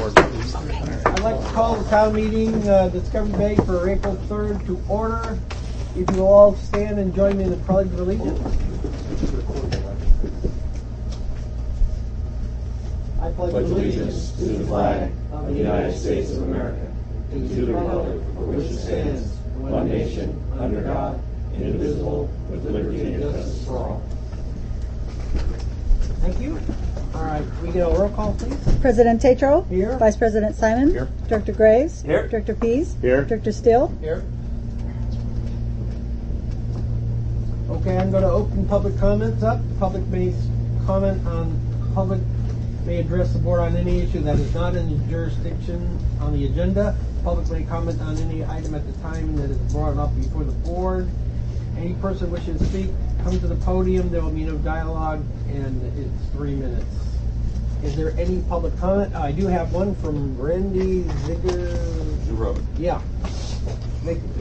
board, please. I'd like to call the town meeting, Discovery Bay, for April 3rd to order. If you all stand and join me in the Pledge of Allegiance. I pledge allegiance to the flag of the United States of America, and to the republic for which it stands, one nation, under God, indivisible, with liberty and justice for all. Thank you. All right, we get a roll call, please. President Tatro. Here. Vice President Simon. Here. Director Graves. Here. Director Pease. Here. Director Still. Here. Okay, I'm going to open public comments up. The public may address the board on any issue that is not in the jurisdiction on the agenda. The public may comment on any item at the time that is brought up before the board. Any person wishing to speak, come to the podium. There will be no dialogue, and it's 3 minutes. Is there any public comment? I do have one from Randy Ziegler. Yeah. Make it.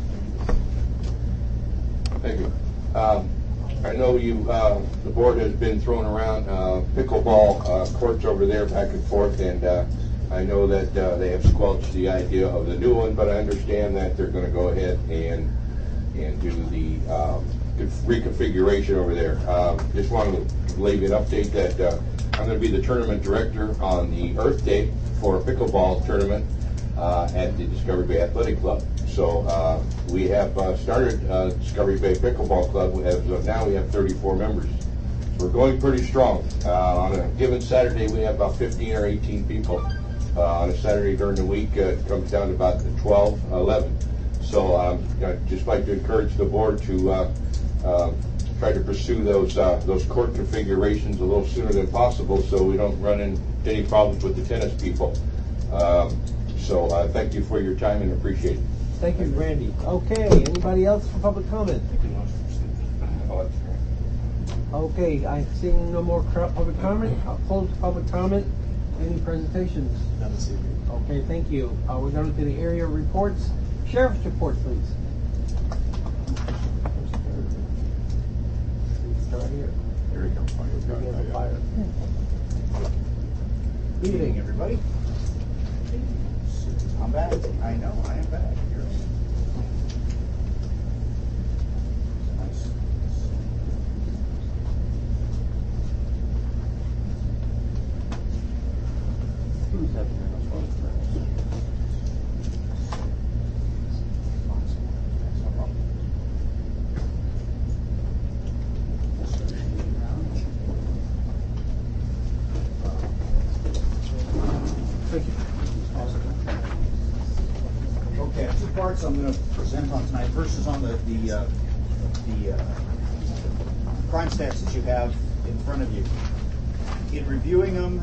Thank you. I know the board has been throwing around pickleball courts over there back and forth, and I know that they have squelched the idea of the new one, but I understand that they're going to go ahead and do the reconfiguration over there. Just wanted to leave you an update that I'm going to be the tournament director on the Earth Day for a pickleball tournament at the Discovery Bay Athletic Club. So we have started Discovery Bay Pickleball Club. Now we have 34 members. So we're going pretty strong. On a given Saturday, we have about 15 or 18 people. On a Saturday during the week, it comes down to about 12, 11. So I'd just like to encourage the board to try to pursue those court configurations a little sooner than possible, so we don't run into any problems with the tennis people. So thank you for your time and appreciate it. Thank you, Randy. Okay, anybody else for public comment? Okay, I see no more public comment. I'll close public comment. Any presentations? None this evening. Okay, thank you. We're going to the area reports. Sheriff's report, please. Start here. Here we go. Fire. Good evening, everybody. I'm back. I know, I am back. Nice. Who's that? Thank you. Okay, I have 2 parts I'm going to present on tonight. First is on the crime stats that you have in front of you. In reviewing them,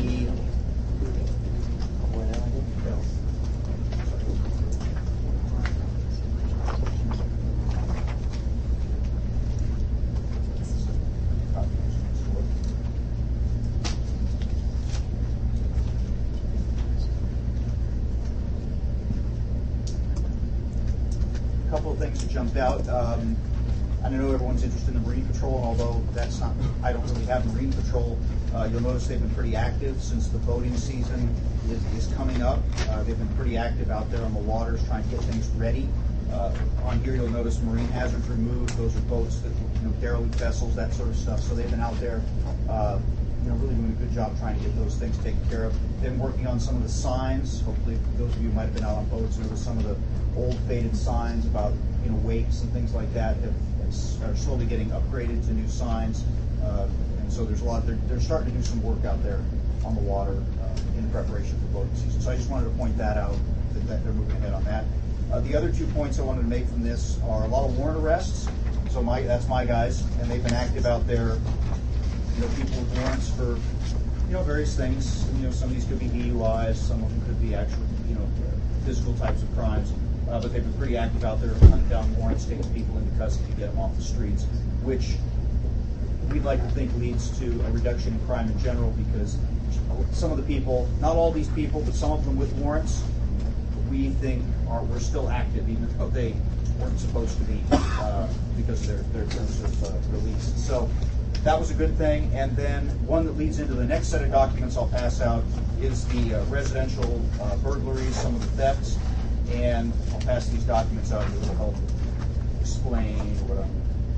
couple of things that jumped out. I know everyone's interested in the Marine Patrol, and although I don't really have Marine Patrol, you'll notice they've been pretty active since the boating season is coming up. They've been pretty active out there on the waters trying to get things ready. On here you'll notice marine hazards removed. Those are boats that, derelict vessels, that sort of stuff. So they've been out there really doing a good job trying to get those things taken care of. They've been working on some of the signs. Hopefully those of you who might have been out on boats notice some of the old faded signs about weights and things like that are slowly getting upgraded to new signs, and so there's a lot. They're starting to do some work out there on the water in preparation for boating season. So I just wanted to point that out, that they're moving ahead on that. The other 2 points I wanted to make from this are a lot of warrant arrests. So that's my guys, and they've been active out there. People with warrants for various things. Some of these could be DUIs, some of them could be actual physical types of crimes. But they've been pretty active out there hunting down warrants, taking people into custody to get them off the streets, which we'd like to think leads to a reduction in crime in general, because some of the people, not all these people, but some of them with warrants, we think were still active, even though they weren't supposed to be because of their terms of release. So that was a good thing. And then one that leads into the next set of documents I'll pass out is the residential burglaries, some of the thefts, and I'll pass these documents out. It will help explain what I'm.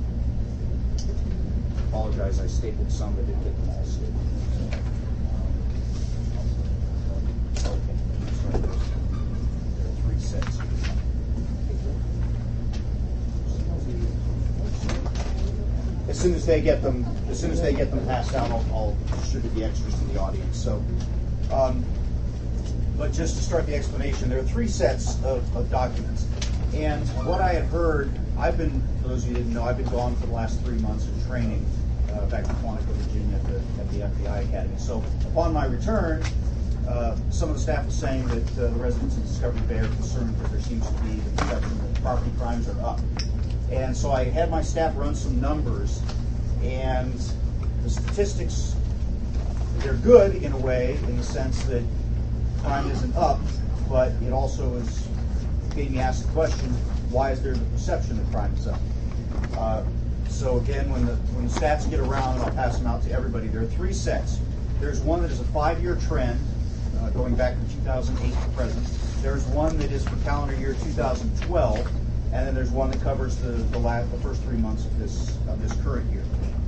Apologize, I stapled some, but didn't get them all stapled. Okay, there are 3 sets. As soon as they get them passed out, I'll distribute the extras to the audience. So, but just to start the explanation, there are 3 sets of documents. And what I had heard, for those of you who didn't know, I've been gone for the last 3 months of training back to Quantico, Virginia at the FBI Academy. So upon my return, some of the staff was saying that the residents in Discovery Bay are concerned that there seems to be the perception that property crimes are up. And so I had my staff run some numbers, and the statistics, they're good in a way, in the sense that crime isn't up, but it also made me ask the question, why is there the perception that crime is up? So again, when the stats get around, and I'll pass them out to everybody, there are 3 sets. There's one that is a 5-year trend, going back from 2008 to present. There's one that is for calendar year 2012, and then there's one that covers the first 3 months of this current year.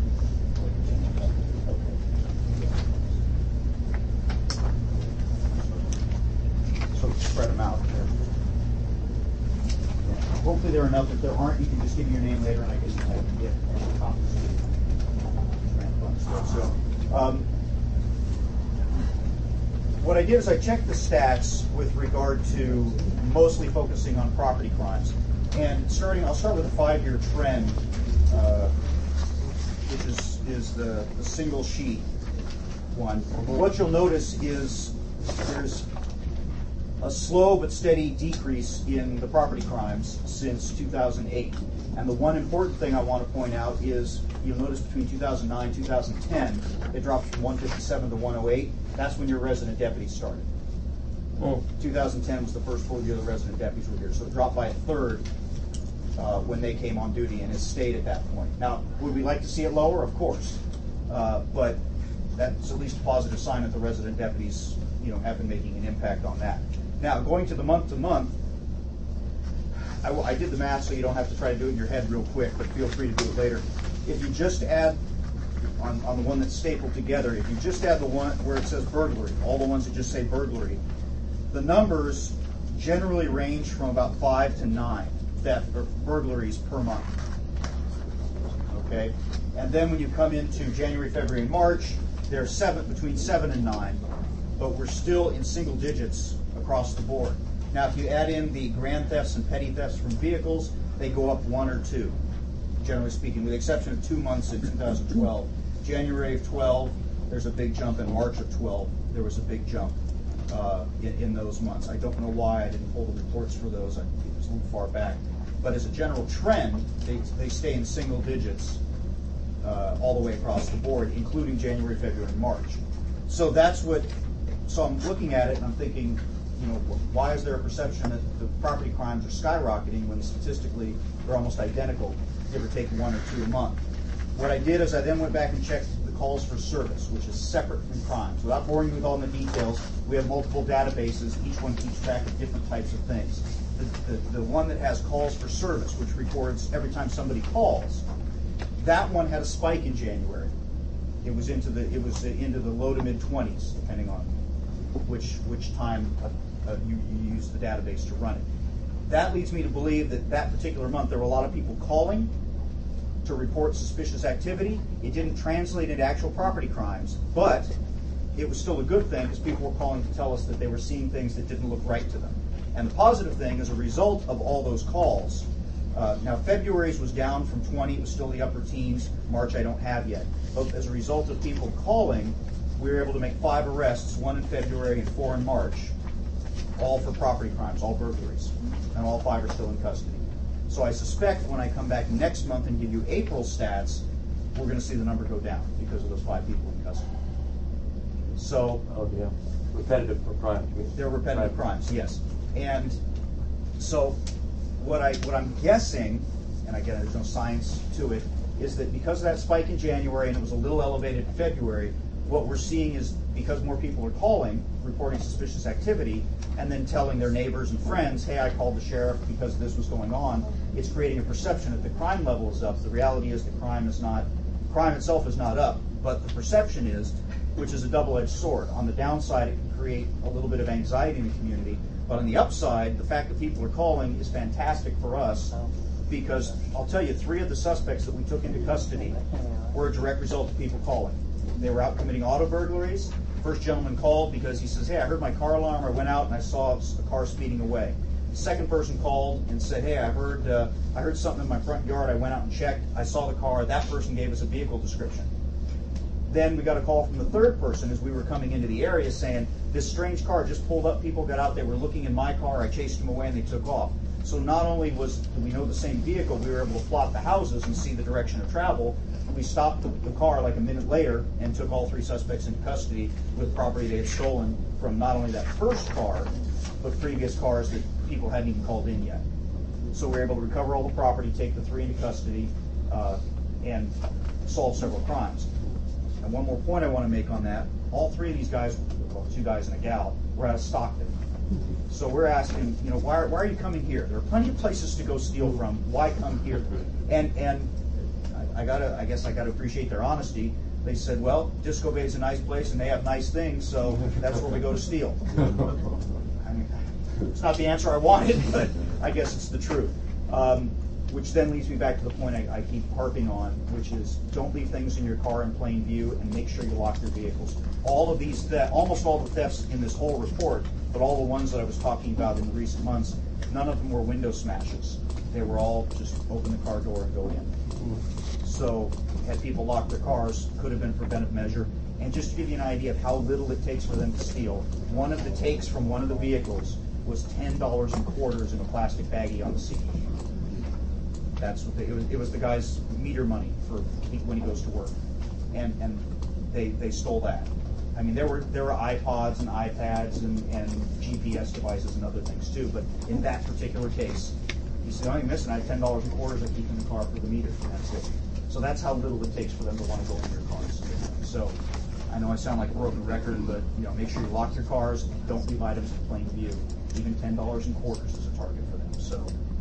So spread them out. Hopefully there are enough. If there aren't, you can just give me your name later, and I can get copies. So, what I did is I checked the stats with regard to mostly focusing on property crimes. And I'll start with a 5-year trend, which is the single sheet one. What you'll notice is there's a slow but steady decrease in the property crimes since 2008. And the one important thing I want to point out is you'll notice between 2009 and 2010, it dropped from 157 to 108. That's when your resident deputies started. 2010 was the first full year the resident deputies were here, so it dropped by 1/3 when they came on duty, and it stayed at that point. Now, would we like to see it lower? Of course, but that's at least a positive sign that the resident deputies, have been making an impact on that. Now, going to the month-to-month, I did the math, so you don't have to try to do it in your head real quick, but feel free to do it later. If you just add, on the one that's stapled together, if you just add the one where it says burglary, all the ones that just say burglary, the numbers generally range from about 5 to 9 theft or burglaries per month. Okay? And then when you come into January, February, and March, they're between 7 and 9, but we're still in single digits across the board. Now, if you add in the grand thefts and petty thefts from vehicles, they go up 1 or 2, generally speaking, with the exception of 2 months in 2012. January of 12, there's a big jump. In March of 12, there was a big jump in those months. I don't know why I didn't pull the reports for those. It was a little far back. But as a general trend, they stay in single digits all the way across the board, including January, February, and March. So so I'm looking at it and I'm thinking, why is there a perception that the property crimes are skyrocketing when statistically they're almost identical, give or take 1 or 2 a month? What I did is I then went back and checked the calls for service, which is separate from crimes. Without boring you with all the details, we have multiple databases. Each one keeps track of different types of things. The one that has calls for service, which records every time somebody calls, that one had a spike in January. It was into the low to mid 20s, depending on which time you use the database to run it. That leads me to believe that particular month there were a lot of people calling to report suspicious activity. It didn't translate into actual property crimes, but it was still a good thing because people were calling to tell us that they were seeing things that didn't look right to them. And the positive thing, as a result of all those calls, now February's was down from 20, it was still the upper teens. March I don't have yet. But as a result of people calling, we were able to make 5 arrests, 1 in February and 4 in March, all for property crimes, all burglaries, and all 5 are still in custody. So I suspect when I come back next month and give you April stats, we're going to see the number go down because of those 5 people in custody. So, repetitive crimes. They're repetitive crimes, yes. And so what I'm guessing, and again there's no science to it, is that because of that spike in January and it was a little elevated in February, what we're seeing is because more people are calling, reporting suspicious activity, and then telling their neighbors and friends, hey, I called the sheriff because this was going on, it's creating a perception that the crime level is up. The reality is that crime itself is not up, but the perception is, which is a double-edged sword. On the downside, it can create a little bit of anxiety in the community, but on the upside, the fact that people are calling is fantastic for us, because I'll tell you, 3 of the suspects that we took into custody were a direct result of people calling. They were out committing auto burglaries. First gentleman called because he says, hey, I heard my car alarm, I went out and I saw a car speeding away. The second person called and said, hey, I heard something in my front yard, I went out and checked, I saw the car, that person gave us a vehicle description. Then we got a call from the third person as we were coming into the area saying, this strange car just pulled up, people got out, they were looking in my car, I chased them away and they took off. So not only did we know the same vehicle, we were able to plot the houses and see the direction of travel. We stopped the car like a minute later and took all 3 suspects into custody with property they had stolen from not only that first car, but previous cars that people hadn't even called in yet. So we were able to recover all the property, take the 3 into custody, and solve several crimes. And one more point I want to make on that, all 3 of these guys, well, 2 guys and a gal, were out of Stockton. So we're asking, why are you coming here? There are plenty of places to go steal from. Why come here? And I guess I gotta appreciate their honesty. They said, well, Disco Bay is a nice place and they have nice things, so that's where we go to steal. I mean, it's not the answer I wanted, but I guess it's the truth. Which then leads me back to the point I keep harping on, which is don't leave things in your car in plain view and make sure you lock your vehicles. All of these, almost all the thefts in this whole report, but all the ones that I was talking about in the recent months, none of them were window smashes. They were all just open the car door and go in. So had people locked their cars, could have been a preventive measure. And just to give you an idea of how little it takes for them to steal, one of the takes from one of the vehicles was $10 in quarters in a plastic baggie on the seat. That's what it was the guy's meter money for when he goes to work, and they stole that. I mean, there were iPods and iPads and GPS devices and other things too, but in that particular case, he said, "Oh, you're missing. I had $10 in quarters I keep in the car for the meter." And that's it. So that's how little it takes for them to want to go in your cars. So I know I sound like a broken record, but make sure you lock your cars. Don't leave items in plain view. Even $10 in quarters is a target for them. So.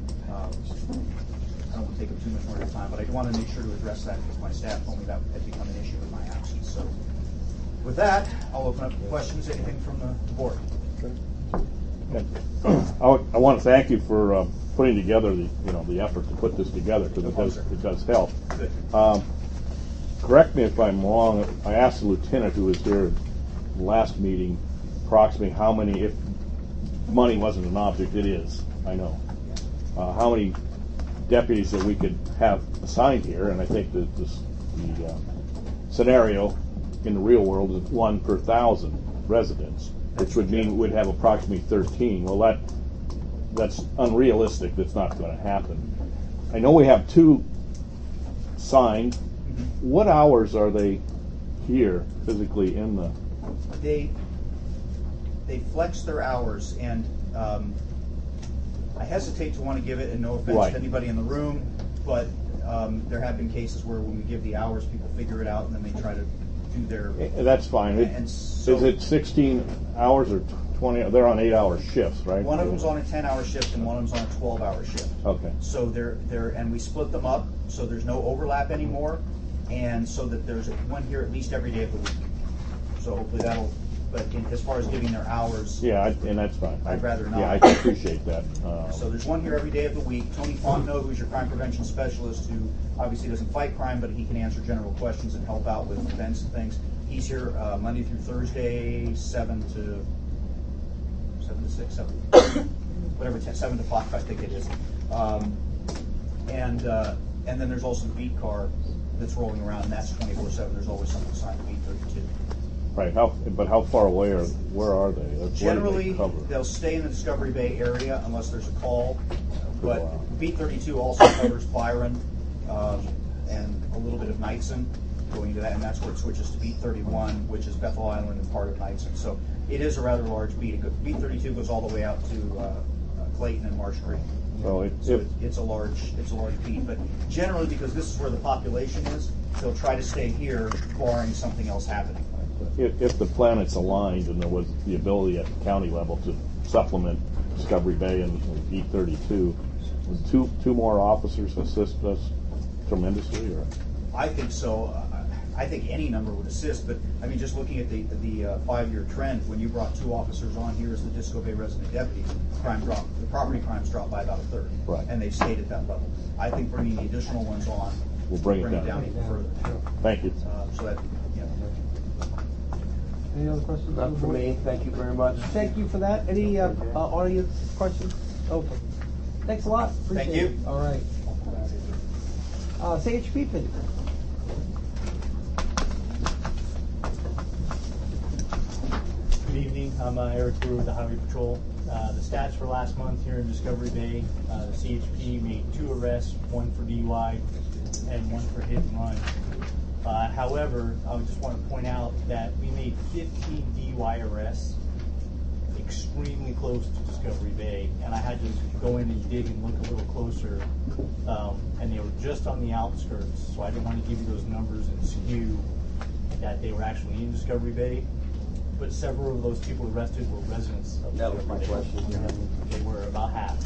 I don't want to take up too much more of your time, but I want to make sure to address that because my staff told me that had become an issue in my absence. So with that, I'll open up for questions. Anything from the board? I want to thank you for putting together the effort to put this together because it does help. Good. Correct me if I'm wrong. I asked the lieutenant who was here last meeting approximately how many, if money wasn't an object, it is. I know how many deputies that we could have assigned here, and I think that the scenario in the real world is 1 per 1,000 residents, which would mean we'd have approximately 13. Well, that's unrealistic. That's not going to happen. I know we have 2 signed. What hours are they here physically in the? They flex their hours, and I hesitate to want to give it, and no offense to anybody in the room, but there have been cases where when we give the hours, people figure it out and then they try to do their. That's fine. So, is it 16 hours or 20? They're on 8-hour shifts, right? One of them's on a 10-hour shift and one of them's on a 12-hour shift. Okay. So and we split them up so there's no overlap anymore, and so that there's one here at least every day of the week. So hopefully that'll. But as far as giving their hours, and that's fine. I'd rather not. Yeah, I appreciate that. So there's one here every day of the week. Tony Fontenot, who's your crime prevention specialist, who obviously doesn't fight crime, but he can answer general questions and help out with events and things. He's here Monday through Thursday, 7 to 6, 7 to 5, I think it is. And then there's also the beat car that's rolling around, and that's 24/7. There's always someone assigned to beat 32. Right. How far away where are they? Generally, they'll stay in the Discovery Bay area unless there's a call. But Beat 32 also covers Byron and a little bit of Knightson going to that, and that's where it switches to Beat 31, which is Bethel Island and part of Knightson. So it is a rather large beat. Beat 32 goes all the way out to Clayton and Marsh Creek. So it's a large beat. But generally, because this is where the population is, they'll try to stay here, barring something else happening. if the planets aligned and there was the ability at the county level to supplement Discovery Bay and E32, would two more officers assist us tremendously? Or I think so. I think any number would assist, but I mean, just looking at the 5-year trend, when you brought 2 officers on here as the Disco Bay resident deputies, the property crimes dropped by about a third, Right. and they've stayed at that level. I think bringing the additional ones on We'll bring it it down. down even further. Thank you. So that, you know. Any other questions? Not for me, thank you very much. Thank you for that. Any audience questions? Okay. Thanks a lot. Appreciate Thank you. it. All right. CHP please. Good evening. I'm Eric Brewer with the Highway Patrol. The stats for last month here in Discovery Bay, the CHP made 2 arrests, 1 for DUI and 1 for hit and run. However, I just want to point out that we made 15 DUI arrests extremely close to Discovery Bay, and I had to go in and dig and look a little closer, and they were just on the outskirts, so I didn't want to give you those numbers and skew that they were actually in Discovery Bay. But several of those people arrested were residents of That was my Discovery Bay. question. They were about half.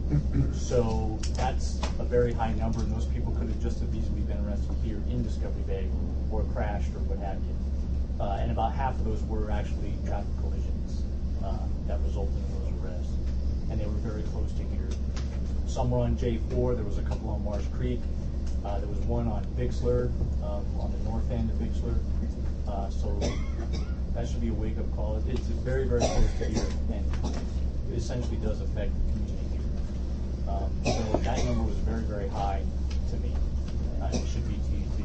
So that's a very high number, and those people could have just as easily been arrested here in Discovery Bay or crashed or what have you. And about half of those were actually traffic collisions that resulted in those arrests. And they were very close to here. Some were on J4, there was a couple on Marsh Creek. There was one on Bixler, on the north end of Bixler. So that should be a wake-up call. It's very, very close to here, and it essentially does affect the community here. So that number was very, very high to me. It should be to you too.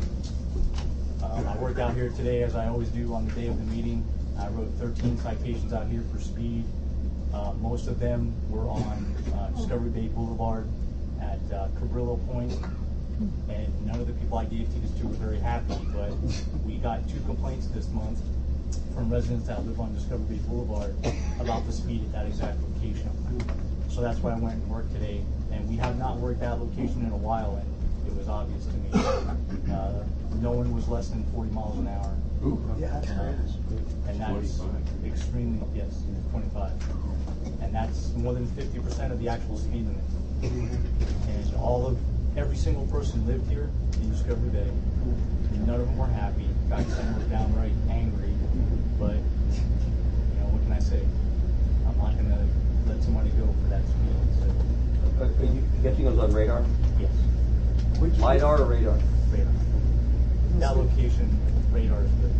I worked out here today, as I always do on the day of the meeting. I wrote 13 citations out here for speed. Most of them were on Discovery Bay Boulevard at Cabrillo Point. And none of the people I gave tickets to were very happy, but we got 2 complaints this month from residents that live on Discovery Bay Boulevard about the speed at that exact location. So that's why I went and worked today. And we have not worked that location in a while, and it was obvious to me. No one was less than 40 miles an hour. Yeah, And that's extremely, yes, 25. And that's more than 50% of the actual speed limit. And every single person lived here in Discovery Bay. None of them were happy. In fact, some were downright angry. But, you know, what can I say? I'm not going to let somebody go for that speed. So, Are you getting those on radar? yes, LiDAR or radar? radar. That location, radar is good.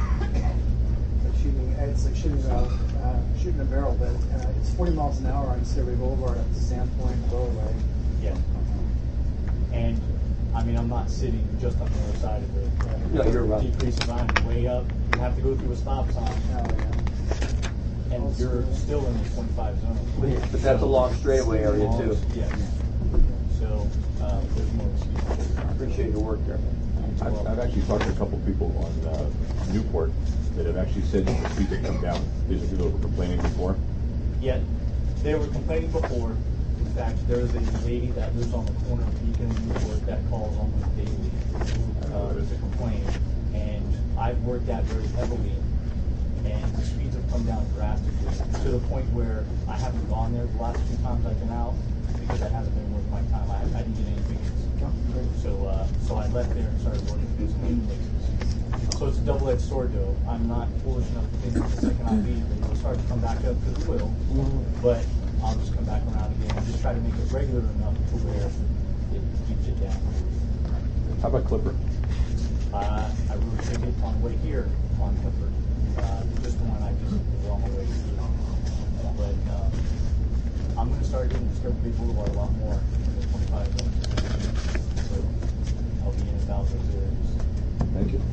It's like shooting a barrel, but it's 40 miles an hour on Discovery Boulevard up to Sandpoint, Glowaway. Yeah. And, I mean, I'm not sitting just on the other side of it. No, you're right. Decreases on way up. You have to go through a stop sign. And you're still in the 25 zone. But that's a long straightaway area too. Yes. So, there's more excuses. Appreciate your work there. I've actually talked to a couple people on Newport that have actually said that the speeds have come down. Is it people were complaining before? Yet, they were complaining before. In fact, there's a lady that lives on the corner of Beacon and Newport that calls almost daily to complain. And I've worked that very heavily, and the speeds have come down drastically to the point where I haven't gone there the last 2 times I've been out because it hasn't been worth my time. I didn't get any tickets. So I left there and started working for some other places. So it's a double-edged sword, though. I'm not foolish enough to think that the second I leave, it will start to come back up, because it will. But I'll just come back around again and just try to make it regular enough to where it keeps it down. How about Clipper? I wrote a ticket on the way here on Clifford. Just one I just was on my way to. But I'm going to start getting Discovery Bay Boulevard a lot more in the 25 minutes. So I'll be in about those areas. Thank you.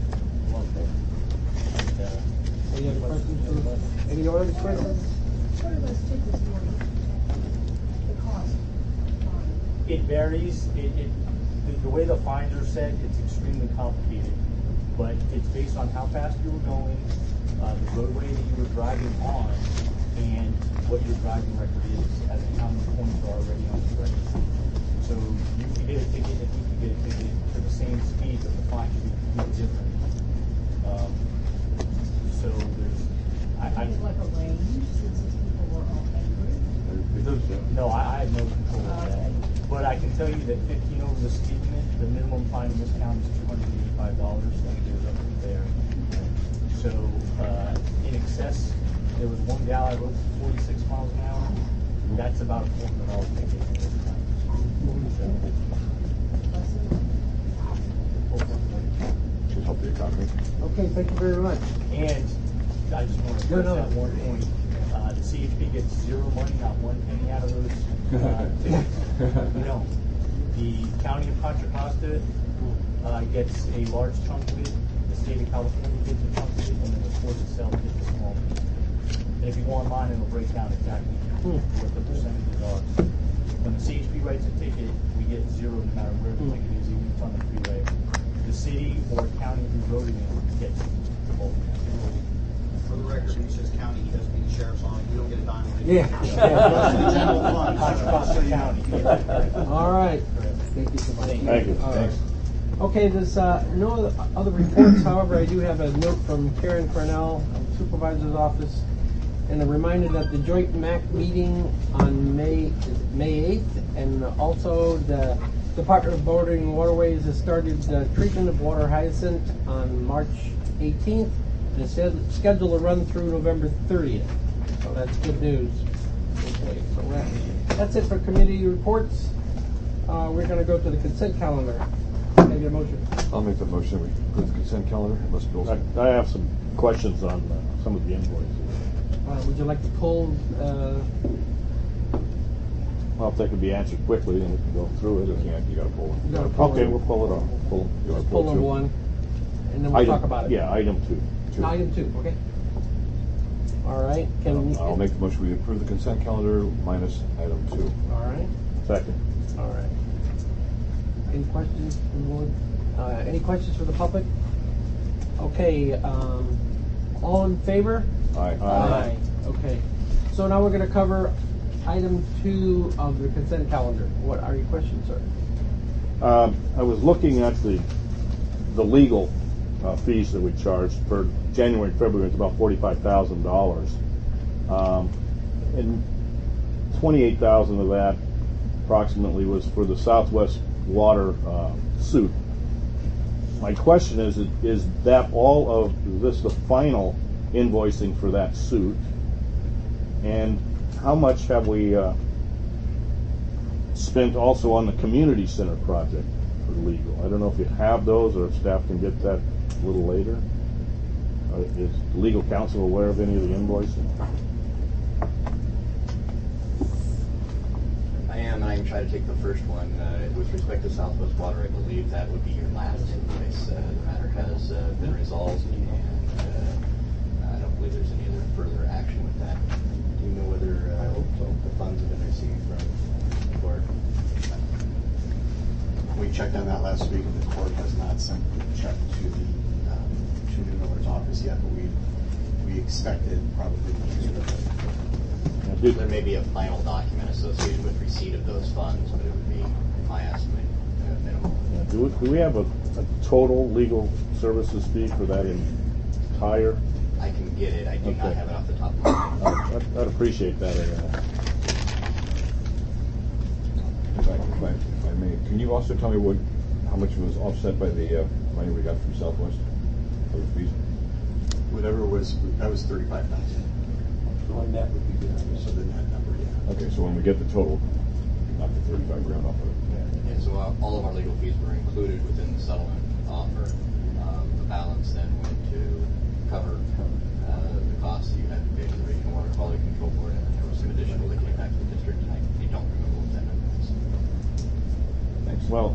Any other questions? Any other questions? What are those tickets for? The cost? It varies. The way the fines are set, it's extremely complicated. But it's based on how fast you were going, the roadway that you were driving on, and what your driving record is, as in how many points are already on the record. So you could get a ticket and you could get a ticket for the same speed, but the fine should be different. So I Is it like a range since these people were all angry? no, I have no control over that. But I can tell you that 15 over the speed limit, the minimum fine in this county is $285. That goes up from there. So in excess, there was one gal I wrote 46 miles an hour. That's about a $400 ticket in this county. Should help the economy. Okay, thank you very much. And I just want to stress that one point. The CHP gets zero money, not one penny out of those tickets. No. The county of Contra Costa gets a large chunk of it. The state of California gets a chunk of it, and then the court itself gets a small piece. And if you go online, it'll break down exactly what the percentages are. When the CHP writes a ticket, we get zero no matter where the ticket is, even if it's on the freeway. The city or county who wrote it in gets the bulk. For the record, when he says county, he doesn't mean the sheriff's on it. You don't get a dime. Yeah. It goes to the general fund. Contra Costa County. All right. Thank you so much. Thank you. All right. Thanks. Okay, there's no other reports. However, I do have a note from Karen Cornell, Supervisor's Office, and a reminder that the joint MAC meeting on May 8th, and also the Department of Boarding and Waterways has started the treatment of water hyacinth on March 18th. And it's scheduled to run through November 30th. So that's good news. Okay, so that's it for committee reports. We're going to go to the consent calendar. Can I get a motion? I'll make the motion. We approve the consent calendar unless Bill's. I have some questions on some of the invoices. Would you like to pull? Well, if they could be answered quickly, then we can go through it. You can't. You got to pull one. You gotta pull Okay, it. we'll pull it off. Pull. You wanna Pull number two? one, and then we'll Item- talk about it. Yeah, item 2. Item 2. Okay. All right. Can I'll make the motion. We approve the consent calendar minus item 2. All right. Second. All right. Any questions from the board? Any questions for the public? Okay. All in favor? Aye. Okay. So now we're going to cover item 2 of the consent calendar. What are your questions, sir? I was looking at the legal fees that we charged for January and February. It's about $45,000, and $28,000 of that approximately was for the Southwest Water suit. My question is that all of this the final invoicing for that suit, and how much have we spent also on the community center project for legal? I don't know if you have those or if staff can get that a little later. Is legal counsel aware of any of the invoicing? I am, and I can try to take the first one. With respect to Southwest Water, I believe that would be your last invoice. The matter has been resolved, and I don't believe there's any other further action with that. Do you know whether the funds have been received from the court? We checked on that last week, and the court has not sent the check to the New Miller's office yet, but we expected probably There may be a final document associated with receipt of those funds, but it would be, in my estimate, minimal. Yeah, do we have a total legal services fee for that entire? I can get it. I do not Okay. have it off the top of my head. I'd appreciate that. If I may, can you also tell me how much was offset by the money we got from Southwest for the fees? whatever was, that was 35,000. So on that would be good. So the net number, yeah. Okay, so when we get the total, knock the 35 grand off of it. And so all of our legal fees were included within the settlement offer. The balance then went to cover the costs that you had to pay to the Regional Water Quality Control Board, and then there was some additional that came back to the district, and I don't remember what that number is. Thanks. Well,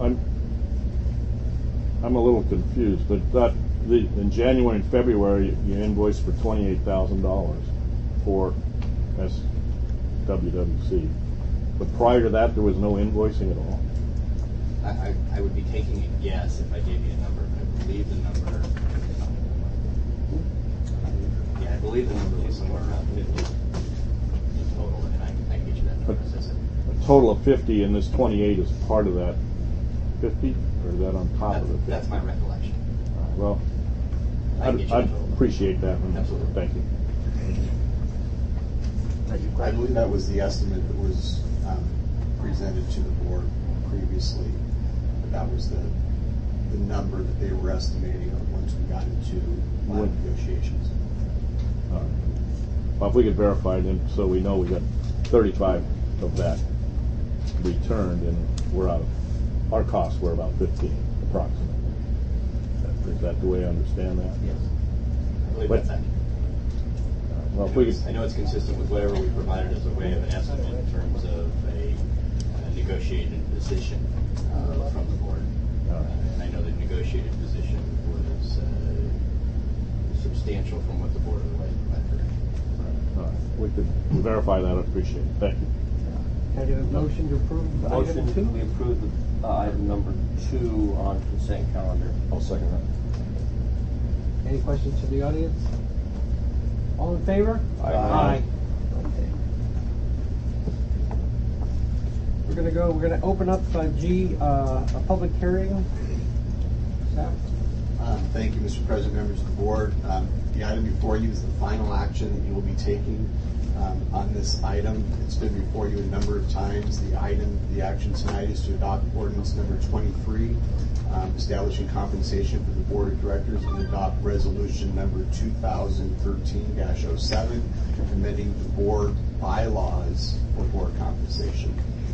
I'm a little confused, but in January and February you invoiced for $28,000 for SWWC, but prior to that there was no invoicing at all. I would be taking a guess if I gave you a number, but I believe the number. Yeah, I believe the number was somewhere around 50 in total, and I can get you that number. A total of 50, and this 28 is part of that 50, or is that on top of it? That's my recollection. Well, can get you I'd the total. appreciate that. Absolutely. Thank you. I believe that was the estimate that was presented to the board previously. But that was the number that they were estimating once we got into line negotiations. All right. Well, if we could verify then, so we know we got 35 of that returned, and we're out of, our costs were about 15 approximately. Is that the way I understand that? Yes. I believe But- that's accurate. Well, if we could, I know it's consistent with whatever we provided as a way of an estimate in terms of a negotiated position from the board. And I know the negotiated position was substantial from what the board otherwise provided. we could verify that, I'd appreciate it. Thank you. Can I get a motion to approve item Motion, 2? we approve the item number 2 on consent calendar. I'll second that. Any questions from the audience? All in favor? Aye. Okay. We're gonna open up G, a public hearing. Staff? Thank you, Mr. President, members of the board. The item before you is the final action that you will be taking on this item. It's been before you a number of times. The action tonight is to adopt ordinance number 23, establishing compensation for the board of directors, and adopt resolution number 2013-07, amending the board bylaws for board compensation.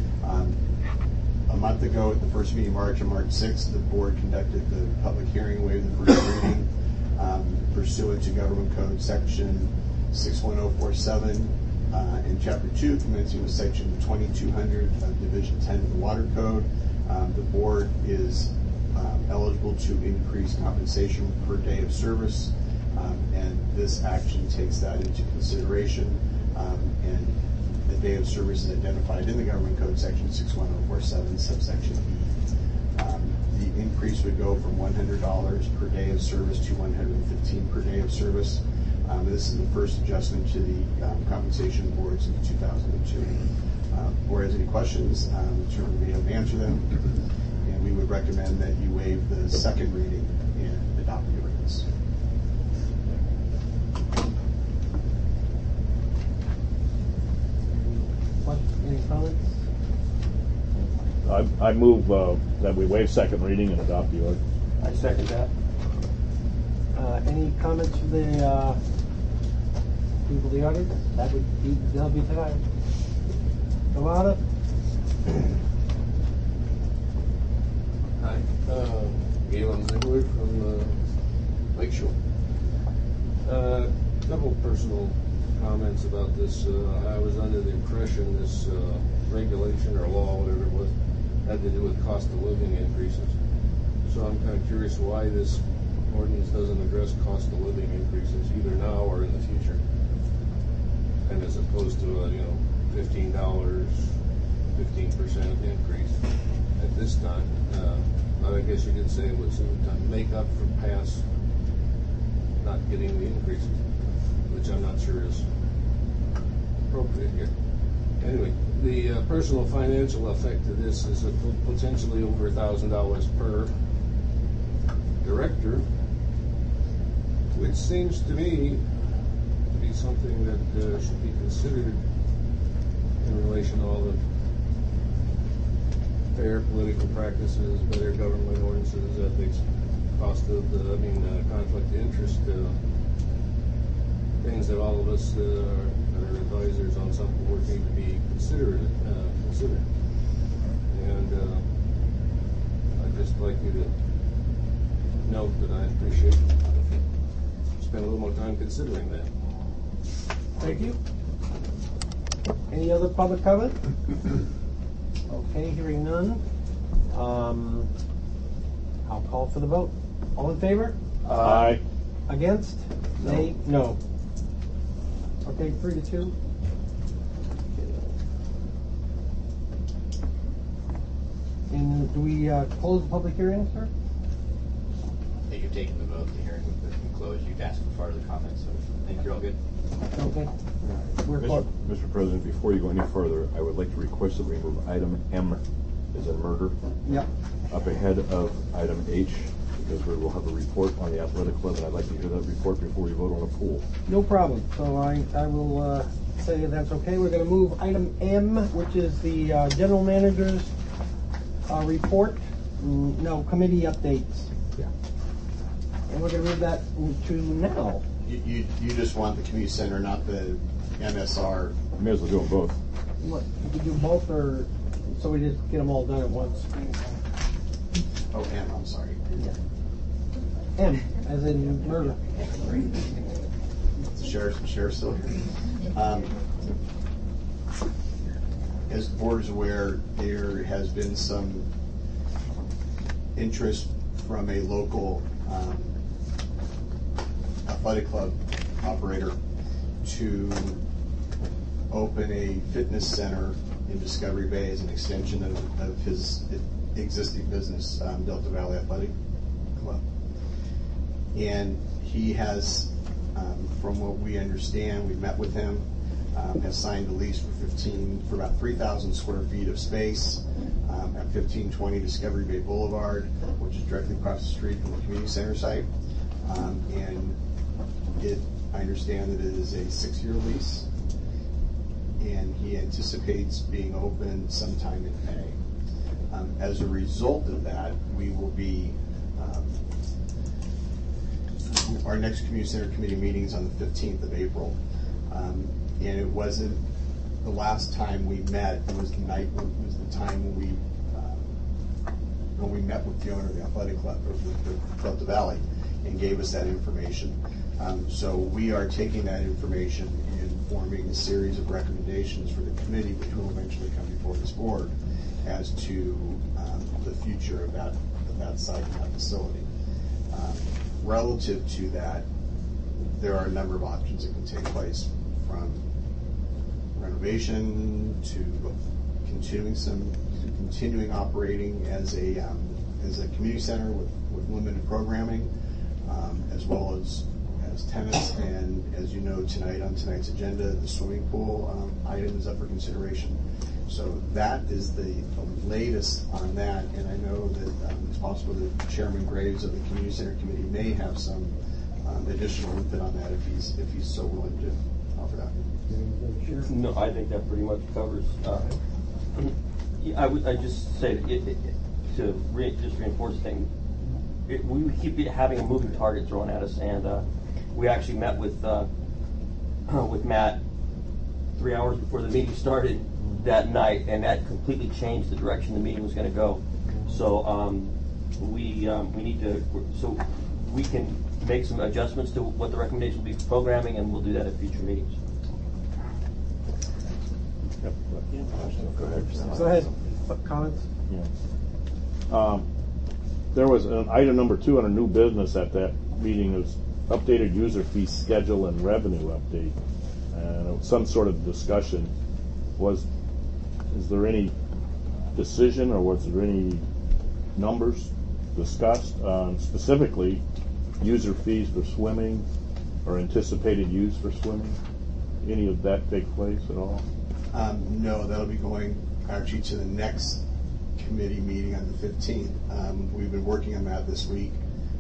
A month ago, at the first meeting in March, on March 6th, the board conducted the public hearing, waived the first reading pursuant to Government Code Section 61047 in Chapter 2, commencing with Section 2200 of Division 10 of the Water Code. The board is eligible to increase compensation per day of service, and this action takes that into consideration. And the day of service is identified in the Government Code Section 61047, subsection E. The increase would go from $100 per day of service to $115 per day of service. This is the first adjustment to the compensation boards in 2002. Board has any questions? Certainly we don't answer them. And we would recommend that you waive the second reading and adopt the ordinance. Any comments? I move that we waive second reading and adopt the ordinance. I second that. Any comments from the people in the audience? That'll be tonight. Galata? Hi, Galen Ziegler from Lakeshore. Couple personal comments about this. I was under the impression this regulation or law, whatever it was, had to do with cost of living increases. So I'm kind of curious why this ordinance doesn't address cost of living increases either now or in the future, and as opposed to a $15, 15% increase at this time. But I guess you could say it was to make up for past not getting the increases, which I'm not sure is appropriate here. Anyway, the personal financial effect of this is potentially over $1,000 per director, which seems to me to be something that should be considered in relation to all the fair political practices, better government ordinances, ethics, cost of conflict of interest, things that all of us that are advisors on some boards need to be considered. And I'd just like you to note that I appreciate if you spend a little more time considering that. Thank you. Any other public comment? Okay, hearing none. I'll call for the vote. All in favor? Aye. Against? No. Nay? No. Okay, 3-2. And do we close the public hearing, sir? I think you've taken the vote. The hearing would be closed. You've asked for further comments, so I think you're all good. Okay. We're closed. Mr. President, before you go any further, I would like to request that we move item M, as in murder, Yep. up ahead of item H, because we will have a report on the athletic club, and I'd like to hear that report before we vote on a pool. No problem. So I will say that's okay. We're going to move item M, which is the general manager's report. No, committee updates. Yeah. And we're going to move that to now. You just want the community center, not the MSR. May as well do them both. What, you could do both, or so we just get them all done at once? Oh, M, I'm sorry. M, as in murder. Sheriff's still here. As the board is aware, there has been some interest from a local athletic club operator to open a fitness center in Discovery Bay as an extension of his existing business, Delta Valley Athletic Club. And he has, from what we understand, we've met with him, has signed a lease for about 3,000 square feet of space at 1520 Discovery Bay Boulevard, which is directly across the street from the community center site. And I understand that it is a 6-year lease, and he anticipates being open sometime in May. As a result of that, we will be, our next community center committee meeting is on the 15th of April. And it wasn't the last time we met, it was the time when we met with the owner of the athletic club, or the Delta Valley, and gave us that information. So we are taking that information and forming a series of recommendations for the committee, which will eventually come before this board, as to the future of that site and that facility. Relative to that, there are a number of options that can take place, from renovation to continuing operating as a community center with limited programming, as well as tennis, and as you know, on tonight's agenda, the swimming pool item is up for consideration. So that is the latest on that, and I know that it's possible that Chairman Graves of the Community Center Committee may have some additional input on that if he's so willing to offer that. No, I think that pretty much covers. I just say to reinforce the thing. We keep having a moving target thrown at us, and we actually met with Matt 3 hours before the meeting started that night, and that completely changed the direction the meeting was going to go. So we need to, so we can make some adjustments to what the recommendation will be for programming, and we'll do that at future meetings. Go ahead. Go ahead. Comments? Yeah. There was an item number 2 on a new business at that meeting. It was updated user fee schedule and revenue update, and some sort of discussion. Is there any decision, or was there any numbers discussed on specifically user fees for swimming or anticipated use for swimming? Any of that take place at all? No, that'll be going actually to the next committee meeting on the 15th. We've been working on that this week.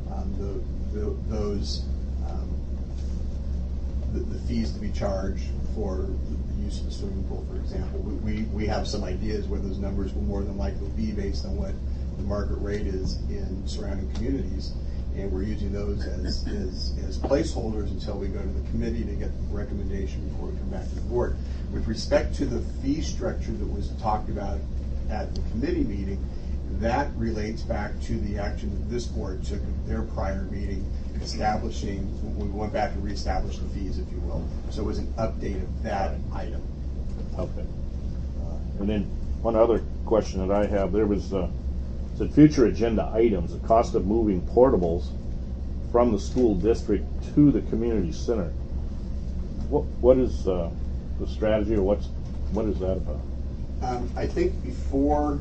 The fees to be charged for the use of the swimming pool, for example. We have some ideas where those numbers will more than likely be based on what the market rate is in surrounding communities, and we're using those as placeholders until we go to the committee to get the recommendation before we come back to the board. With respect to the fee structure that was talked about at the committee meeting, that relates back to the action that this board took at their prior meeting, establishing, we went back and reestablished the fees, if you will. So it was an update of that item. Okay. And then one other question that I have, there was said future agenda items, the cost of moving portables from the school district to the community center. What is the strategy, or what is that about? I think before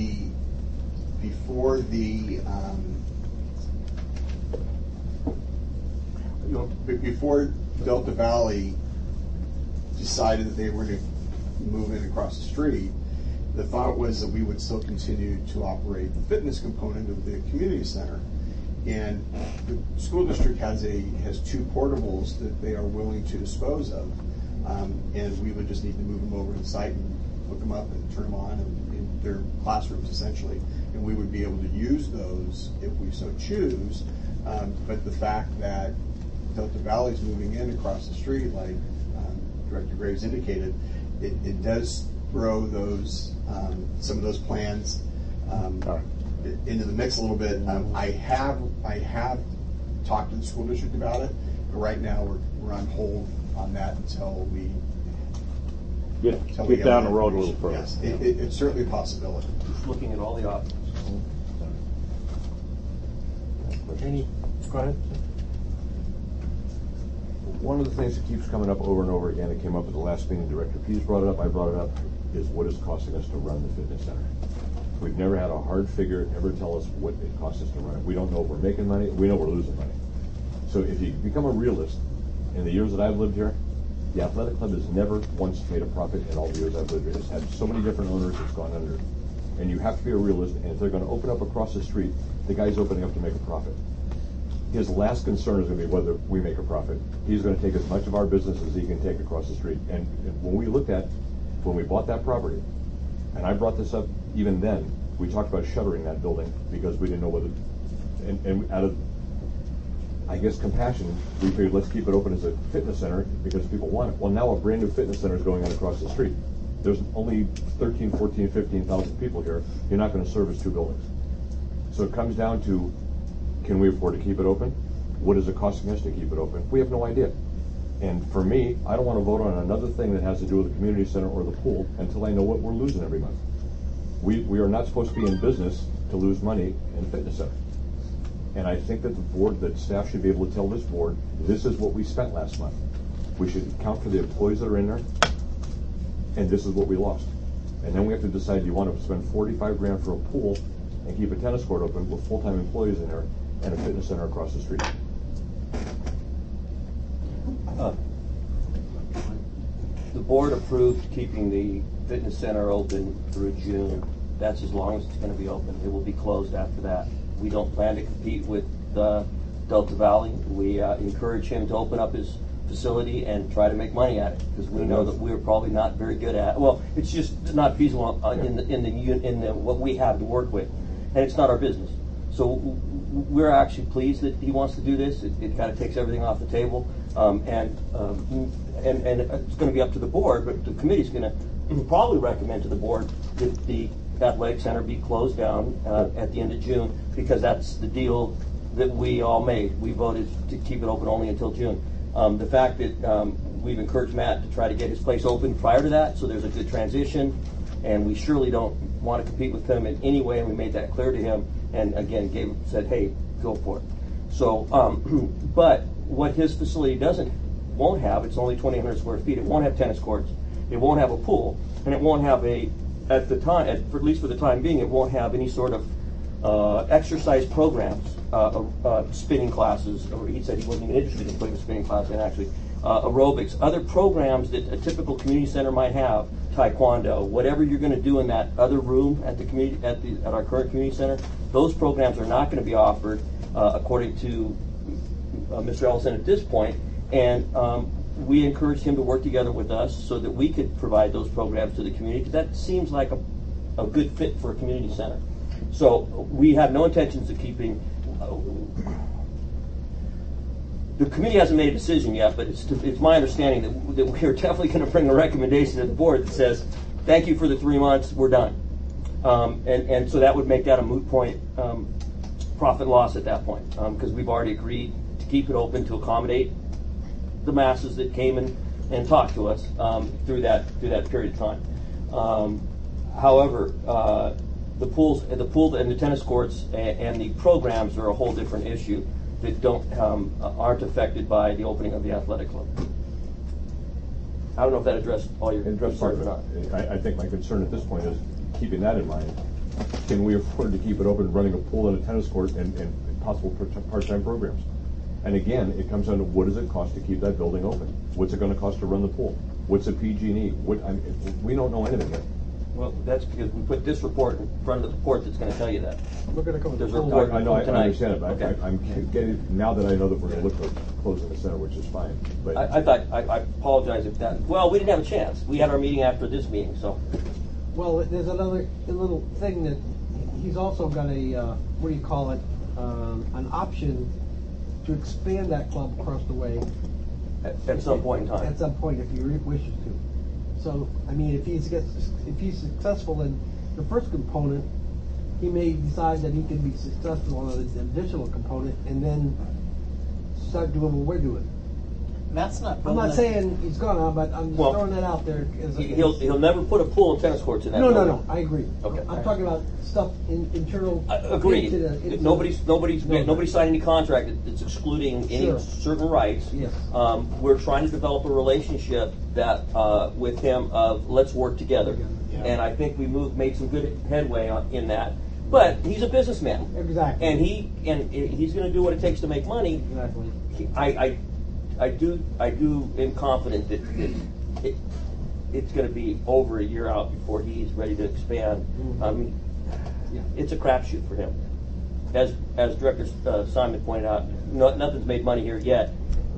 Delta Valley decided that they were going to move in across the street, the thought was that we would still continue to operate the fitness component of the community center, And the school district has two portables that they are willing to dispose of, and we would just need to move them over to the site and hook them up and turn them on in their classrooms essentially, and we would be able to use those if we so choose. But the fact that Delta Valley is moving in across the street, like Director Graves indicated, it does throw those some of those plans into the mix a little bit. I have talked to the school district about it, but right now we're on hold on that until we get down the road a little further. Yes, it's certainly a possibility. Just looking at all the options. Go ahead. One of the things that keeps coming up over and over again, it came up at the last meeting, Director Pease brought it up, I brought it up, is what it's costing us to run the fitness center. We've never had a hard figure ever tell us what it costs us to run it. We don't know if we're making money, we know we're losing money. So if you become a realist, in the years that I've lived here, the athletic club has never once made a profit in all the years I've lived here. It's had so many different owners, it's gone under. And you have to be a realist, and if they're going to open up across the street, the guy's opening up to make a profit. His last concern is going to be whether we make a profit. He's going to take as much of our business as he can take across the street. And when we bought that property, and I brought this up even then, we talked about shuttering that building because we didn't know whether, and out of, I guess, compassion, we figured let's keep it open as a fitness center because people want it. Well, now a brand new fitness center is going on across the street. There's only 13, 14, 15,000 people here. You're not going to service two buildings. So it comes down to, can we afford to keep it open? What is it costing us to keep it open? We have no idea. And for me, I don't want to vote on another thing that has to do with the community center or the pool until I know what we're losing every month. We are not supposed to be in business to lose money in a fitness center. And I think that the board, that staff should be able to tell this board, this is what we spent last month. We should account for the employees that are in there, and this is what we lost. And then we have to decide, do you want to spend $45,000 for a pool and keep a tennis court open with full-time employees in there and a fitness center across the street? The board approved keeping the fitness center open through June. That's as long as it's going to be open. It will be closed after that. We don't plan to compete with Delta Valley. We encourage him to open up his facility and try to make money at it because we know that we're probably not very good at it. Well, it's just not feasible in the what we have to work with, and it's not our business. So we're actually pleased that he wants to do this. It kind of takes everything off the table, and it's going to be up to the board. But the committee's going to probably recommend to the board that the athletic center be closed down at the end of June because that's the deal that we all made. We voted to keep it open only until June. The fact that we've encouraged Matt to try to get his place open prior to that, so there's a good transition, and we surely don't want to compete with him in any way, and we made that clear to him. And again, said, "Hey, go for it." So, but what his facility won't have, it's only 2,800 square feet. It won't have tennis courts. It won't have a pool, and it won't have at least for the time being, it won't have any sort of exercise programs, spinning classes. Or he said he wasn't even interested in putting a spinning class in, actually. Aerobics, other programs that a typical community center might have, taekwondo, whatever you're going to do in that other room at our current community center, those programs are not going to be offered according to Mr. Ellison at this point. And we encouraged him to work together with us so that we could provide those programs to the community because that seems like a good fit for a community center. So we have no intentions of keeping. The committee hasn't made a decision yet, but it's my understanding that we are definitely going to bring a recommendation to the board that says, thank you for the 3 months, we're done. And so that would make that a moot point, profit loss at that point, because we've already agreed to keep it open to accommodate the masses that came and talked to us through that period of time. However, the pool and the tennis courts and the programs are a whole different issue that aren't affected by the opening of the athletic club. I don't know if that addressed all your parts or not. I think my concern at this point is keeping that in mind. Can we afford to keep it open, running a pool and a tennis court and possible part-time programs? And again, it comes down to what does it cost to keep that building open? What's it going to cost to run the pool? What's a PG&E? We don't know anything yet. Well, that's because we put this report in front of the report that's going to tell you that. We're gonna come with There's the a full. report. I know, I Tonight. understand it, but Okay. I'm getting, now that I know that we're gonna look at closing the center, which is fine, but. I apologize if that, well, we didn't have a chance. We had our meeting after this meeting, so. Well, there's another little thing that he's also got a, what do you call it, an option to expand that club across the way. At some point in time. At some point, if he wishes to. So, I mean, if he's successful in the first component, he may decide that he can be successful on an additional component and then start doing what we're doing. That's not. I'm not saying he's gonna, but I'm just Well, throwing that out there. He'll never put a pool and tennis courts in that No, building. I agree. Okay. I'm talking about stuff internal. Agreed. into Nobody's signed any contract that's excluding any Sure. certain rights. Yes. We're trying to develop a relationship that with him of let's work together, Yeah. and I think we made some good headway in that. But he's a businessman, Exactly. and he's going to do what it takes to make money. Exactly. I am confident that it's going to be over a year out before he's ready to expand. I mean, it's a crapshoot for him. As Director Simon pointed out, nothing's made money here yet.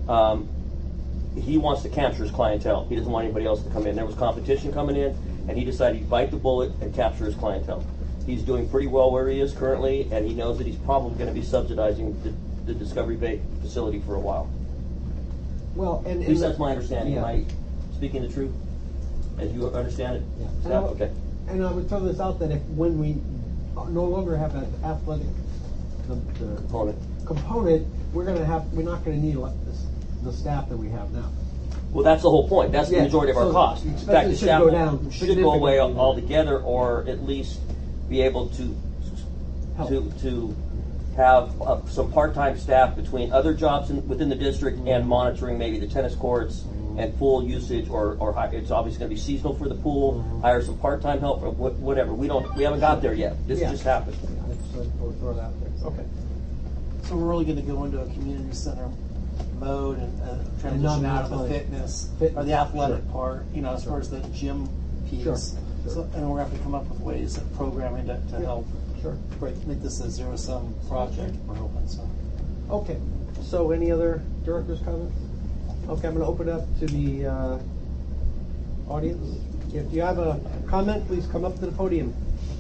He wants to capture his clientele. He doesn't want anybody else to come in. There was competition coming in, and he decided he'd bite the bullet and capture his clientele. He's doing pretty well where he is currently, and he knows that he's probably going to be subsidizing the Discovery Bay facility for a while. Well, and At least that's my understanding. Yeah. Am I speaking the truth? As you understand it? Yeah. Staff? Okay. And I would throw this out that when we no longer have an athletic the component, we're not going to need the staff that we have now. Well, that's the whole point. That's the Yeah. majority of our So cost. In expenses fact, the should staff go down should go away significantly. altogether, or at least be able to Help. to have some part-time staff between other jobs within the district and monitoring maybe the tennis courts and pool usage, or it's obviously going to be seasonal for the pool. Hire some part-time help or whatever. We haven't got there yet. This just happened. So throw it out there. Okay. So we're really going to go into a community center mode and transition out of the fitness or the athletic part, as far as the gym piece. Sure. So, and we're going to have to come up with ways of programming to help make this a zero-sum project. We're hoping so. Okay. So any other director's comments? Okay, I'm going to open up to the audience. If you have a comment, please come up to the podium.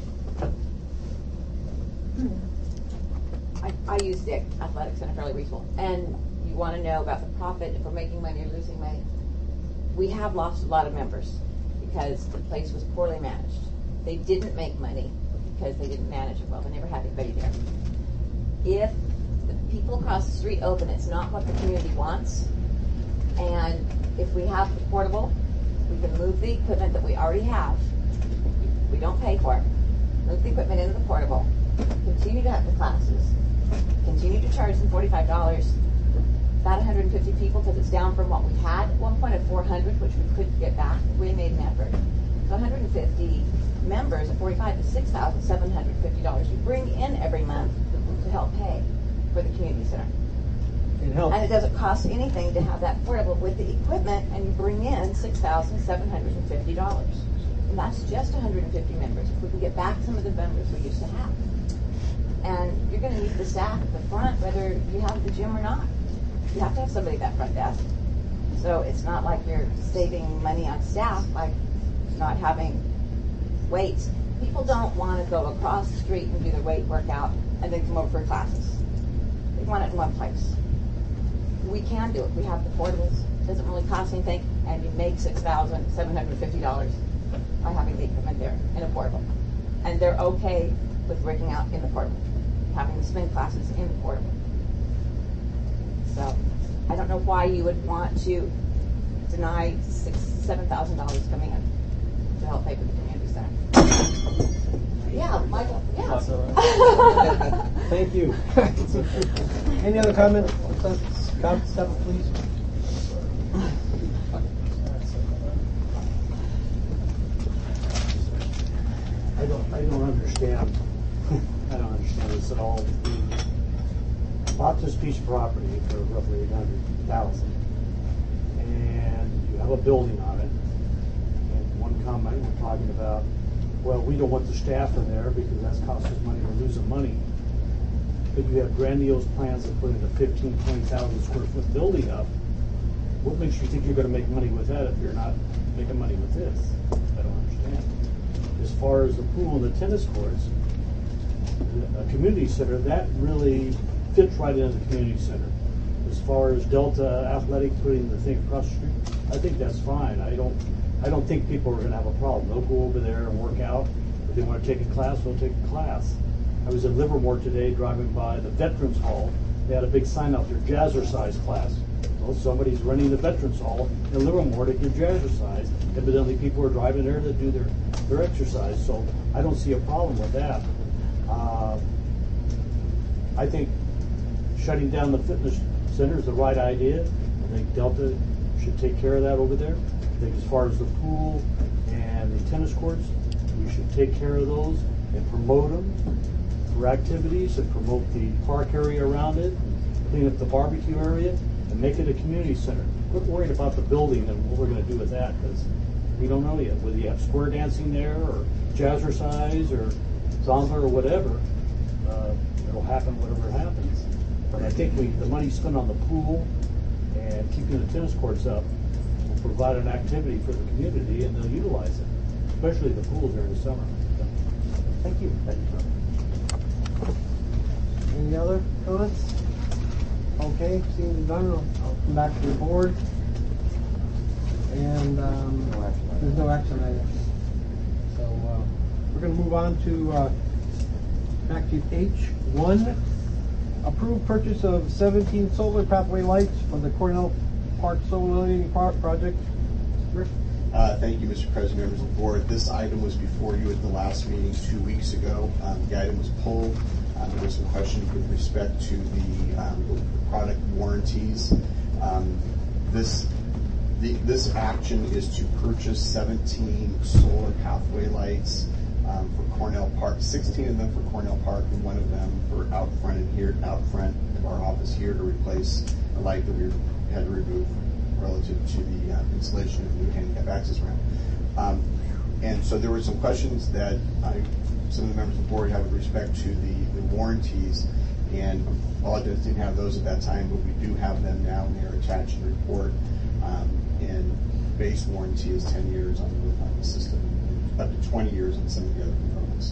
I use the athletic center fairly reasonable, and you want to know about the profit, if we're making money or losing money. We have lost a lot of members because the place was poorly managed. They didn't make money because they didn't manage it well. They never had anybody there. If the people across the street open, it's not what the community wants. And if we have the portable, we can move the equipment that we already have. We don't pay for it. Move the equipment into the portable. Continue to have the classes. Continue to charge them $45. About 150 people, because it's down from what we had at one point of 400, which we couldn't get back. We made an effort. So 150 members at 45 is $6,750 you bring in every month to help pay for the community center. It helps. And it doesn't cost anything to have that portable with the equipment, and you bring in $6,750. And that's just 150 members. If we can get back some of the members we used to have. And you're going to need the staff at the front, whether you have the gym or not. You have to have somebody at that front desk. So it's not like you're saving money on staff by not having weights. People don't want to go across the street and do their weight workout and then come over for classes. They want it in one place. We can do it. We have the portables. It doesn't really cost anything, and you make $6,750 by having the equipment there in a portable. And they're okay with working out in the portable, having the spin classes in the portable. So I don't know why you would want to deny $7,000 coming in to help pay for the community center. Yeah, Michael. Yeah. Thank you. Any other comments? Step, please. I don't understand. I don't understand this at all. We bought this piece of property for roughly $800,000, and you have a building on it. And one comment we're talking about well, we don't want the staff in there because that's costing us money, we're losing money. But you have grandiose plans of putting a 15,000, 20,000 square foot building up. What makes you think you're going to make money with that if you're not making money with this? I don't understand. As far as the pool and the tennis courts, a community center, that really fits right into the community center. As far as Delta Athletic putting the thing across the street, I think that's fine. I don't think people are going to have a problem. They'll go over there and work out. If they want to take a class, they'll take a class. I was in Livermore today driving by the Veterans Hall. They had a big sign out there, jazzercise class. Well, somebody's running the Veterans Hall in Livermore to give jazzercise. Evidently people are driving there to do their exercise, so I don't see a problem with that. I think shutting down the fitness center is the right idea. I think Delta should take care of that over there. I think as far as the pool and the tennis courts, we should take care of those and promote them for activities and promote the park area around it, clean up the barbecue area, and make it a community center. Quit worrying about the building and what we're going to do with that, because we don't know yet. Whether you have square dancing there, or jazzercise, or zumba, or whatever, it'll happen whatever happens. But I think the money spent on the pool and keeping the tennis courts up will provide an activity for the community, and they'll utilize it, especially the pool during the summer. Thank you. Thank you. Any other comments? Okay, seeing none, I'll come back to the board. And there's no action items. So we're going to move on to back to H1. Approved purchase of 17 solar pathway lights for the Cornell Park Solar Lighting Project. Rick? Thank you, Mr. President, members of the board. This item was before you at the last meeting 2 weeks ago. The item was pulled. There were some questions with respect to the product warranties. This action is to purchase 17 solar pathway lights for Cornell Park, 16 of them for Cornell Park, and one of them for out front of our office here to replace a light that we had to remove relative to the installation of the new handicap access ramp. And so there were some questions that some of the members of the board had with respect to the warranties, and apologize didn't have those at that time, but we do have them now, and they're attached to the report. And base warranty is 10 years on the system, up to 20 years on some of the other components.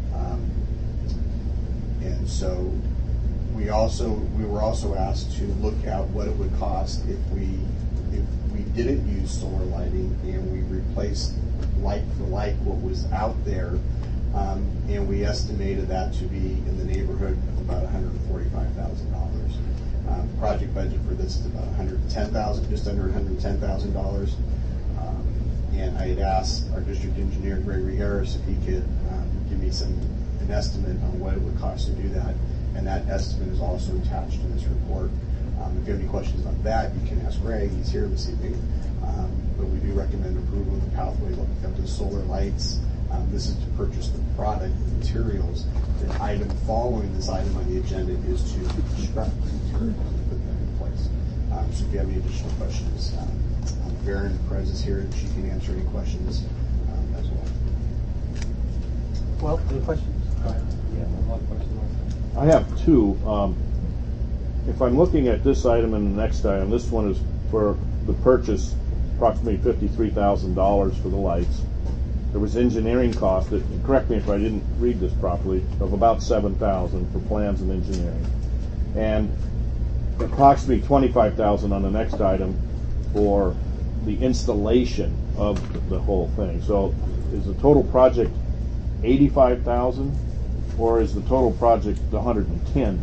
And so we were also asked to look at what it would cost if we didn't use solar lighting and we replaced like for like what was out there, and we estimated that to be in the neighborhood of about $145,000. Project budget for this is about $110,000, just under $110,000. And I had asked our district engineer, Gregory Harris, if he could give me an estimate on what it would cost to do that. And that estimate is also attached to this report. If you have any questions about that, you can ask Greg. He's here this evening. But we do recommend approval of the pathway looking up to solar lights. This is to purchase the product, the materials. The item following this item on the agenda is to construct the materials and put them in place. So if you have any additional questions, Varen Perez is here and she can answer any questions as well. Well, any questions? Yeah, a lot of questions. I have two. If I'm looking at this item and the next item, this one is for the purchase, approximately $53,000 for the lights. There was engineering cost, correct me if I didn't read this properly, of about $7,000 for plans and engineering. And approximately $25,000 on the next item for the installation of the whole thing. So is the total project $85,000 or is the total project $110,000?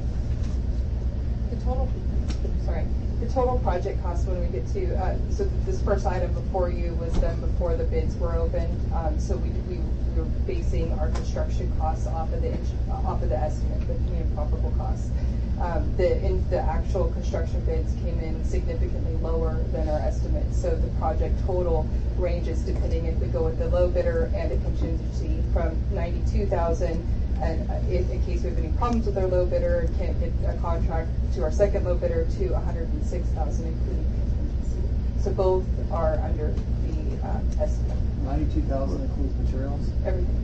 The total project cost when we get to, so this first item before you was done before the bids were opened. So we were basing our construction costs off of the estimate, the community comparable costs. The actual construction bids came in significantly lower than our estimate. So the project total ranges, depending if we go with the low bidder and a contingency, from $92,000. And in case we have any problems with our low bidder and can't get a contract, to our second low bidder to $106,000, including contingency. So both are under the estimate. $92,000 includes materials? Everything.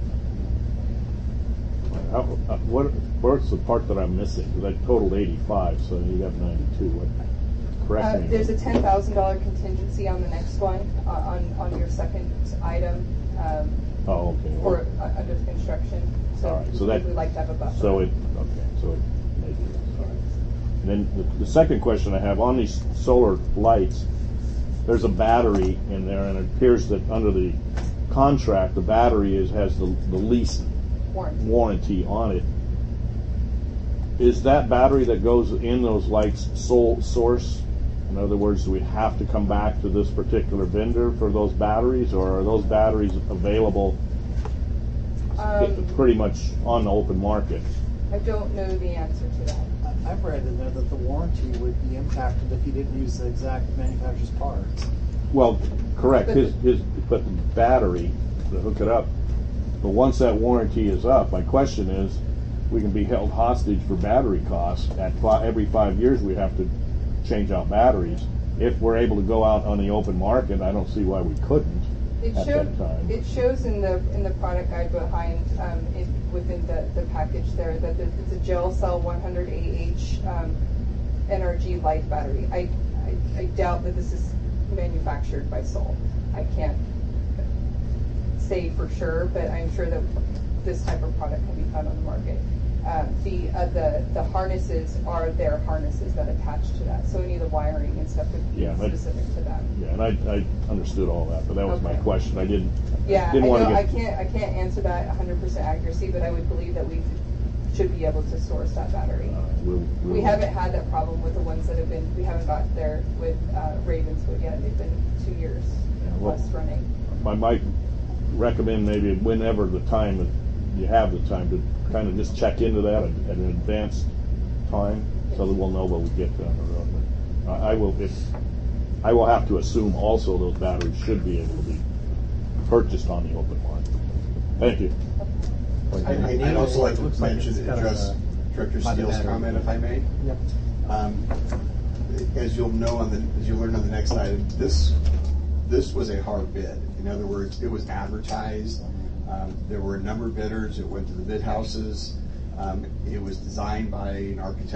What's the part that I'm missing? Because I totaled 85, so you got 92. Correct me. There's a $10,000 contingency on the next one, on your second item. Oh, okay. For under construction. So, all right, so that we'd like to have a buffer. So it maybe all right. And then the second question I have on these solar lights, there's a battery in there, and it appears that under the contract, the battery has the least warranty on it. Is that battery that goes in those lights sole source? In other words, do we have to come back to this particular vendor for those batteries, or are those batteries available pretty much on the open market? I don't know the answer to that. I've read in there that the warranty would be impacted if you didn't use the exact manufacturer's parts. Well, correct. But the battery to hook it up. But once that warranty is up, my question is, we can be held hostage for battery costs. Every 5 years, we have to change out batteries. If we're able to go out on the open market, I don't see why we couldn't at that time. It shows in the product guide behind within the package there that it's a gel cell 100 AH NRG light battery. I doubt that this is manufactured by Sol. I can't say for sure, but I'm sure that this type of product can be found on the market. The harnesses are their harnesses that attach to that. So any of the wiring and stuff would be specific to them. Yeah, and I understood all that, but that was my question. I didn't. Yeah, didn't want to get. I can't answer that 100% accuracy, but I would believe that we should be able to source that battery. We haven't had that problem with the ones that have been. We haven't got there with Ravenswood yet. They've been 2 years plus running. I might recommend maybe whenever the time that you have the time to kind of just check into that at an advanced time, so that we'll know what we get down the road. But I will have to assume also those batteries should be able to be purchased on the open market. Thank you. I'd also like to address Director Steele's comment, if I may. Yep. As you'll know as you learn on the next item, this was a hard bid. In other words, it was advertised. There were a number of bidders. It went to the bid houses. It was designed by an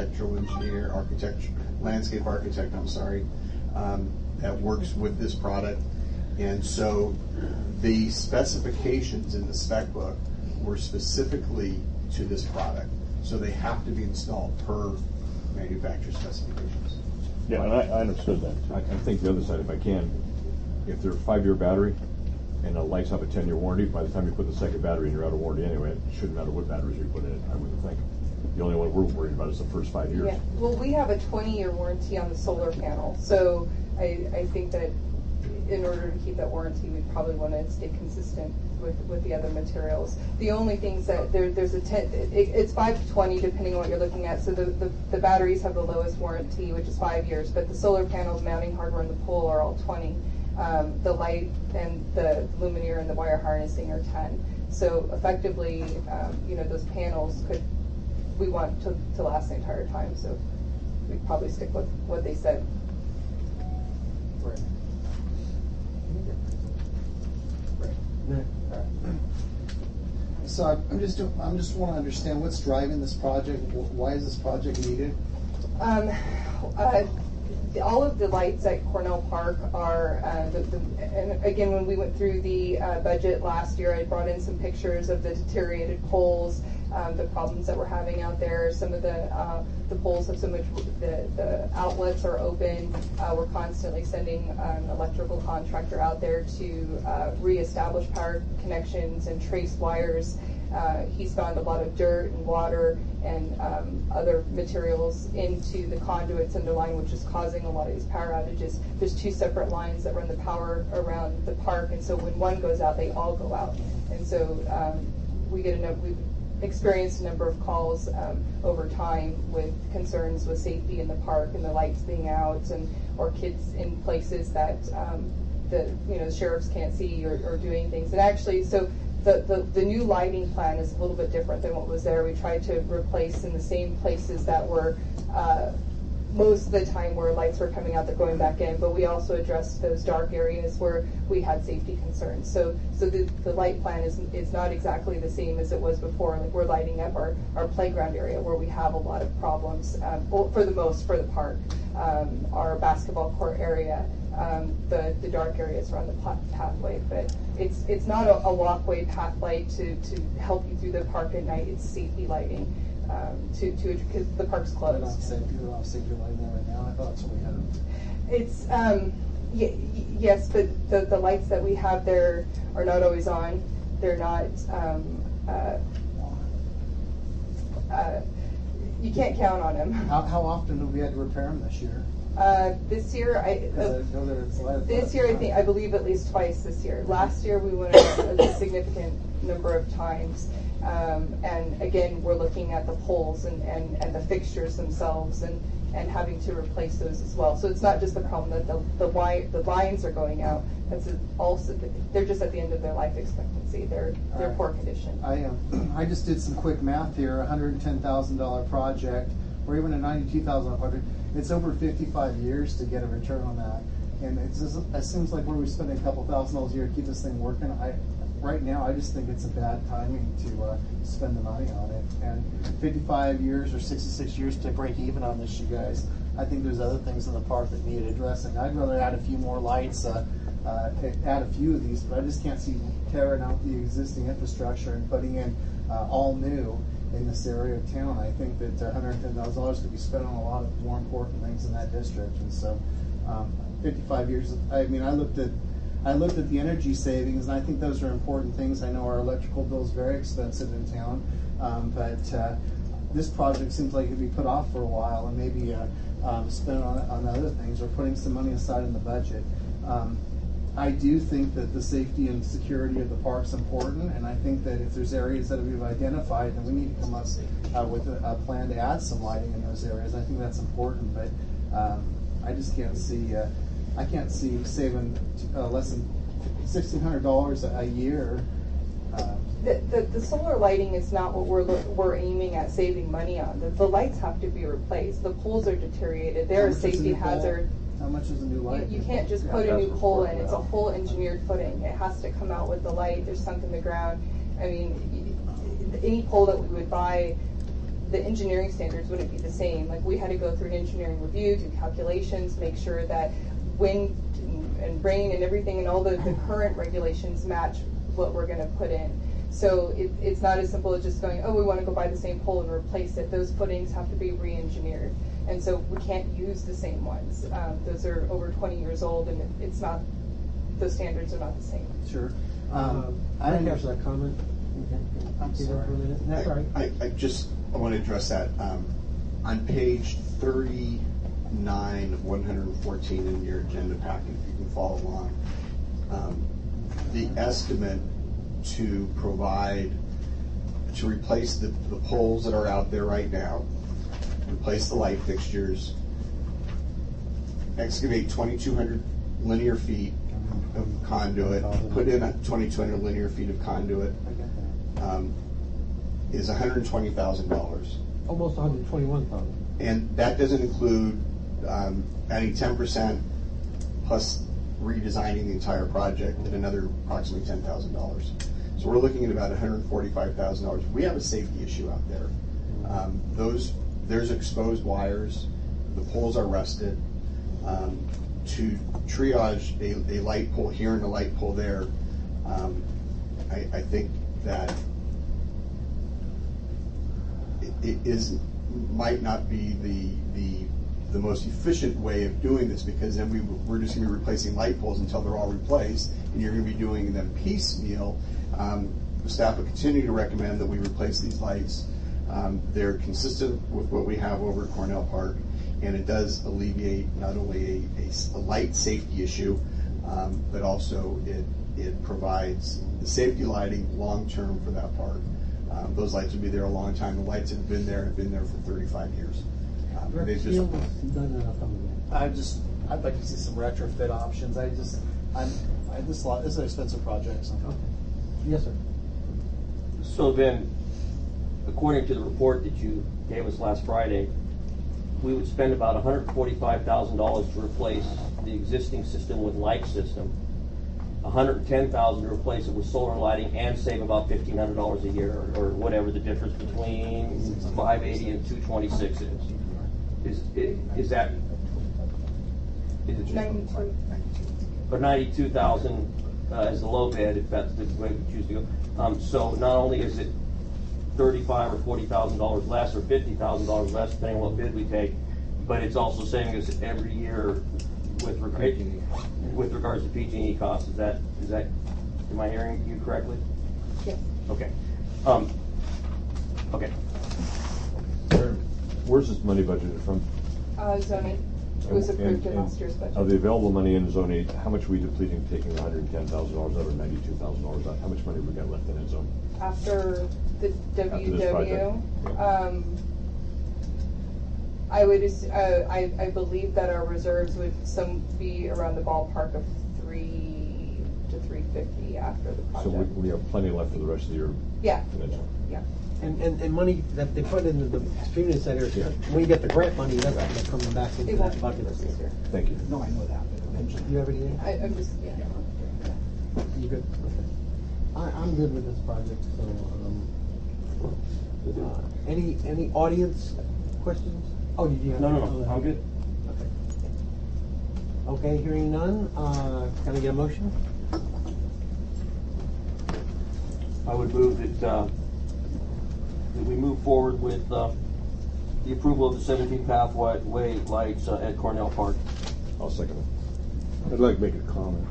landscape architect, that works with this product. And so the specifications in the spec book were specifically to this product. So they have to be installed per manufacturer specifications. Yeah, and I understood that. I think the other side, if I can, if they're a 5-year battery and the lights have a 10-year warranty, by the time you put the second battery in, you're out of warranty anyway. It shouldn't matter what batteries you put in it, I wouldn't think. The only one we're worried about is the first 5 years. Yeah. Well, we have a 20-year warranty on the solar panel, so I think that in order to keep that warranty, we'd probably want to stay consistent with the other materials. The only things that there's it's 5 to 20 depending on what you're looking at. So the batteries have the lowest warranty, which is 5 years, but the solar panels, mounting hardware, and the pole are all 20. The light and the luminaire and the wire harnessing are 10. So effectively, those panels we want to last the entire time. So we'd probably stick with what they said. Right. So I'm just want to understand what's driving this project. Why is this project needed? All of the lights at Cornell Park are, and again, when we went through the budget last year, I brought in some pictures of the deteriorated poles, the problems that we're having out there. Some of the poles have so much, the outlets are open. We're constantly sending an electrical contractor out there to reestablish power connections and trace wires. He's found a lot of dirt and water and other materials into the conduits in the line, which is causing a lot of these power outages. There's 2 separate lines that run the power around the park, and so when one goes out, they all go out. And so we've experienced a number of calls over time with concerns with safety in the park and the lights being out, or kids in places that the sheriffs can't see or doing things. And actually, so the new lighting plan is a little bit different than what was there. We tried to replace in the same places that were most of the time where lights were coming out, they're going back in, but we also addressed those dark areas where we had safety concerns. So the light plan is not exactly the same as it was before. Like, we're lighting up our playground area where we have a lot of problems, for the park. Our basketball court area, the dark areas around the pathway, but it's not a walkway path light to help you through the park at night. It's safety lighting, because the park's closed. They're not safety lighting there right now. I thought that's what we had. It's yes, but the lights that we have there are not always on. They're not. You can't count on them. How often have we had to repair them this year? This year, I believe at least twice this year. Last year we went a significant number of times, and again we're looking at the poles and the fixtures themselves and having to replace those as well. So it's not just the problem that the lines are going out. That's also they're just at the end of their life expectancy. They're poor condition. I just did some quick math here. $110,000 project, or even a $92,000 project. It's over 55 years to get a return on that, and it seems like where we spend a couple $1,000s a year to keep this thing working. Right now, I just think it's a bad timing to spend the money on it. And 55 years or 66 years to break even on this, you guys. I think there's other things in the park that need addressing. I'd rather add a few more lights, add a few of these, but I just can't see tearing out the existing infrastructure and putting in all new in this area of town. I think that $110,000 could be spent on a lot of more important things in that district. And so 55 years, I mean, I looked at the energy savings, and I think those are important things. I know our electrical bill is very expensive in town, but this project seems like it could be put off for a while and maybe spent on other things or putting some money aside in the budget. I do think that the safety and security of the park's important, and I think that if there's areas that we've identified, then we need to come up with a plan to add some lighting in those areas. I think that's important, but I just can't see. I can't see saving less than $1,600 a year. The solar lighting is not what we're aiming at saving money on. The lights have to be replaced. The poles are deteriorated. They're a safety hazard. How much is a new light? You can't just put a new pole in. It's a whole engineered footing. It has to come out with the light. They're sunk in the ground. I mean, any pole that we would buy, the engineering standards wouldn't be the same. Like, we had to go through an engineering review, do calculations, make sure that wind and rain and everything and all the current regulations match what we're going to put in. So it's not as simple as just going, oh, we want to go buy the same pole and replace it. Those footings have to be re-engineered. And so we can't use the same ones. Those are over 20 years old, and it's not, those standards are not the same. Sure. I didn't answer that comment. I'm sorry. That's right. I want to address that. On page 39 of 114 in your agenda packet, if you can follow along, the estimate to replace the poles that are out there right now, replace the light fixtures, excavate 2,200 linear feet of conduit, put in 2,200 linear feet of conduit, is $120,000. Almost $121,000. And that doesn't include adding 10% plus redesigning the entire project at another approximately $10,000. So we're looking at about $145,000. We have a safety issue out there. There's exposed wires. The poles are rusted. To triage a light pole here and a light pole there, I think that it might not be the most efficient way of doing this, because then we're just going to be replacing light poles until they're all replaced, and you're going to be doing them piecemeal. The staff would continue to recommend that we replace these lights. They're consistent with what we have over at Cornell Park, and it does alleviate not only a light safety issue, but also it provides the safety lighting long term for that park. Those lights will be there a long time. The lights have been there for 35 years. I'd like to see some retrofit options. This is an expensive project. So. Okay. Yes, sir. So then, according to the report that you gave us last Friday, we would spend about $145,000 to replace the existing system with light system, $110,000 to replace it with solar lighting, and save about $1,500 a year, or whatever the difference between 580 and 226 is. Is that? Is it 92. Or 92,000 as the low bid, if that's the way we choose to go. So not only is it $35,000 or $40,000 less, or $50,000 less, depending on what bid we take, but it's also saving us every year with regards to PG&E costs. Is that? Am I hearing you correctly? Yes. Okay. Okay. Where's this money budgeted from? Zoning. It was approved in last year's budget. Of the available money in zone 8, how much are we depleting taking $110,000 out or $92,000 out? How much money we got left in zone? After the WW, Yeah. I believe that our reserves would be around the ballpark of 3 to 350 after the project. So we have plenty left for the rest of the year. Yeah. in zone. Yeah. And money that they put into the community center, when you get the grant money, that's going to come back into that bucket this year. Thank you. No, I know that, but eventually. You have anything? I'm just, yeah. You good? Okay. I'm good with this project, so, any audience questions? Oh, did you have? No, I'm good. Okay, hearing none, can I get a motion? I would move that we move forward with the approval of the 17 pathway lights at Cornell Park. I'll second it. I'd like to make a comment.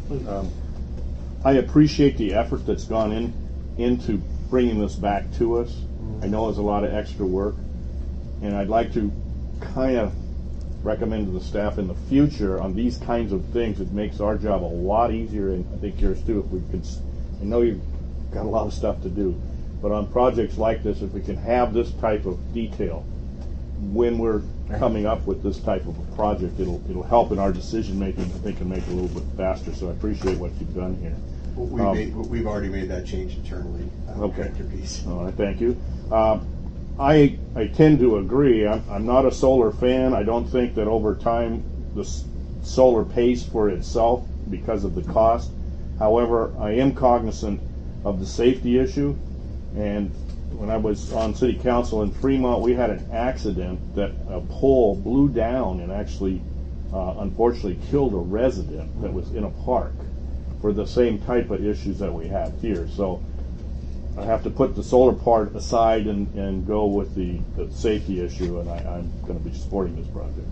I appreciate the effort that's gone into bringing this back to us. I know it's a lot of extra work, and I'd like to kind of recommend to the staff in the future on these kinds of things. It makes our job a lot easier, and I think yours too. If we could, I know you've got a lot of stuff to do, but on projects like this, if we can have this type of detail when we're coming up with this type of a project, it'll help in our decision making. I think, and make it a little bit faster. So I appreciate what you've done here. We've already made that change internally. Okay. Director Pease. All right, thank you. I tend to agree. I'm not a solar fan. I don't think that over time the solar pays for itself because of the cost. However, I am cognizant of the safety issue. And when I was on city council in Fremont, we had an accident that a pole blew down and actually, unfortunately, killed a resident that was in a park for the same type of issues that we have here. So I have to put the solar part aside and go with the safety issue, and I'm going to be supporting this project.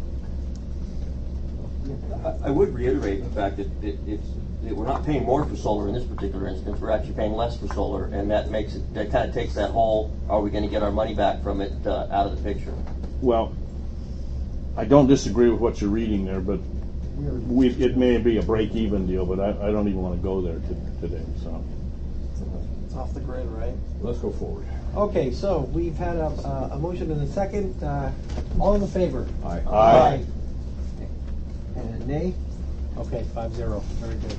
I would reiterate the fact that we're not paying more for solar in this particular instance. We're actually paying less for solar, and that kind of takes that whole, are we going to get our money back from it, out of the picture. Well, I don't disagree with what you're reading there, but it may be a break-even deal, but I don't even want to go there today. So It's off the grid, right? Let's go forward. Okay, so we've had a motion and a second. All in favor? Aye. Aye. And nay? Okay, 5-0. Very good.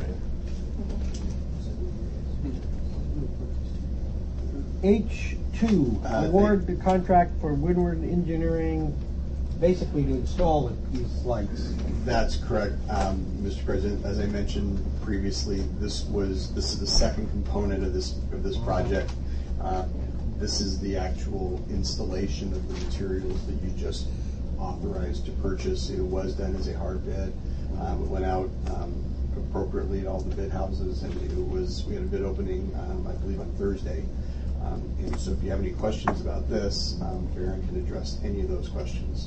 H2, award the contract for Windward Engineering, basically to install these lights. That's correct, Mr. President. As I mentioned previously, this is the second component of this project. This is the actual installation of the materials that you just authorized to purchase. It was done as a hard bid. It went out appropriately at all the bid houses, and we had a bid opening, I believe, on Thursday. And so if you have any questions about this, Karen can address any of those questions.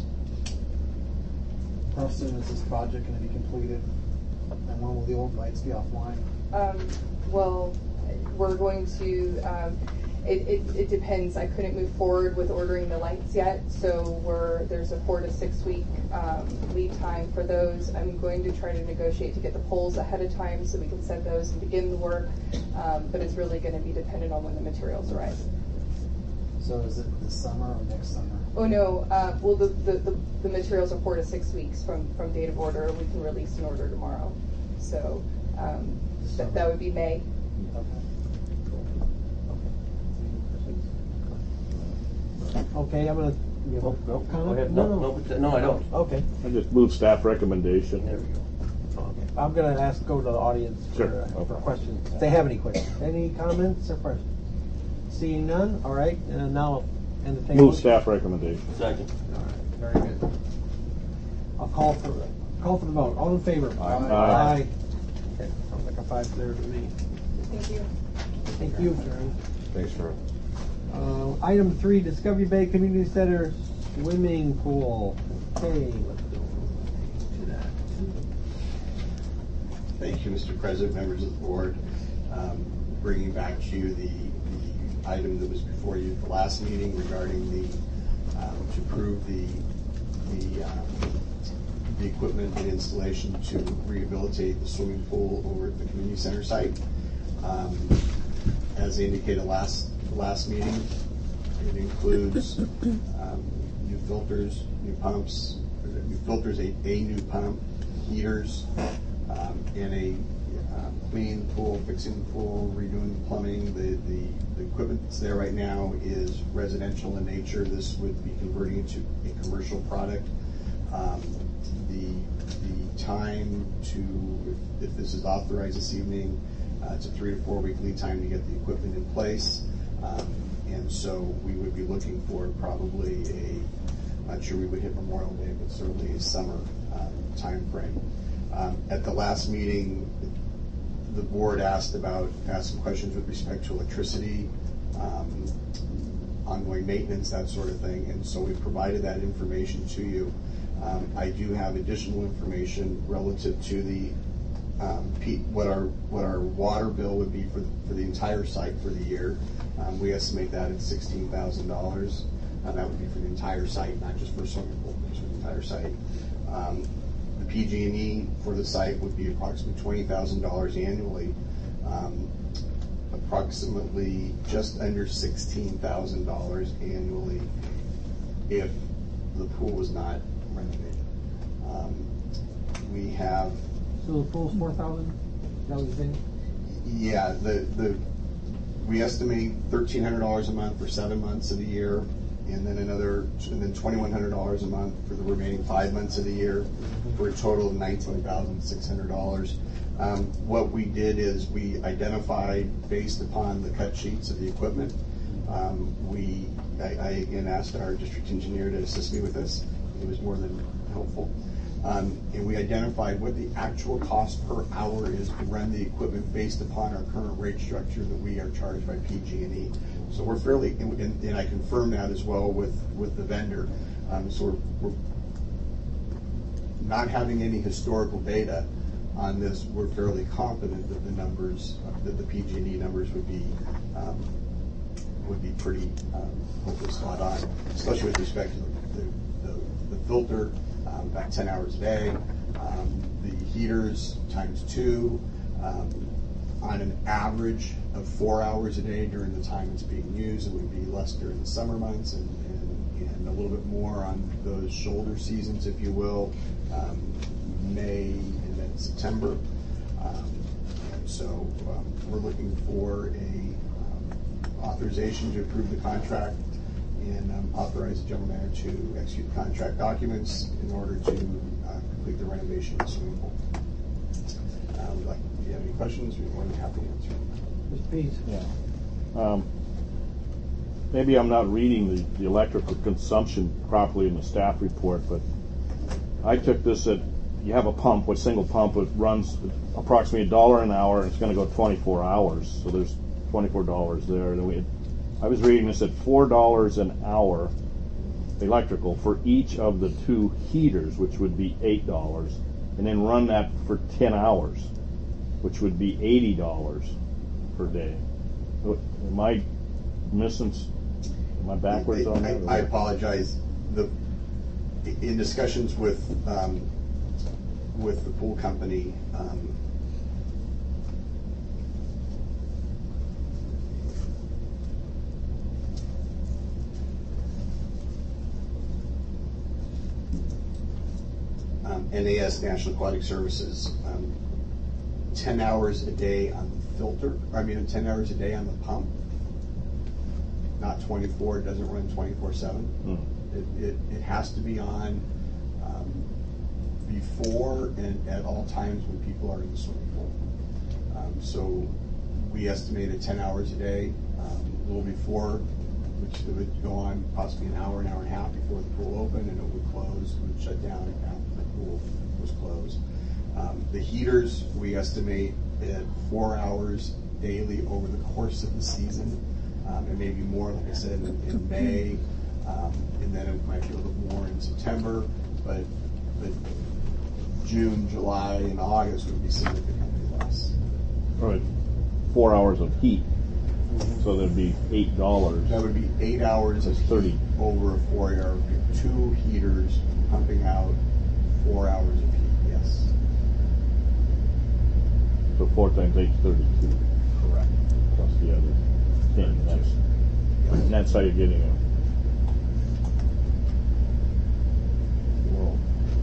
How soon is this project going to be completed? And when will the old lights be offline? Well, we're going to, it depends. I couldn't move forward with ordering the lights yet, so there's a 4 to 6 week lead time for those. I'm going to try to negotiate to get the poles ahead of time so we can send those and begin the work, but it's really going to be dependent on when the materials arrive. So is it this summer or next summer? Oh no, well the materials are 4 to 6 weeks from date of order. We can release an order tomorrow. So that would be May. Okay, I'm going to You have a Go comment? ahead. No, I don't. Okay. I just move staff recommendation. There we go. I'm going to go to the audience Sure. for questions. If they have any questions. Any comments or questions? Seeing none, all right. And now entertain. Move motion. staff recommendation. Second. All right, very good. I'll call for the vote. All in favor? Aye. Okay, sounds like a 5-0 to me. Thank you. Thank you, Karen. Thanks, Fern. Item 3, Discovery Bay Community Center swimming pool. Okay, let's go to that. Thank you, Mr. President, members of the board. Bringing back to you the item that was before you at the last meeting regarding to approve the equipment and installation to rehabilitate the swimming pool over at the community center site. As indicated last meeting, it includes new filters, new pumps, new filters, a new pump, heaters, and a cleaning the pool, fixing the pool, redoing the plumbing. The equipment that's there right now is residential in nature. This would be converting into a commercial product. The time to, if this is authorized this evening, it's a 3 to 4 week lead time to get the equipment in place. And so we would be looking for probably not sure we would hit Memorial Day, but certainly a summer time frame. At the last meeting, the board asked some questions with respect to electricity, ongoing maintenance, that sort of thing, and so we provided that information to you. I do have additional information relative to the what our water bill would be for the entire site for the year. We estimate that at $16,000. That would be for the entire site, not just for swimming pool, but for the entire site. The PG&E for the site would be approximately $20,000 annually. Approximately just under $16,000 annually if the pool was not renovated. We have. So the pool's 4,000? That was the thing? Yeah, we estimate $1,300 a month for 7 months of the year, and then $2,100 a month for the remaining 5 months of the year, for a total of $19,600. What we did is we identified, based upon the cut sheets of the equipment, I again asked our district engineer to assist me with this. He was more than helpful. And we identified what the actual cost per hour is to run the equipment based upon our current rate structure that we are charged by PG&E. So we're fairly, and I confirmed that as well with the vendor. So we're not having any historical data on this. We're fairly confident that the numbers, that the PG&E numbers would be pretty hopefully spot on, especially with respect to the filter. About 10 hours a day. The heaters ×2, on an average of 4 hours a day during the time it's being used. It would be less during the summer months and a little bit more on those shoulder seasons, if you will, May and then September. And so we're looking for a authorization to approve the contract and authorize the general manager to execute contract documents in order to complete the renovation of the swimming pool. If you have any questions, we're more than happy to answer them. Mr. Pease. Yeah. Maybe I'm not reading the electrical consumption properly in the staff report, but I took this at, you have a pump, a single pump, it runs approximately $1 an hour, and it's going to go 24 hours, so there's $24 there. And I was reading this at $4 an hour electrical for each of the 2 heaters, which would be $8, and then run that for 10 hours, which would be $80 per day. Am I missing? Am I backwards on that? I apologize. In discussions with the pool company, NAS, National Aquatic Services, 10 hours a day on the filter, 10 hours a day on the pump, not 24, it doesn't run 24/7. It has to be on before and at all times when people are in the swimming pool. So we estimated 10 hours a day, a little before, which would go on possibly an hour and a half before the pool opened, and it would close, it would shut down after the pool was closed. The heaters, we estimate at 4 hours daily over the course of the season, and maybe more, like I said, in May, and then it might be a little more in September, but June, July, and August would be significantly less. All right, 4 hours of heat, so that'd be $8. That would be 8 hours of 30 heat over a 4 hour. 2 heaters pumping out 4 hours of heat. Yes. So 4 times 8 is 32. Correct. Plus the other 10. That's how you're getting a world.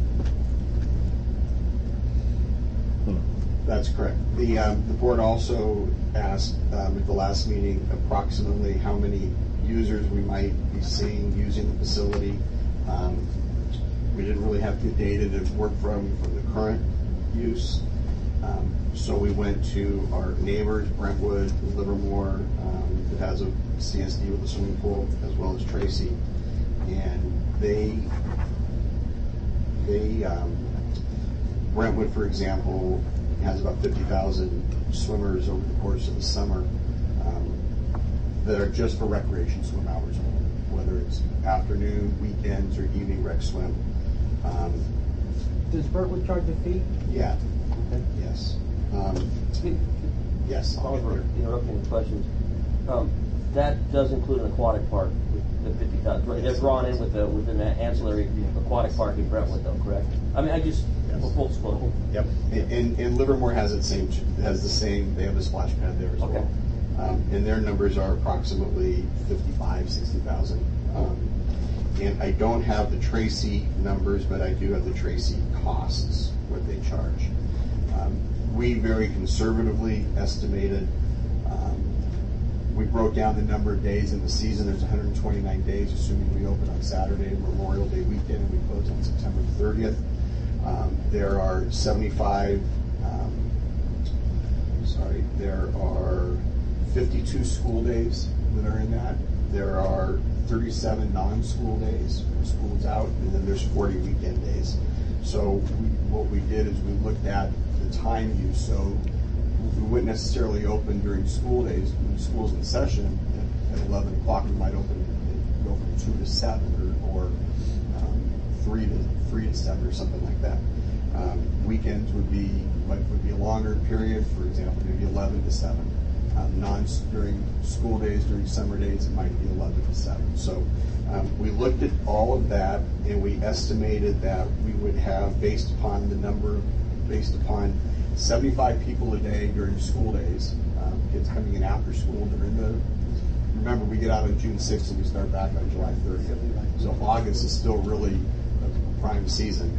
That's correct. The board also asked at the last meeting approximately how many users we might be seeing using the facility. We didn't really have good data to work from the current use. So we went to our neighbors, Brentwood, Livermore, that has a CSD with a swimming pool, as well as Tracy. And Brentwood, for example, has about 50,000 swimmers over the course of the summer that are just for recreation swim hours only, whether it's afternoon, weekends, or evening rec swim. Does Brentwood charge a fee? Yeah. Okay. Yes. Yes. Oliver, interrupting the questions. That does include an aquatic park, the 50,000. They're drawn in within that ancillary aquatic park in Brentwood, though, correct? I mean, full disclosure. Yep. And Livermore has the same. They have a splash pad there as well. And their numbers are approximately 60,000. And I don't have the Tracy numbers, but I do have the Tracy costs, what they charge. We very conservatively estimated. We broke down the number of days in the season. There's 129 days, assuming we open on Saturday, Memorial Day weekend, and we close on September 30th. There are 52 school days that are in that. There are 37 non-school days when school is out, and then there's 40 weekend days. So what we did is we looked at the time use. So we wouldn't necessarily open during school days. When school's in session at 11 o'clock, we might go from 2 to 7 or 3 to 7 or something like that. Weekends would be a longer period, for example, maybe 11 to 7. During school days, during summer days, it might be 11 to 7. So we looked at all of that, and we estimated that we would have, based upon 75 people a day during school days, kids coming in after school. Remember, we get out on June 6th and we start back on July 30th. So August is still really a prime season.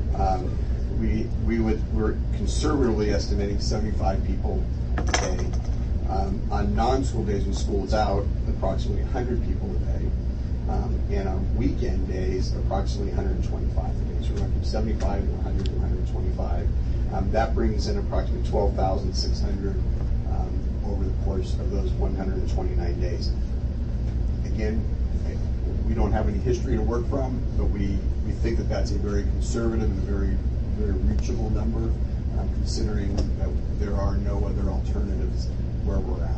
We're conservatively estimating 75 people a day. On non-school days when school is out, approximately 100 people a day. And on weekend days, approximately 125 a day. So we're going from 75 to 100 to 125. That brings in approximately 12,600 over the course of those 129 days. Again, we don't have any history to work from, but we think that that's a very conservative and a very, very reachable number, considering that there are no other alternatives where we're at.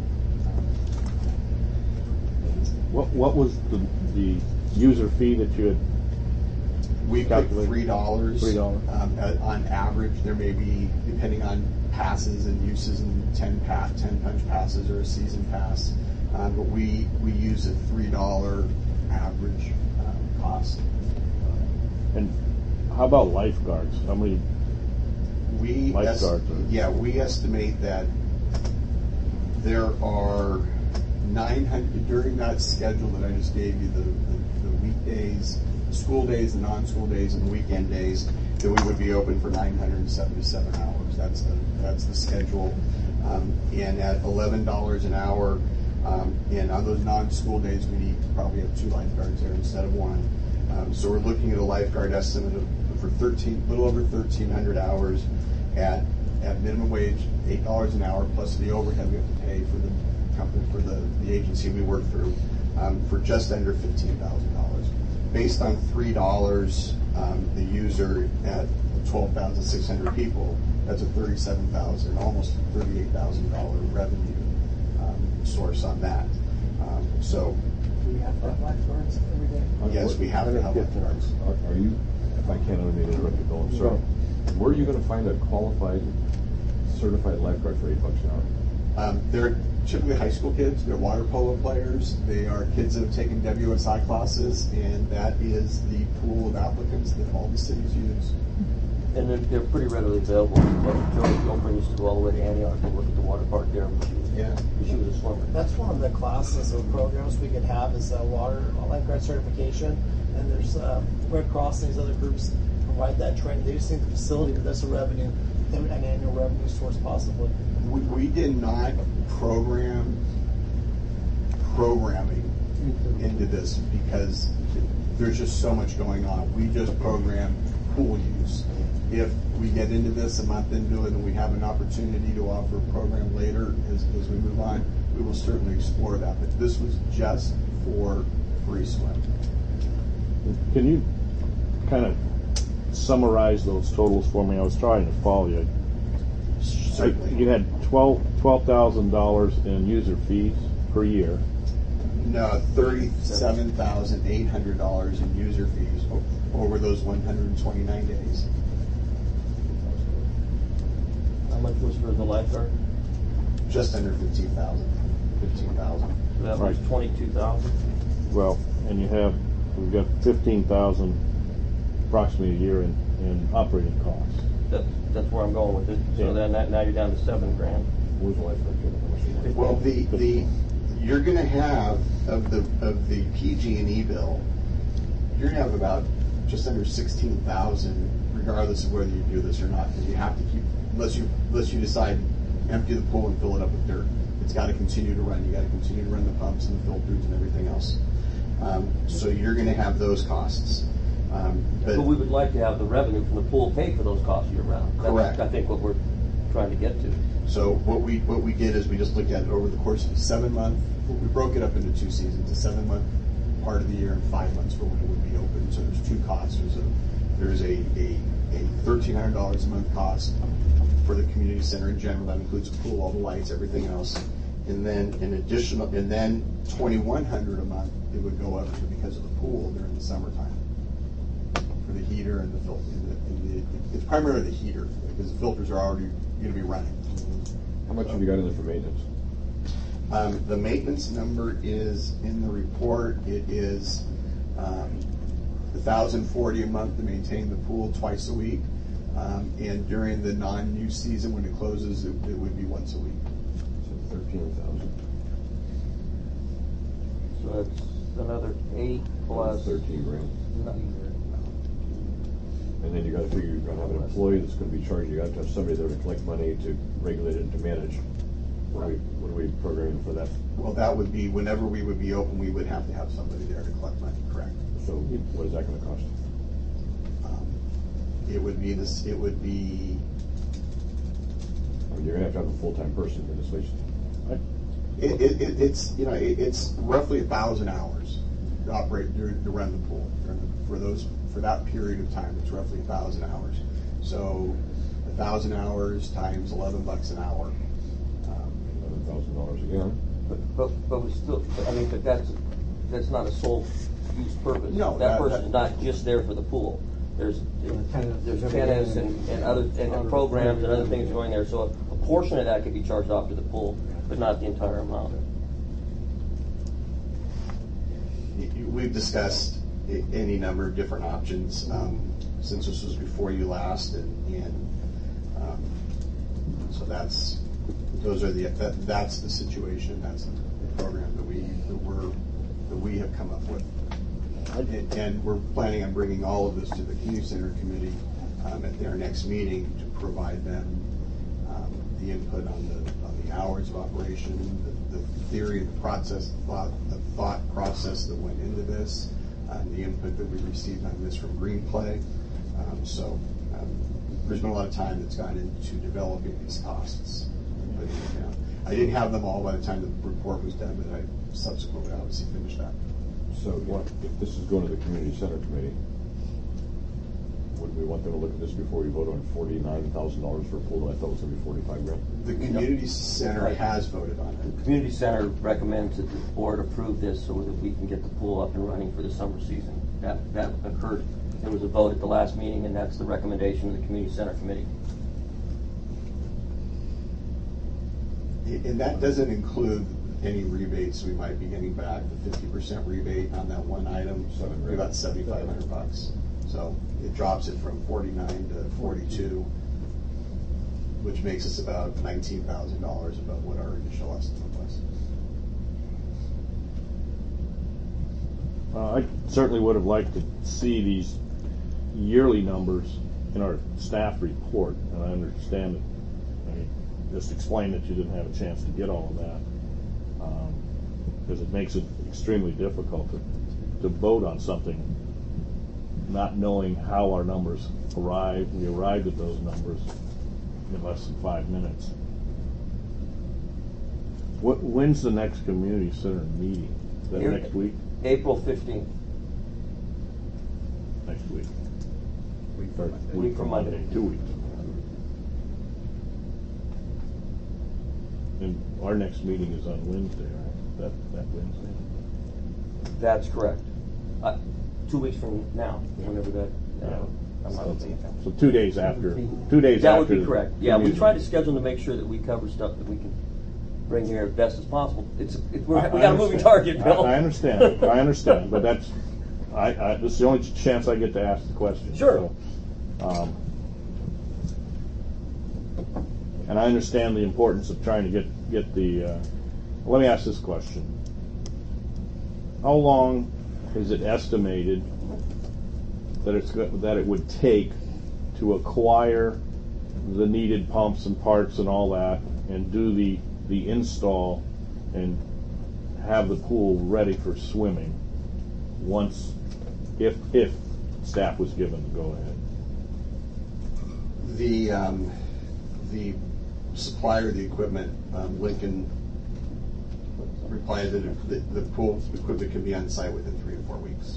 What was the user fee that you had? We picked $3 on average. There may be, depending on passes and uses, and 10 punch passes or a season pass. But we use a $3 average cost. And how about lifeguards? How many lifeguards? We estimate that there are 900 during that schedule that I just gave you, the weekdays, school days, the non-school days, and the weekend days, that we would be open for 977 hours. That's the schedule. And at $11 an hour, And on those non-school days, we probably have 2 lifeguards there instead of 1. So we're looking at a lifeguard estimate for little over 1,300 hours at minimum wage, $8 an hour, plus the overhead we have to pay for the company, for the agency we work through, for just under $15,000. Based on $3 the user at 12,600 people, that's a $37,000, almost $38,000 revenue source on that. So. Do we have to have lifeguards every day? Yes, we have to have lifeguards. Are you, if I can, I don't mean to interrupt you, Bill, I'm sorry. Where are you going to find a qualified, certified lifeguard for $8 an hour? They're typically high school kids. They're water polo players. They are kids that have taken WSI classes, and that is the pool of applicants that all the cities use. And they're pretty readily available. Joe brings us to all the way to Antioch to work at the water park there. She was a swimmer. That's one of the classes or programs we could have is water lifeguard certification. And there's Red Cross and these other groups provide that training. They just need the facility, but that's a revenue, an annual revenue source possibly. We did not programming into this because there's just so much going on. We just program pool use. If we get into this a month into it and we have an opportunity to offer a program later as we move on, we will certainly explore that. But this was just for free swim. Can you kind of summarize those totals for me? I was trying to follow you. Certainly. You had $12,000 in user fees per year. No, $37,800 in user fees over those 129 days. How much was for the lifeguard? Just under 15,000. So that was 22,000. Well, and we've got 15,000 approximately a year in operating costs. That's where I'm going with it. So then now you're down to $7,000. Where's the lifeguard? Well, you're going to have of the PG&E bill, you're going to have about just under 16,000, regardless of whether you do this or not. Because you have to keep, unless you decide empty the pool and fill it up with dirt. It's got to continue to run. You got to continue to run the pumps and the filters and everything else. So you're going to have those costs. But we would like to have the revenue from the pool pay for those costs year round. Correct. That's, I think, what we're trying to get to. So what we did is we just looked at it over the course of a 7-month. We broke it up into 2 seasons: a 7-month part of the year and 5 months for when it would be open. So there's 2 costs. There's a $1,300 a month cost for the community center in general. That includes the pool, all the lights, everything else. And then $2,100 a month it would go up to because of the pool during the summertime for the heater and the filter. It's primarily the heater because the filters are already going to be running. How much have you got in there for maintenance? The maintenance number is in the report. It is $1,040 a month to maintain the pool twice a week, and during the non-new season when it closes, it would be once a week. So 13,000. So that's another 8 plus 13 grand. And then you got to figure you're going to have an employee that's going to be charged. You got to have somebody there to collect money, to regulate it, and to manage. What are we programming for that? Well, that would be whenever we would be open, we would have to have somebody there to collect money. Correct. So what is that going to cost? It would be this. It would be. I mean, you're going to have a full-time person in this place. It's roughly 1,000 hours to operate to run the pool for that period of time. It's roughly 1,000 hours. So 1,000 hours times $11 an hour. $11,000 a year. But we still. I mean, but that's not a sole use purpose. No, that person's not just there for the pool. There's tennis and other programs and other things going there. So a portion of that could be charged off to the pool, but not the entire amount. We've discussed any number of different options since this was before you last, and so that's the situation. That's the program that we have come up with, and we're planning on bringing all of this to the community center committee at their next meeting to provide them the input on the hours of operation, the theory, the thought process that went into this, the input that we received on this from Greenplay. There's been a lot of time that's gone into developing these costs. But, I didn't have them all by the time the report was done, but I subsequently obviously finished that. So if this is going to the community center committee, would we want them to look at this before we vote on $49,000 for a pool? I thought it was going to be $45,000. The community center has voted on it. The community center recommends that the board approve this so that we can get the pool up and running for the summer season. That occurred. There was a vote at the last meeting, and that's the recommendation of the community center committee. And that doesn't include any rebates we might be getting back. The 50% rebate on that one item, so about $7,500. So it drops it from 49 to 42, which makes us about $19,000 above what our initial estimate was. I certainly would have liked to see these yearly numbers in our staff report, and I understand it. Just explain that you didn't have a chance to get all of that, because it makes it extremely difficult to vote on something not knowing how our numbers arrived. We arrived at those numbers in less than 5 minutes. When's the next community center meeting? Is that next week? April 15th. Next week. Week from Monday. 2 weeks. And our next meeting is on Wednesday, right? That Wednesday? That's correct. 2 weeks from now, whenever that. I'm not so 2 days after. 2 days that after. That would be correct. Yeah, we try to schedule to make sure that we cover stuff that we can bring here as best as possible. We got a moving target, Bill. I understand, but that's this is the only chance I get to ask the question. Sure. So, and I understand the importance of trying to get the. Let me ask this question: how long is it estimated that it would take to acquire the needed pumps and parts and all that, and do the install and have the pool ready for swimming once, if staff was given the go ahead? The supplier of the equipment, Lincoln, replied that the pool equipment can be on site within 3 to 4 weeks.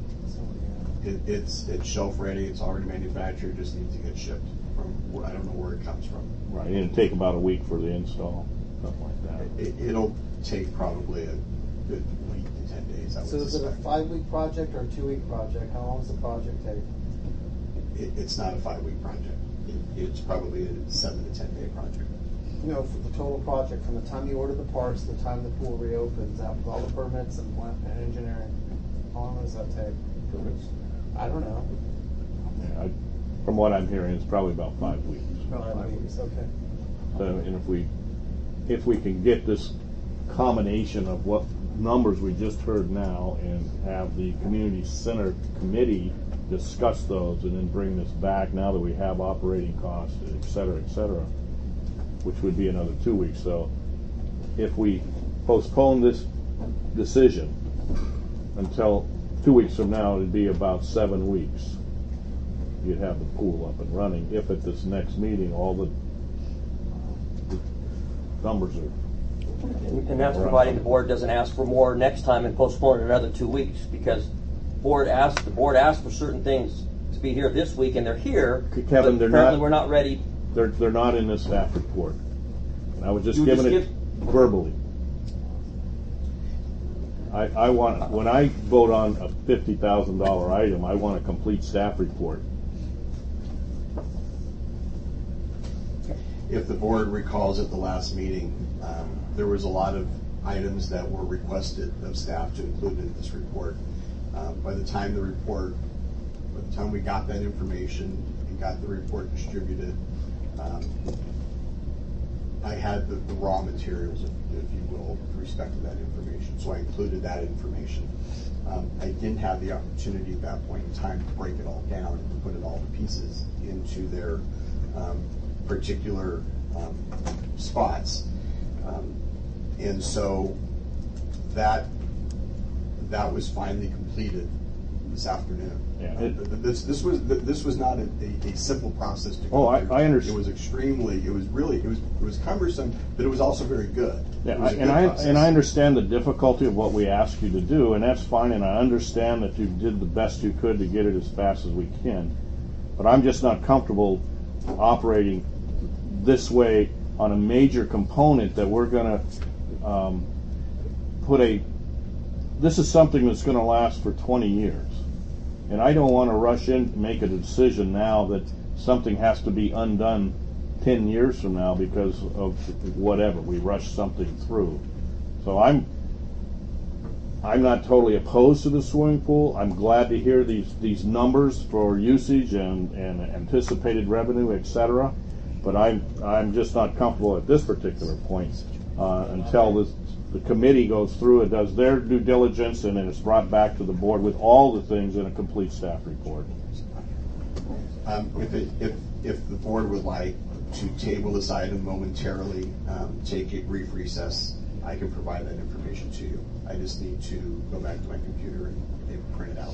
It's shelf ready. It's already manufactured. Just needs to get shipped from. I don't know where it comes from. Right. And it'll take about a week for the install, something like that. It'll take probably a good week to 10 days. I would So is it a suspect. 5-week project or a 2-week project? How long does the project take? It's not a 5-week project. It's probably a 7 to 10 day project. No, for the total project, from the time you order the parts to the time the pool reopens, out with all the permits and engineering, how long does that take? Permits? I don't know. Yeah, from what I'm hearing, it's probably about 5 weeks. About 5 weeks, okay. So, and if we can get this combination of what numbers we just heard now and have the community center committee discuss those and then bring this back now that we have operating costs, et cetera, which would be another 2 weeks. So if we postpone this decision until 2 weeks from now, it'd be about 7 weeks. You'd have the pool up and running. If at this next meeting all the numbers are. And that's providing the board doesn't ask for more next time and postpone it another 2 weeks, because the board asked for certain things to be here this week, and they're here. Kevin, but apparently we're not ready. They're not in this staff report. And I was just giving it verbally. I want, when I vote on a $50,000 item, I want a complete staff report. If the board recalls at the last meeting, there was a lot of items that were requested of staff to include in this report. By the time we got that information and got the report distributed, I had the raw materials, if you will, with respect to that information. So I included that information. I didn't have the opportunity at that point in time to break it all down and to put it all the pieces into their particular spots. And so that was finally completed this afternoon. Yeah. This was not a simple process to go Oh, I through. understand. It was extremely. It was cumbersome, but it was also very good. Yeah, It was a good I process. understand the difficulty of what we asked you to do, and that's fine. And I understand that you did the best you could to get it as fast as we can. But I'm just not comfortable operating this way on a major component that we're going to put a. This is something that's going to last for 20 years. And I don't want to rush in and make a decision now that something has to be undone 10 years from now because of whatever. We rushed something through. So I'm not totally opposed to the swimming pool. I'm glad to hear these numbers for usage and anticipated revenue, etc. But I'm just not comfortable at this particular point until the committee goes through and does their due diligence, and then it's brought back to the board with all the things in a complete staff report. If the board would like to table this item momentarily, take a brief recess, I can provide that information to you. I just need to go back to my computer and print it out.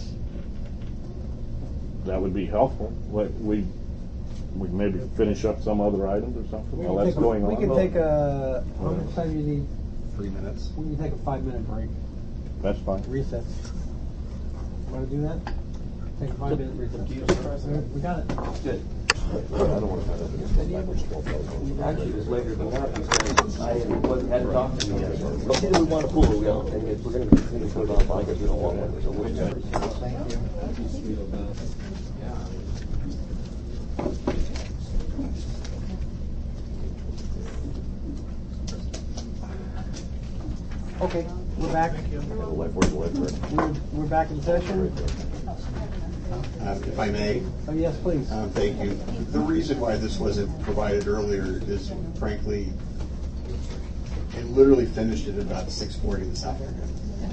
That would be helpful. We maybe finish up some other items or something while that's going on. We can take a. How much time do you need? 3 minutes. We can take a 5-minute break. That's fine. Recess. Want to do that? Take a 5-minute recess. We got it. Good. I don't want to find out if it's language 12,000. Actually, it was later than that because I hadn't talked to you yet. Okay, we want a pool, we don't, and if we're going to continue to put it off, I guess we don't want one, so we'll just. Thank you. Okay, we're back. We're back in session. If I may. Oh, yes, please. Thank you. The reason why this wasn't provided earlier is, frankly, it literally finished at about 6:40 this afternoon.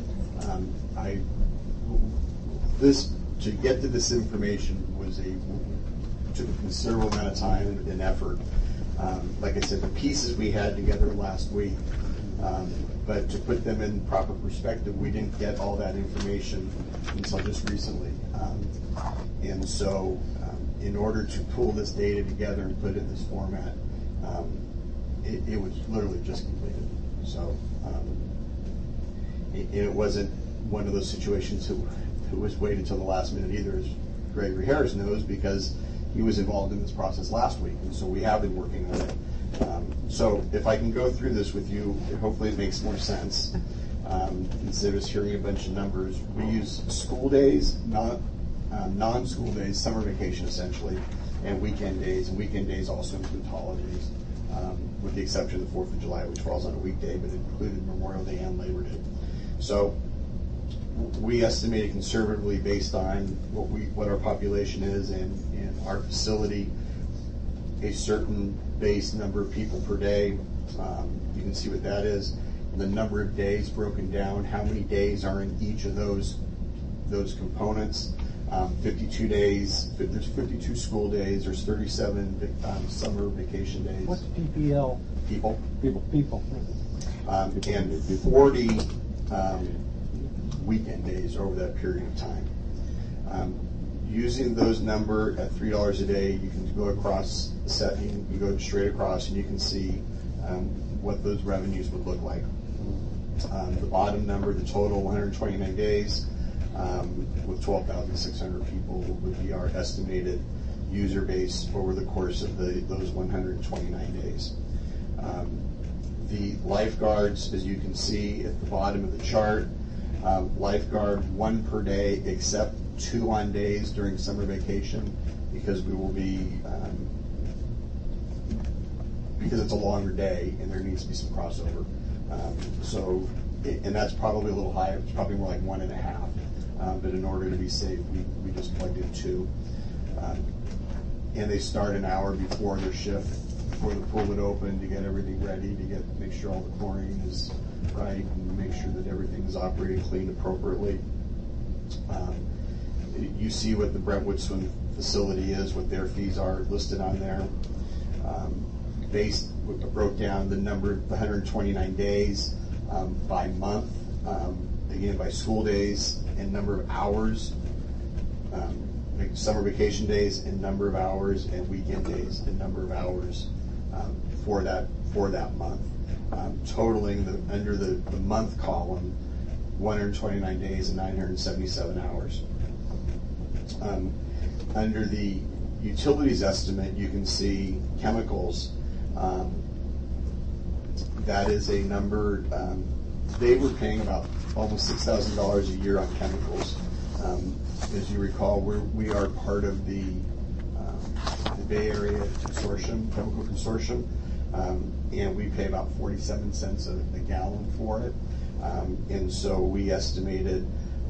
To get to this information took a considerable amount of time and effort. Like I said, the pieces we had together last week, but to put them in proper perspective, we didn't get all that information until just recently. And so, in order to pull this data together and put it in this format, it was literally just completed. So, it wasn't one of those situations that was waited till the last minute either, as Gregory Harris knows, because he was involved in this process last week, and so we have been working on it. So if I can go through this with you, hopefully it makes more sense. Instead of just hearing a bunch of numbers, we use school days, not non-school days, summer vacation essentially, and weekend days also include holidays, with the exception of the 4th of July, which falls on a weekday, but it included Memorial Day and Labor Day. So we estimated conservatively based on what our population is and our facility, a certain base number of people per day. You can see what that is. The number of days broken down, how many days are in each of those components. 52 days, there's 52 school days, there's 37 summer vacation days. What's PPL? People. People. And 40 weekend days over that period of time. Using those number at $3 a day, you can go across the set, you can go straight across and you can see what those revenues would look like. The bottom number, the total 129 days, with 12,600 people would be our estimated user base over the course of those 129 days. The lifeguards, as you can see at the bottom of the chart, lifeguard 1 per day, except 2 on days during summer vacation, because we will be because it's a longer day and there needs to be some crossover. And that's probably a little higher. It's probably more like 1.5. But in order to be safe, we just plugged in 2. And they start an hour before their shift, before the pool would open, to get everything ready, to make sure all the chlorine is right, and make sure that everything is operating cleaned appropriately. You see what the Brentwood Swim facility is, what their fees are listed on there. Broke down the number, the 129 days. by month, again, by school days and number of hours, like summer vacation days and number of hours, and weekend days and number of hours for that month, totaling under the month column 129 days and 977 hours. Under the utilities estimate, you can see chemicals. That is a number. They were paying about almost $6,000 a year on chemicals. As you recall, we are part of the Bay Area Consortium, Chemical Consortium, and we pay about 47 cents a gallon for it. And so we estimated,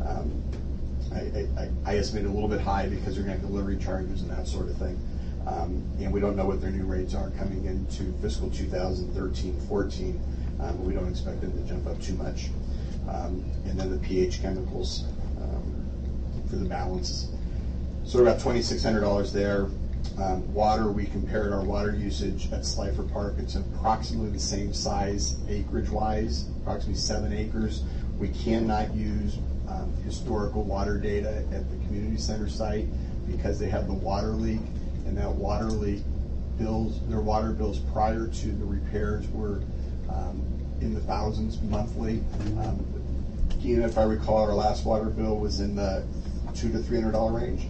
I estimated a little bit high because they're going to have delivery charges and that sort of thing. And we don't know what their new rates are coming into fiscal 2013-14, but we don't expect them to jump up too much. And then the pH chemicals for the balances. So about $2,600 there. Water, we compared our water usage at Slifer Park. It's approximately the same size acreage-wise, approximately 7 acres. We cannot use historical water data at the community center site because they have the water leak, and that water leak bills, their water bills prior to the repairs were in the thousands monthly. Even if I recall, our last water bill was in the $200 to $300 range.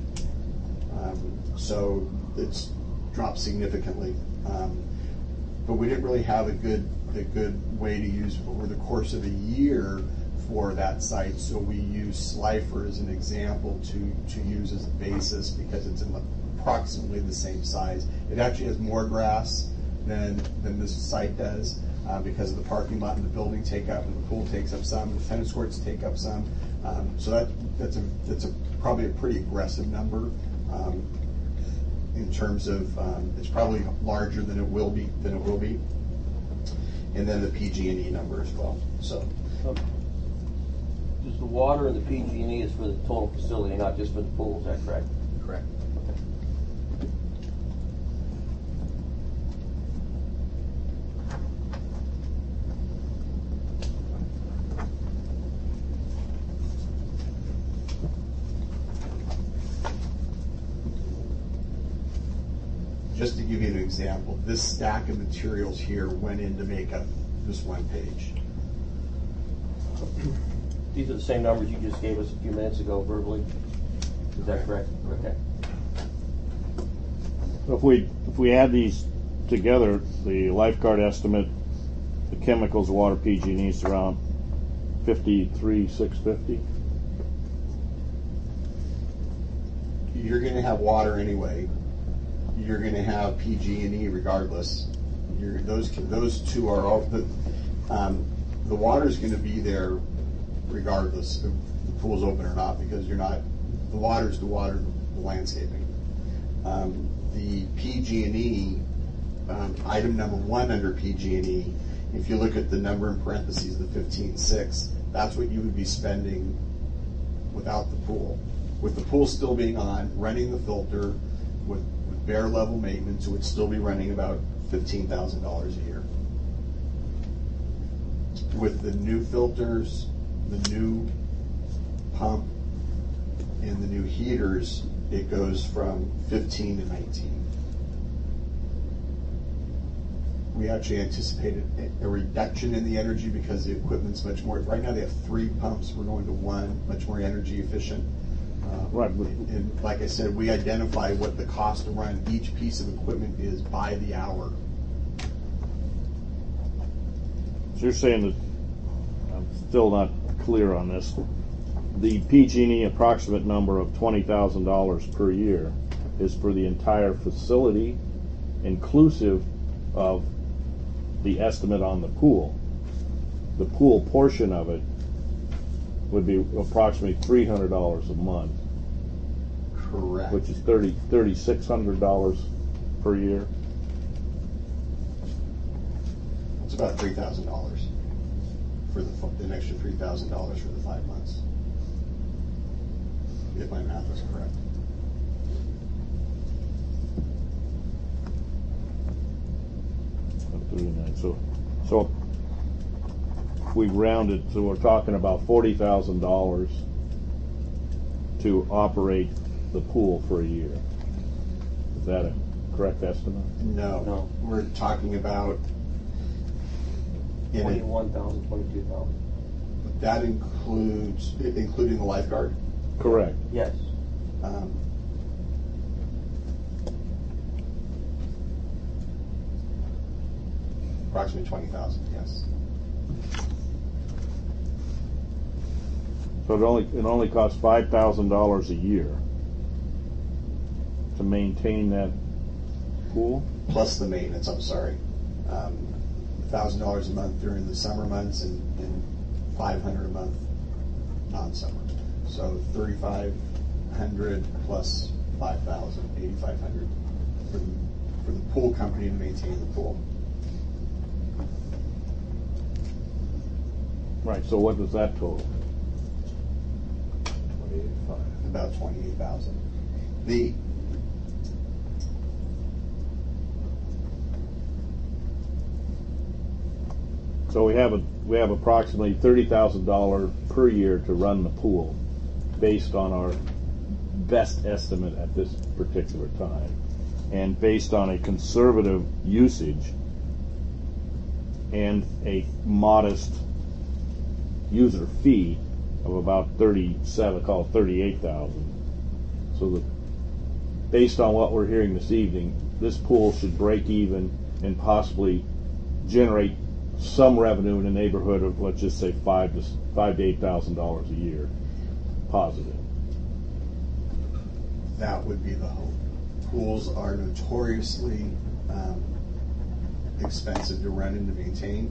So it's dropped significantly. But we didn't really have a good way to use over the course of a year for that site, so we use Slifer as an example to use as a basis because it's in approximately the same size. It actually has more grass than this site does because of the parking lot and the building take up, and the pool takes up some, and the tennis courts take up some. So that's probably a pretty aggressive number in terms of it's probably larger than it will be. And then the PG&E number as well. So. Just the water and the PG&E is for the total facility, not just for the pool, is that correct? Correct. Just to give you an example, this stack of materials here went in to make up this one page. These are the same numbers you just gave us a few minutes ago verbally. Is that correct? Okay. So if we add these together, the lifeguard estimate, the chemicals, water, PG&E is around $53,650. You're going to have water anyway. You're going to have PG&E regardless. Those two are all the water is going to be there regardless if the pool's open or not, because the water's the water, the landscaping. The PG&E, item number 1 under PG&E, if you look at the number in parentheses, the 15.6, that's what you would be spending without the pool. With the pool still being on, running the filter, with bare level maintenance, it would still be running about $15,000 a year. With the new filters, the new pump, and the new heaters, it goes from 15 to 19. We actually anticipated a reduction in the energy because the equipment's much more. Right now they have 3 pumps. We're going to 1, much more energy efficient. Right. And like I said, we identify what the cost to run each piece of equipment is by the hour. So you're saying that, I'm still not clear on this, the PG&E approximate number of $20,000 per year is for the entire facility, inclusive of the estimate on the pool. The pool portion of it would be approximately $300 a month. Correct. Which is $3,600 per year. It's about $3,000 for an extra $3,000 for the 5 months, if my math is correct. So we rounded, so we're talking about $40,000 to operate the pool for a year. Is that a correct estimate? No. We're talking about 21,000, 22,000. that includes including the lifeguard. Correct. Yes. Approximately 20,000. Yes. So it only costs $5,000 a year to maintain that pool? Plus the maintenance. I'm sorry. $1,000 a month during the summer months and $500 a month non-summer. So $3,500 plus $5,000, $8,500 for the pool company to maintain the pool. Right. So what does that total? About 28,000. So we have approximately $30,000 per year to run the pool, based on our best estimate at this particular time, and based on a conservative usage and a modest user fee of about 38,000. So that, based on what we're hearing this evening, this pool should break even and possibly generate some revenue in the neighborhood of, let's just say, $5,000 to $8,000 a year, positive. That would be the hope. Pools are notoriously expensive to run and to maintain.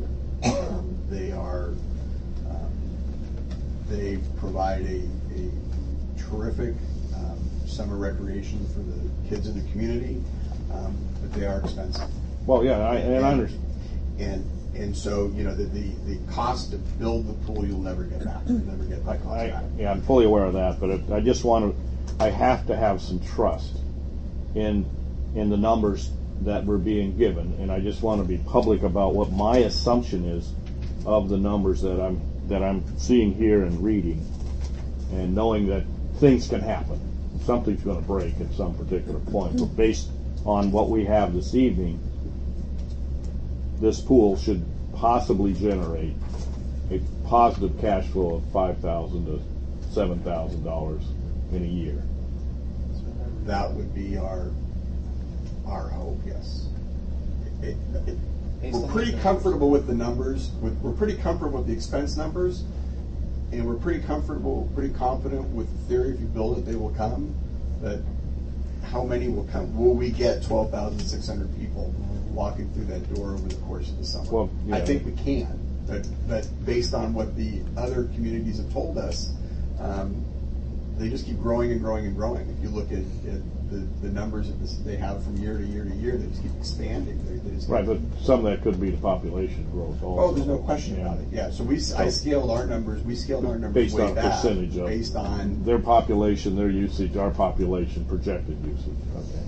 They provide a terrific summer recreation for the kids in the community, but they are expensive. Well, yeah, I understand. And so, the cost to build the pool, you'll never get back. You'll never get that cost back. Yeah, I'm fully aware of that, but I have to have some trust in the numbers that we're being given, and I just want to be public about what my assumption is of the numbers that I'm seeing here and reading, and knowing that things can happen. Something's going to break at some particular point, but based on what we have this evening, this pool should possibly generate a positive cash flow of $5,000 to $7,000 in a year. That would be our hope, yes. We're pretty comfortable with the numbers. We're pretty comfortable with the expense numbers, and we're pretty confident with the theory. If you build it, they will come. But how many will come? Will we get 12,600 people walking through that door over the course of the summer? Well, yeah. I think we can, but based on what the other communities have told us, they just keep growing and growing and growing. If you look at the numbers that they have from year to year to year, they just keep expanding. Right, but some of that could be the population growth also. Oh, there's no question about it. Yeah, so I scaled our numbers. We scaled our numbers based way on back, percentage of based on their population, their usage, our population, projected usage. Okay.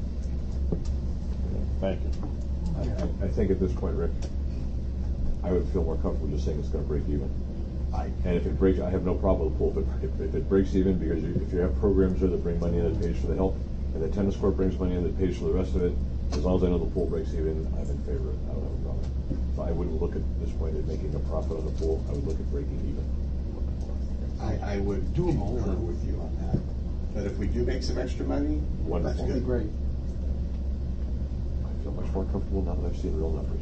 Thank you. I think at this point, Rick, I would feel more comfortable just saying it's going to break even. And if it breaks, I have no problem with the pool. If it breaks even, because if you have programs there that bring money in that pays for the help, and the tennis court brings money in that pays for the rest of it, as long as I know the pool breaks even, I'm in favor of it. I don't have a problem. So I wouldn't look at this point at making a profit on the pool. I would look at breaking even. I would concur with you on that. But if we do make some extra money, wonderful. That's good. Great. I feel much more comfortable now that I've seen real numbers.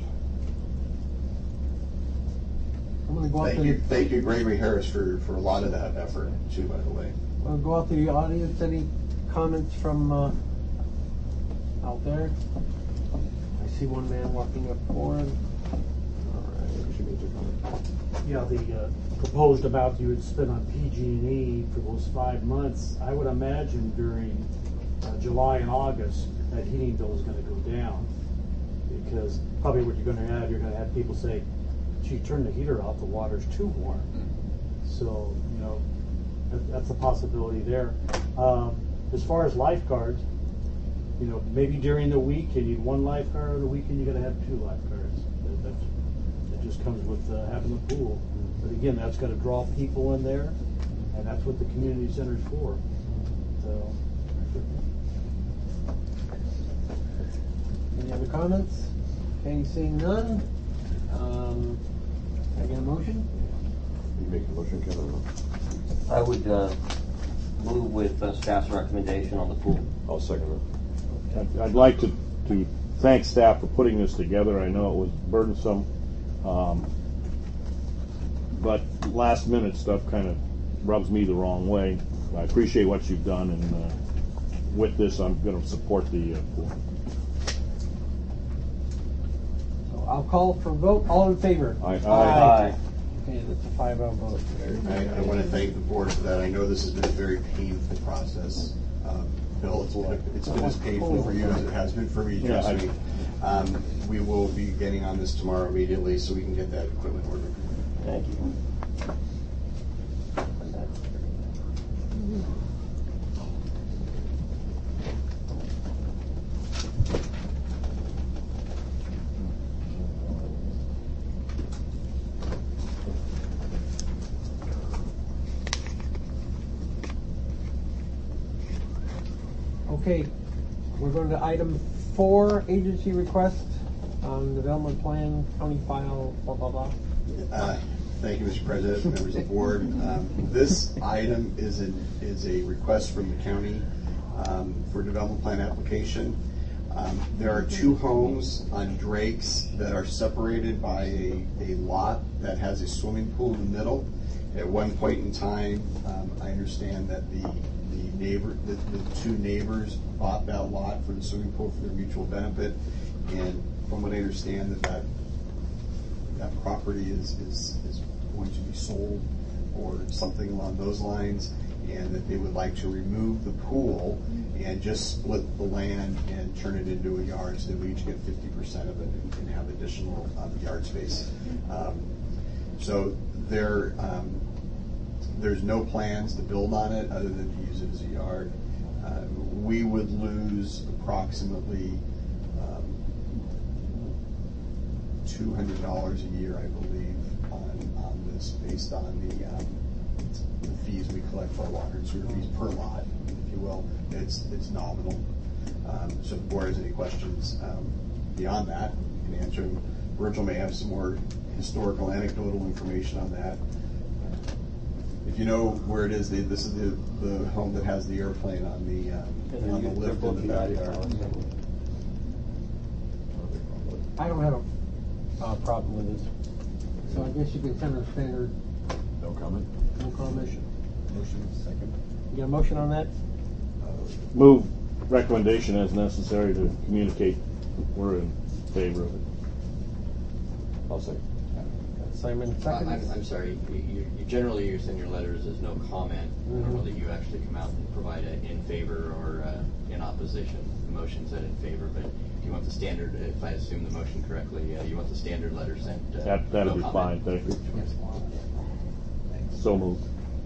I'm going to go out Thank you, Gregory Harris, for a lot of that effort too. By the way, I'll go out to the audience. Any comments from out there? I see one man walking up forward. Yeah, the proposed amount you would spend on PG&E for those 5 months, I would imagine during July and August that heating bill is going to go down, because probably what you're going to have people say, gee, turn the heater off, the water's too warm. So, that's a possibility there. As far as lifeguards, maybe during the week you need one lifeguard, or the weekend you got to have 2 lifeguards. That just comes with having a pool. But again, that's got to draw people in there, and that's what the community center's for. So. Any other comments? Okay, seeing none. Can I get a motion? You make a motion, Kevin? I would move with staff's recommendation on the pool. I'll second it. I'd like to thank staff for putting this together. I know it was burdensome, but last minute stuff kind of rubs me the wrong way. I appreciate what you've done, and with this, I'm going to support the pool. So I'll call for a vote. All in favor? Aye. Aye. Okay, that's a 5-0 vote. I want to thank the board for that. I know this has been a very painful process. Bill, it's been as painful for you as it has been for me, trust me. We will be getting on this tomorrow immediately so we can get that equipment ordered. Thank you. Okay, we're going to item 4, agency request, development plan, county file, blah, blah, blah. Thank you, Mr. President, members of the board. This item is a request from the county for development plan application. There are 2 homes on Drake's that are separated by a lot that has a swimming pool in the middle. At one point in time, I understand that the 2 neighbors bought that lot for the swimming pool for their mutual benefit, and from what I understand, that property is going to be sold or something along those lines, and that they would like to remove the pool and just split the land and turn it into a yard, so that we each get 50% of it and have additional yard space. So there's no plans to build on it other than to use it as a yard. We would lose approximately $200 a year, I believe, on this, based on the fees we collect for our water and sewer fees per lot, if you will. It's nominal. So if the board has any questions beyond that, you can answer them. Virgil may have some more historical, anecdotal information on that. If you know where it is, this is the home that has the airplane on the lift in the backyard. I don't have a problem with this. So I guess you can send a standard. No comment? No comment. Motion, second. You got a motion on that? Move recommendation as necessary to communicate we're in favor of it. I'll second. Simon, second. I'm sorry. You generally you send your letters as no comment. Normally you actually come out and provide an in favor or in opposition. The motion said in favor, but if you want the standard, if I assume the motion correctly, you want the standard letter sent. That'll be fine. Thank you. So moved.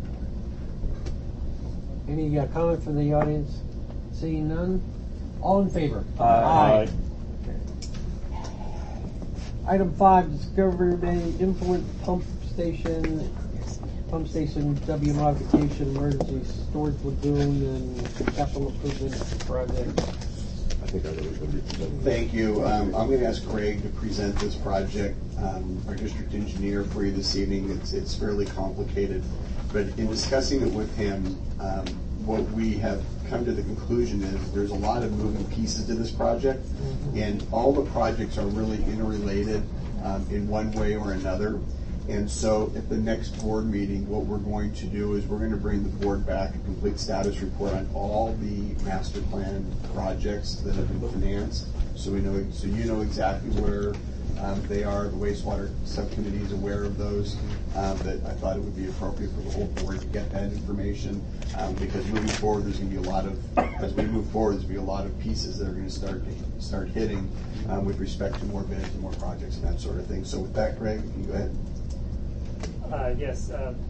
Any comment from the audience? Seeing none? All in favor? Aye. Item 5, Discovery Bay Influent Pump Station W modification, emergency storage lagoon, and capital improvement project. I think I know who's going to be presenting. Thank you. I'm going to ask Greg to present this project, our district engineer, for you this evening. It's fairly complicated, but in discussing it with him, what we have come to the conclusion is there's a lot of moving pieces to this project, and all the projects are really interrelated in one way or another. And so at the next board meeting, what we're going to do is we're going to bring the board back a complete status report on all the master plan projects that have been financed. So you know exactly where they are. The wastewater subcommittee is aware of those. But I thought it would be appropriate for the whole board to get that information, because moving forward, there's going to be a lot of pieces that are going to start hitting with respect to more bids and more projects and that sort of thing. So with that, Greg, you can go ahead. Yes,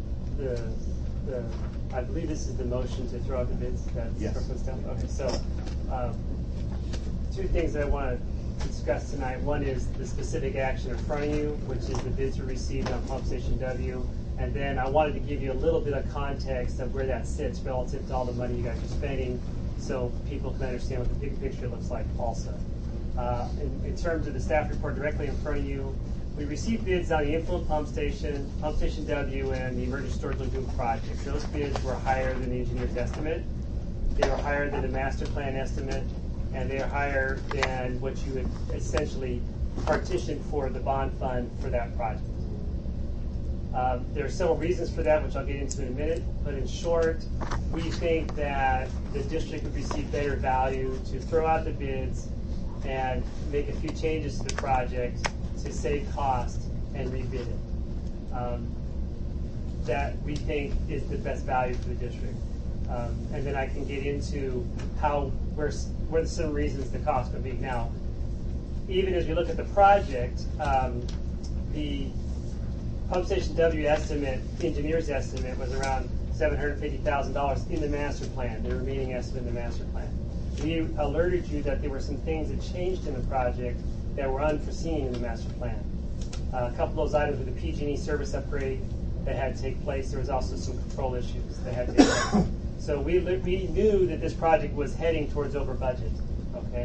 I believe this is the motion to throw out the bids. That's yes. proposed down. Okay, so 2 things that I want to to discuss tonight. One is the specific action in front of you, which is the bids we received on Pump Station W. And then I wanted to give you a little bit of context of where that sits relative to all the money you guys are spending, so people can understand what the big picture looks like also. In terms of the staff report directly in front of you, we received bids on the influent pump station W, and the emergency storage lagoon project. Those bids were higher than the engineer's estimate. They were higher than the master plan estimate, and they are higher than what you had essentially partitioned for the bond fund for that project. There are several reasons for that, which I'll get into in a minute, but in short, we think that the district would receive better value to throw out the bids and make a few changes to the project to save cost and rebid it. That we think is the best value for the district. And then I can get into where some reasons the cost would be. Now, even as we look at the project, the Pump Station W estimate, engineer's estimate, was around $750,000 in the master plan, the remaining estimate in the master plan. We alerted you that there were some things that changed in the project that were unforeseen in the master plan. A couple of those items were the PG&E service upgrade that had to take place. There was also some control issues that had to take place. So we knew that this project was heading towards over budget, okay?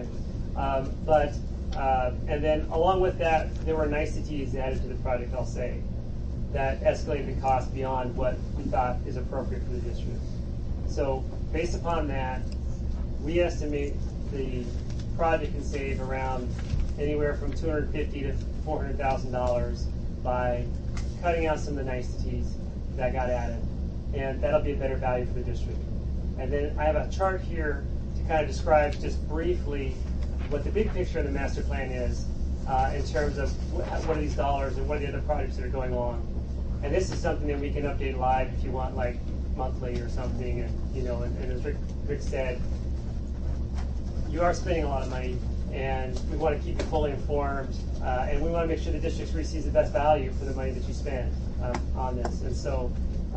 And then along with that, there were niceties added to the project, I'll say, that escalated the cost beyond what we thought is appropriate for the district. So based upon that, we estimate the project can save around anywhere from $250,000 to $400,000 by cutting out some of the niceties that got added, and that'll be a better value for the district. And then I have a chart here to kind of describe just briefly what the big picture of the master plan is in terms of what are these dollars and what are the other projects that are going along. And this is something that we can update live if you want, like monthly or something. And as Rick said, you are spending a lot of money, and we want to keep you fully informed, and we want to make sure the district receives the best value for the money that you spend on this. And so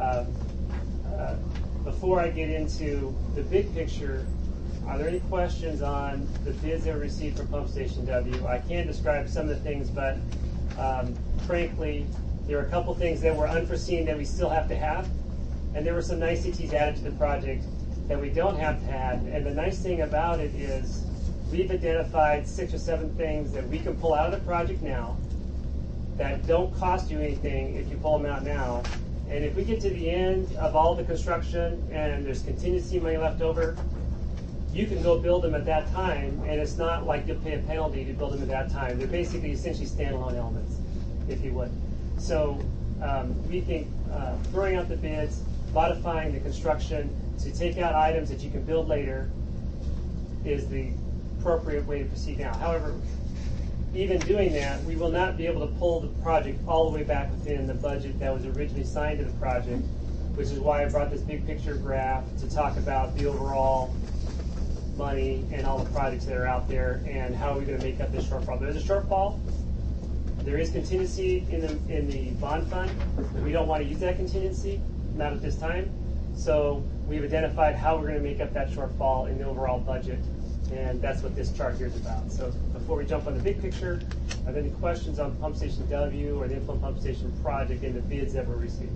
before I get into the big picture, are there any questions on the bids that were received from Pump Station W? I can describe some of the things, but frankly, there are a couple things that were unforeseen that we still have to have, and there were some niceties added to the project that we don't have to have. And the nice thing about it is we've identified 6 or 7 things that we can pull out of the project now that don't cost you anything if you pull them out now. And if we get to the end of all the construction and there's contingency money left over, you can go build them at that time, and it's not like you'll pay a penalty to build them at that time. They're basically essentially standalone elements, if you would. So we think throwing out the bids, modifying the construction to take out items that you can build later is the appropriate way to proceed now. However, even doing that, we will not be able to pull the project all the way back within the budget that was originally signed to the project, which is why I brought this big picture graph to talk about the overall money and all the projects that are out there and how are we going to make up this shortfall. There's a shortfall. There is contingency in the bond fund. We don't want to use that contingency, not at this time. So we've identified how we're going to make up that shortfall in the overall budget, and that's what this chart here is about. So before we jump on the big picture, are there any questions on Pump Station W or the influent pump station project and the bids that were received?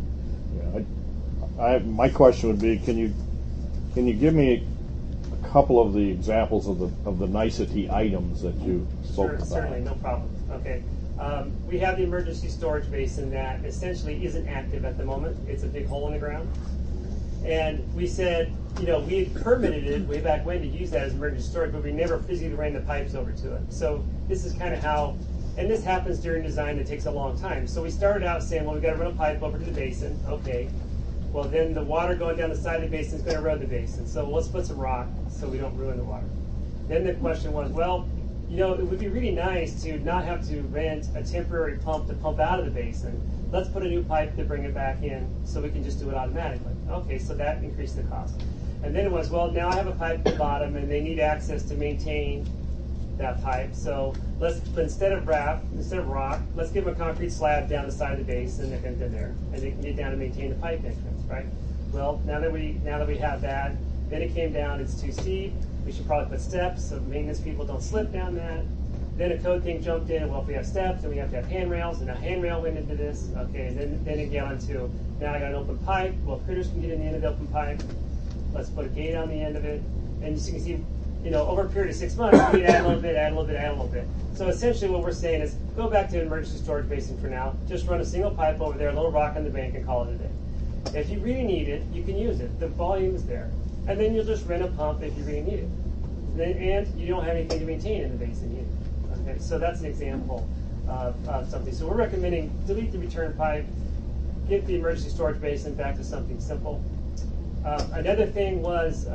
Yeah, my question would be, can you give me a couple of the examples of the nicety items that you spoke about? Certainly, no problem. Okay. We have the emergency storage basin that essentially isn't active at the moment. It's a big hole in the ground. And we said, we had permitted it way back when to use that as emergency storage, but we never physically ran the pipes over to it. So this is kind of how, and this happens during design that takes a long time. So we started out saying, well, we've got to run a pipe over to the basin. Okay. Well, then the water going down the side of the basin is going to erode the basin. So let's put some rock so we don't ruin the water. Then the question was, well, it would be really nice to not have to rent a temporary pump to pump out of the basin. Let's put a new pipe to bring it back in so we can just do it automatically. Okay, so that increased the cost. And then it was, well, now I have a pipe at the bottom and they need access to maintain that pipe. So instead of rock, let's give them a concrete slab down the side of the basin and then there, and they can get down and maintain the pipe entrance, right? Well, now that we have that, then it came down, it's too steep. We should probably put steps so maintenance people don't slip down that. Then a code thing jumped in. Well, if we have steps, then we have to have handrails, and a handrail went into this. Okay, and then it got onto, now I got an open pipe. Well, critters can get in the end of the open pipe. Let's put a gate on the end of it. And as you can see, over a period of 6 months, we add a little bit, add a little bit, add a little bit. So essentially what we're saying is go back to an emergency storage basin for now. Just run a single pipe over there, a little rock on the bank, and call it a day. If you really need it, you can use it. The volume is there. And then you'll just rent a pump if you really need it. And you don't have anything to maintain in the basin either. Okay, so that's an example of something. So we're recommending delete the return pipe, get the emergency storage basin back to something simple. Another thing was,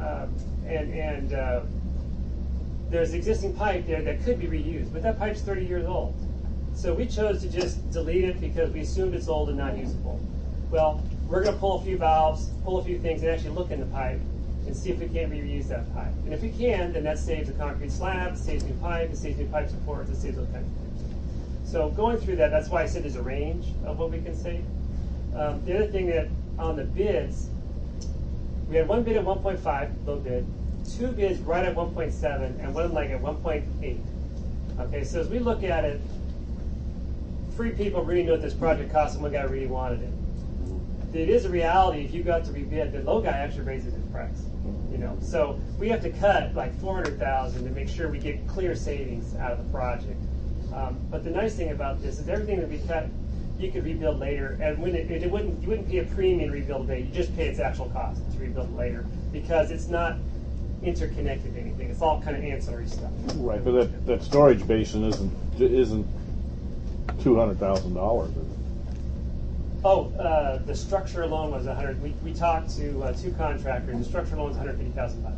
there's existing pipe there that could be reused, but that pipe's 30 years old. So we chose to just delete it because we assumed it's old and not usable. Well, we're going to pull a few valves, pull a few things, and actually look in the pipe and see if we can reuse that pipe. And if we can, then that saves a concrete slab, it saves new pipe, it saves new pipe supports, it saves those kinds of things. So going through that, that's why I said there's a range of what we can save. The other thing that on the bids, we had one bid at 1.5, low bid, two bids right at 1.7, and one like at 1.8. Okay, so as we look at it, 3 people really knew what this project cost, and one guy really wanted it. It is a reality. If you got to rebid, the low guy actually raises his price. So we have to cut like $400,000 to make sure we get clear savings out of the project. But the nice thing about this is everything that we cut, you could rebuild later, and when you wouldn't pay a premium rebuild day. You just pay its actual cost to rebuild it later because it's not interconnected to anything. It's all kind of ancillary stuff. Right, but that storage basin isn't $200,000. Is it? Oh, the structure alone was $100,000. We talked to 2 contractors. The structure alone was $150,000.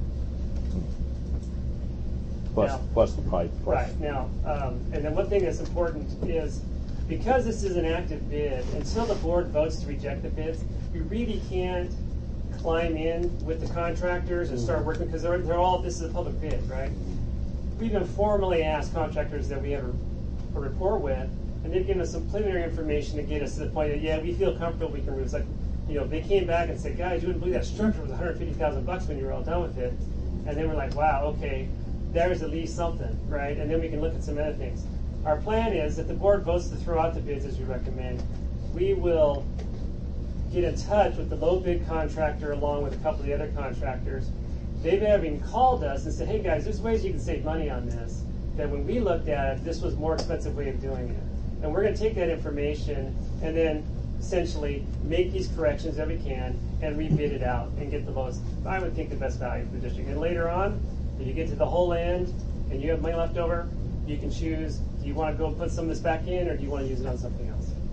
Plus the pipe. Right now, and then one thing that's important is because this is an active bid, until the board votes to reject the bids, we really can't climb in with the contractors and start working because they're all. This is a public bid, right? We've informally asked contractors that we have a rapport with. And they've given us some preliminary information to get us to the point that, yeah, we feel comfortable we can move. It's like, they came back and said, guys, you wouldn't believe that structure was $150,000 when you were all done with it. And then we're like, wow, okay, there's at least something, right? And then we can look at some other things. Our plan is, if the board votes to throw out the bids as we recommend, we will get in touch with the low bid contractor along with a couple of the other contractors. They've even called us and said, hey, guys, there's ways you can save money on this. That when we looked at it, this was a more expensive way of doing it. And we're going to take that information and then essentially make these corrections that we can and rebid it out and get the lowest, I would think, the best value for the district. And later on, if you get to the whole end and you have money left over, you can choose, do you want to go put some of this back in or do you want to use it on something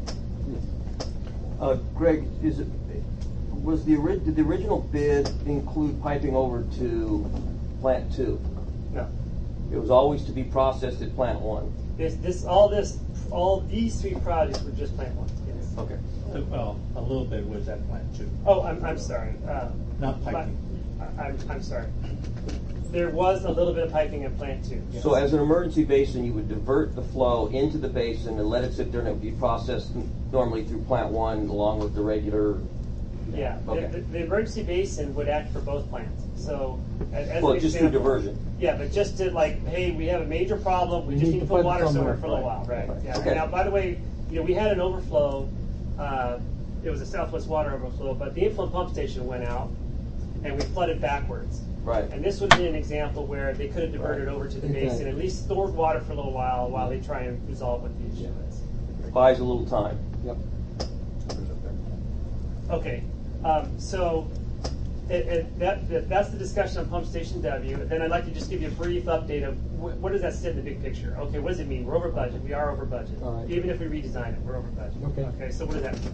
else? Greg, did the original bid include piping over to Plant 2? No. It was always to be processed at Plant 1. All these 3 projects were just Plant 1. Yes. Okay. Well, a little bit was at Plant 2. Oh, I'm sorry. Not piping. I'm sorry. There was a little bit of piping at Plant 2. Yes. So as an emergency basin, you would divert the flow into the basin and let it sit there and it would be processed normally through Plant 1 along with the regular. Yeah. Okay. The emergency basin would act for both plants. So as well, an just example, through diversion. Yeah, but just to hey, we have a major problem. We just need to put water somewhere for a little while, right? Yeah. Okay. Now, by the way, we had an overflow. It was a Southwest water overflow, but the inflow pump station went out, and we flooded backwards. Right. And this would be an example where they could have diverted over to the basin, at least stored water for a little while they try and resolve what the issue is. Buys a little time. Yep. Okay. So that's the discussion on Pump Station W. Then I'd like to just give you a brief update of what does that sit in the big picture. Okay, what does it mean? We're over budget. We are over budget. All right. Even if we redesign it, we're over budget. Okay. Okay, so what does that mean?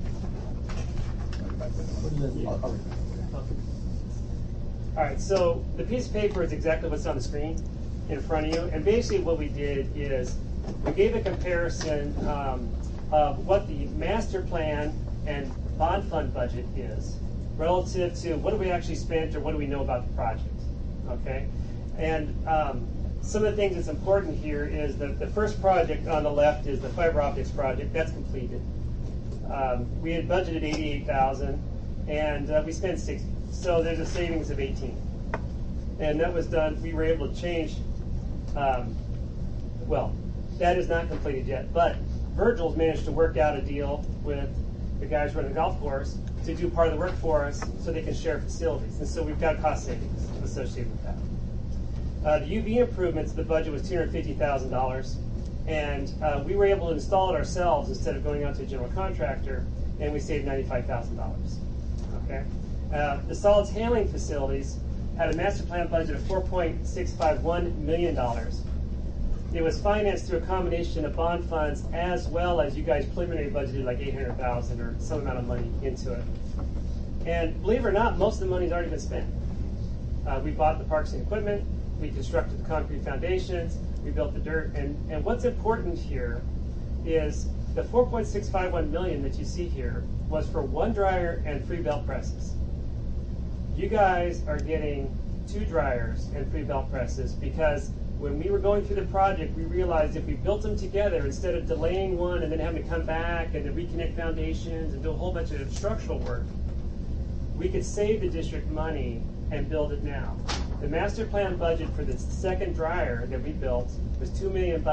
All right, so the piece of paper is exactly what's on the screen in front of you. And basically what we did is we gave a comparison of what the master plan and bond fund budget is relative to what do we actually spent or what do we know about the project, okay? And some of the things that's important here is that the first project on the left is the fiber optics project. That's completed. We had budgeted $88,000 and we spent $60,000. So there's a savings of $18,000. And that was done, we were able to change Well, that is not completed yet, but Virgil's managed to work out a deal with the guys running the golf course to do part of the work for us so they can share facilities. And so we've got cost savings associated with that. The UV improvements, the budget was $250,000, and we were able to install it ourselves instead of going out to a general contractor, and we saved $95,000. Okay. The solids handling facilities had a master plan budget of $4.651 million. It was financed through a combination of bond funds as well as you guys preliminary budgeted like $800,000 or some amount of money into it. And believe it or not, most of the money's already been spent. We bought the parks and equipment, we constructed the concrete foundations, we built the dirt, and what's important here is the $4.651 million that you see here was for one dryer and 3 belt presses. You guys are getting 2 dryers and 3 belt presses because when we were going through the project, we realized if we built them together, instead of delaying one and then having to come back and then reconnect foundations and do a whole bunch of structural work, we could save the district money and build it now. The master plan budget for the second dryer that we built was $2 million.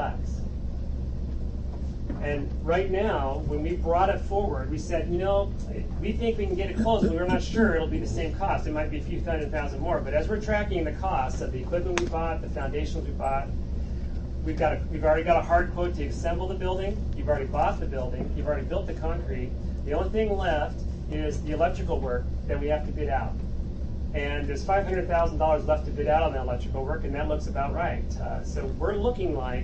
And right now, when we brought it forward, we said, you know, we think we can get it close, but we're not sure it'll be the same cost. It might be a few $100,000 more. But as we're tracking the costs of the equipment we bought, the foundations we bought, we've already got a hard quote to assemble the building. You've already bought the building. You've already built the concrete. The only thing left is the electrical work that we have to bid out. And there's $500,000 left to bid out on the electrical work, and that looks about right. So we're looking like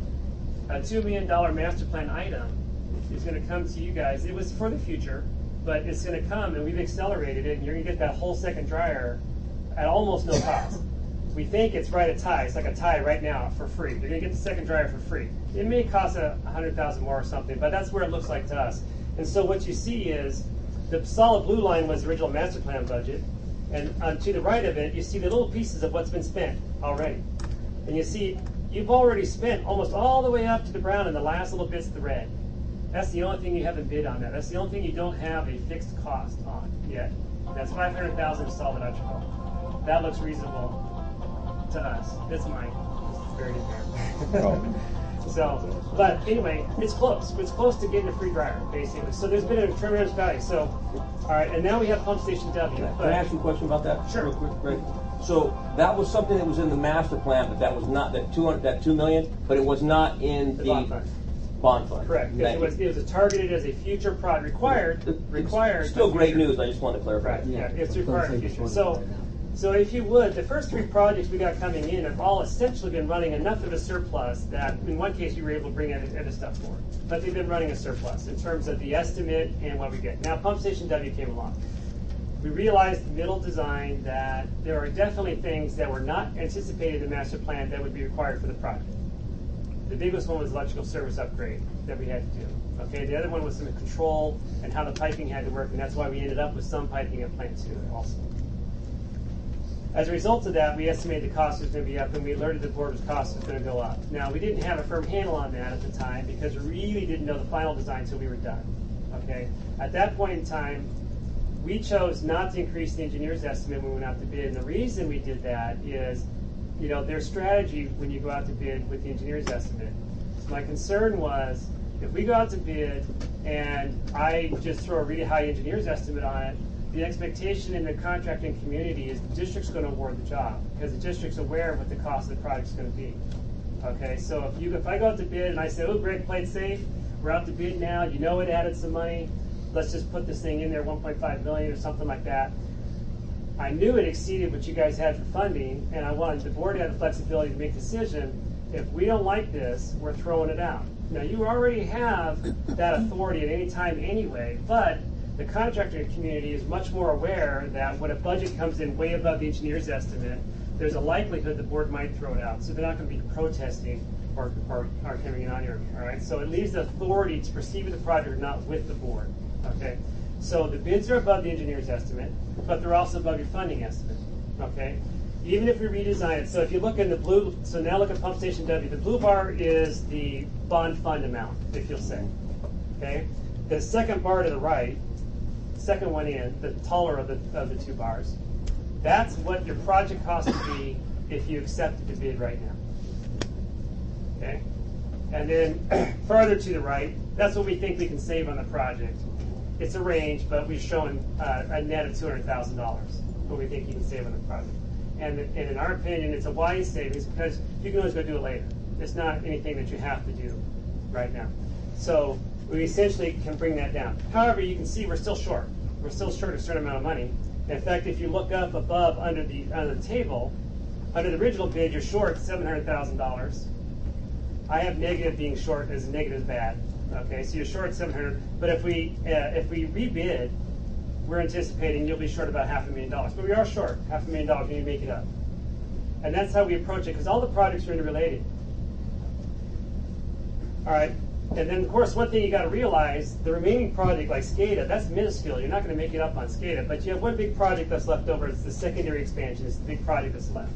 a $2 million master plan item is going to come to you guys. It was for the future, but it's going to come, and we've accelerated it, and you're going to get that whole second dryer at almost no cost. We think it's right at tie. It's like a tie right now for free. You're going to get the second dryer for free. It may cost $100,000 more or something, but that's where it looks like to us. And so what you see is the solid blue line was the original master plan budget, and to the right of it, you see the little pieces of what's been spent already. And you see you've already spent almost all the way up to the brown and the last little bits of the red. That's the only thing you haven't bid on that. That's the only thing you don't have a fixed cost on yet. That's $500,000 solid electrical. That looks reasonable to us. It's mine. It's buried in there. So, but anyway, it's close. It's close to getting a free dryer, basically. So there's been a tremendous value. So, all right, and now we have Pump Station W. Can I ask you a question about that? Sure. Real quick, Greg? So that was something that was in the master plan, but that was not that $2 million, but it was not in the bond fund. Bond fund. Correct. Because it was targeted as a future project. Required. Still great news. I just wanted to clarify. Right. Yeah. It's required future. So if you would, the first 3 projects we got coming in have all essentially been running enough of a surplus that in one case you were able to bring other stuff forward. But they've been running a surplus in terms of the estimate and what we get. Now Pump Station W came along. We realized middle design that there are definitely things that were not anticipated in the master plan that would be required for the project. The biggest one was electrical service upgrade that we had to do. Okay, the other one was some control and how the piping had to work, and that's why we ended up with some piping at Plant 2 also. As a result of that, we estimated the cost was going to be up, and we alerted the board the cost was going to go up. Now, we didn't have a firm handle on that at the time because we really didn't know the final design until we were done. Okay, at that point in time, we chose not to increase the engineer's estimate when we went out to bid, and the reason we did that is, you know, their strategy when you go out to bid with the engineer's estimate. My concern was if we go out to bid and I just throw a really high engineer's estimate on it, the expectation in the contracting community is the district's going to award the job because the district's aware of what the cost of the project's going to be. Okay, so if I go out to bid and I say, oh, Greg, play it safe, we're out to bid now, you know it added some money, let's just put this thing in there, 1.5 million or something like that. I knew it exceeded what you guys had for funding, and I wanted the board to have the flexibility to make a decision. If we don't like this, we're throwing it out. Now, you already have that authority at any time anyway, but the contracting community is much more aware that when a budget comes in way above the engineer's estimate, there's a likelihood the board might throw it out. So they're not going to be protesting or carrying on here. All right. So it leaves the authority to proceed with the project, not with the board. Okay. So the bids are above the engineer's estimate, but they're also above your funding estimate. Okay. Even if we redesign it. So if you look in the blue, so now look at Pump Station W. The blue bar is the bond fund amount, if you'll say. Okay. The second bar to the right, second one in, the taller of the 2 bars, that's what your project cost would be if you accepted the bid right now. Okay? And then further to the right, that's what we think we can save on the project. It's a range, but we've shown a net of $200,000, what we think you can save on the project. And in our opinion, it's a wise savings because you can always go do it later. It's not anything that you have to do right now. So we essentially can bring that down. However, you can see we're still short. We're still short a certain amount of money. In fact, if you look up above under the table, under the original bid, you're short $700,000. I have negative being short as negative is bad. Okay, so you're short 700. But if we rebid, we're anticipating you'll be short about $500,000. But we are short $500,000. We need to make it up, and that's how we approach it because all the projects are interrelated. All right, and then of course one thing you got to realize: the remaining project like SCADA, that's minuscule. You're not going to make it up on SCADA, but you have one big project that's left over. It's the secondary expansion. It's the big project that's left.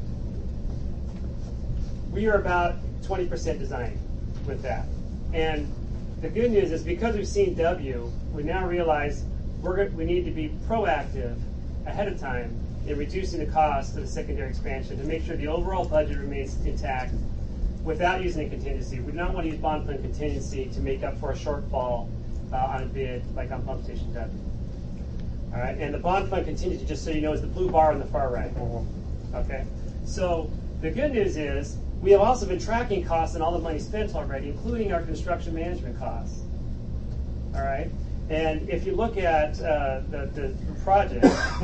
We are about 20% design with that, and the good news is because we've seen W, we now realize we need to be proactive ahead of time in reducing the cost of the secondary expansion to make sure the overall budget remains intact without using a contingency. We do not want to use bond fund contingency to make up for a shortfall on a bid like on Pump Station W. All right, and the bond fund contingency, just so you know, is the blue bar on the far right. Okay, so the good news is we have also been tracking costs and all the money spent already, including our construction management costs. All right, and if you look at the project,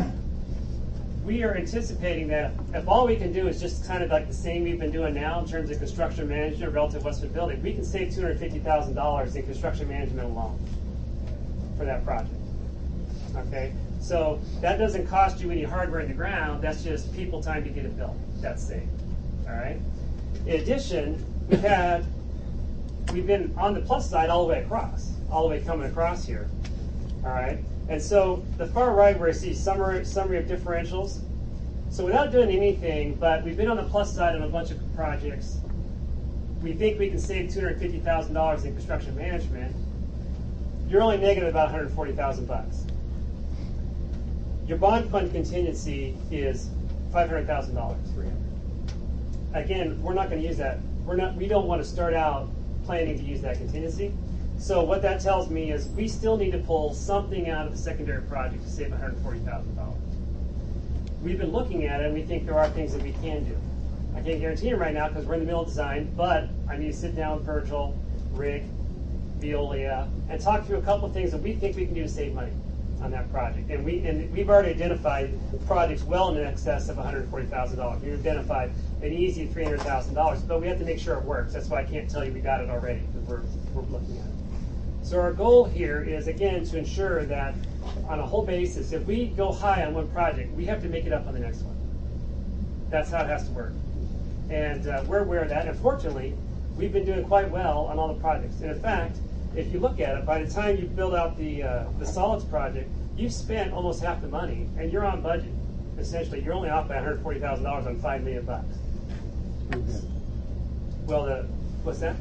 we are anticipating that if all we can do is just kind of like the same we've been doing now in terms of construction management relative to Westwood Building, we can save $250,000 in construction management alone for that project. Okay, so that doesn't cost you any hardware in the ground. That's just people time to get it built. That's saved. All right. In addition, we've been on the plus side all the way across, all the way coming across here. All right. And so the far right where I see summary of differentials. So without doing anything, but we've been on the plus side on a bunch of projects. We think we can save $250,000 in construction management. You're only negative about $140,000. Your bond fund contingency is $500,000. Again, we're not going to use that. We don't want to start out planning to use that contingency. So what that tells me is we still need to pull something out of the secondary project to save $140,000. We've been looking at it, and we think there are things that we can do. I can't guarantee it right now because we're in the middle of design, but I need to sit down with Virgil, Rick, Veolia, and talk through a couple of things that we think we can do to save money on that project. And we've already identified projects well in excess of $140,000. We've identified an easy $300,000, but we have to make sure it works. That's why I can't tell you we got it already because we're looking at it. So our goal here is, again, to ensure that on a whole basis, if we go high on one project, we have to make it up on the next one. That's how it has to work. And we're aware of that. And fortunately, we've been doing quite well on all the projects. And in fact, if you look at it, by the time you build out the solids project, you've spent almost half the money, and you're on budget. Essentially, you're only off by $140,000 on $5 million. Well, what's that?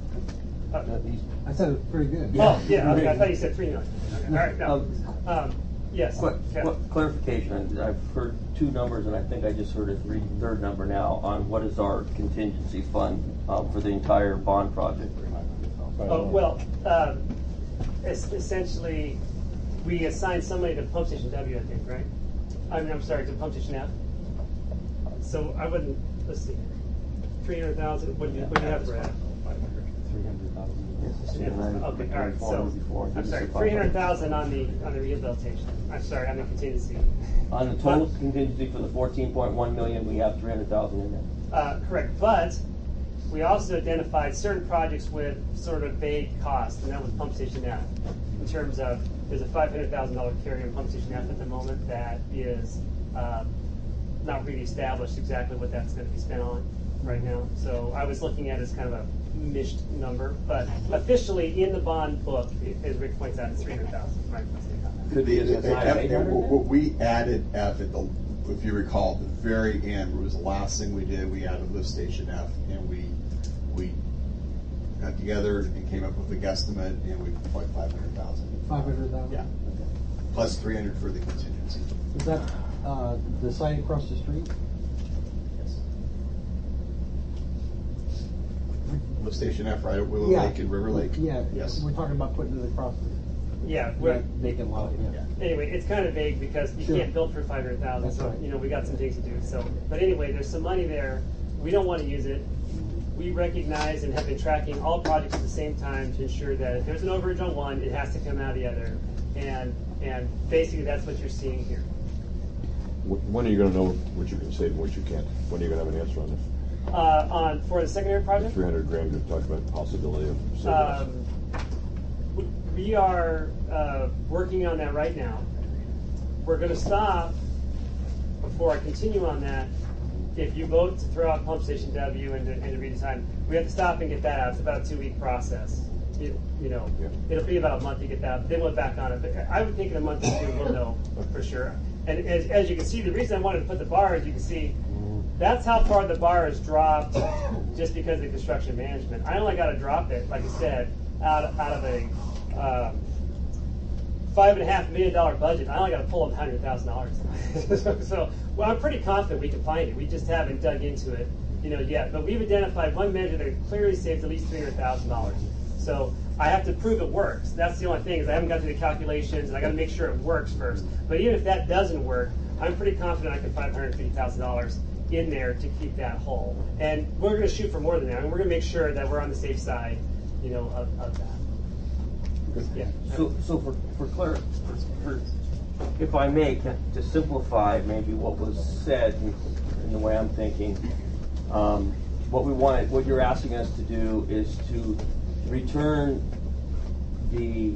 I said it was pretty good. Oh, yeah. Okay, I thought you said $3 million. Okay. All right. No. Yes. Clarification. I've heard two numbers, and I think I just heard a third number now on what is our contingency fund for the entire bond project. Oh, well, essentially, we assigned somebody to Pump Station W, I think, right? I'm sorry, to Pump Station F. So I wouldn't, let's see, 300,000, what do you have for F? 300,000. Okay, all right, so, I'm sorry, 300,000 on the rehabilitation. I'm sorry, on the contingency. On the total contingency for the 14.1 million, we have 300,000 in there. Correct, but we also identified certain projects with sort of vague costs, and that was Pump Station F. In terms of, there's a $500,000 carry on Pump Station F at the moment that is not really established exactly what that's going to be spent on right now. So I was looking at it as kind of a mished number, but officially in the bond book, as Rick points out, it's 300,000. Right? Could be what we added F at the, if you recall, at the very end, it was the last thing we did. We added lift station F, and we got together and came up with a guesstimate, and we put 500,000. 500,000. Yeah. Plus 300 for the contingency. Is that the site across the street? Yes. lift station F, right at Willow Yeah. Lake and River Lake. Yeah, Yes. we're talking about putting it across Yeah, the we're, vacant lot, yeah. anyway, it's kind of vague because you Sure. can't build for 500,000. That's So right. you know we got some things to do. So, but anyway, there's some money there. We don't want to use it. We recognize and have been tracking all projects at the same time to ensure that if there's an overage on one, it has to come out of the other. And basically that's what you're seeing here. When are you going to know what you can save and what you can't? When are you going to have an answer on this? On for the secondary project. 300 grand, you talked about the possibility of savings. We are working on that right now. We're going to stop before I continue on that. If you vote to throw out Pump Station W and to redesign, we have to stop and get that out. It's about a 2-week process. It'll be about a month to get that, but then we'll back on it. But I would think in a month or two we'll know for sure. And as you can see, the reason I wanted to put the bar, as you can see, that's how far the bar has dropped just because of construction management. I only got to drop it, like I said, out of a $5.5 million budget. I only got to pull up $100,000. So, well, I'm pretty confident we can find it. We just haven't dug into it, yet. But we've identified one measure that clearly saves at least $300,000. So I have to prove it works. That's the only thing, is I haven't got to the calculations, and I got to make sure it works first. But even if that doesn't work, I'm pretty confident I can find $150,000 in there to keep that whole. And we're going to shoot for more than that, and we're going to make sure that we're on the safe side, of that. Yeah. So for if I may, to simplify maybe what was said in the way I'm thinking, what you're asking us to do is to return the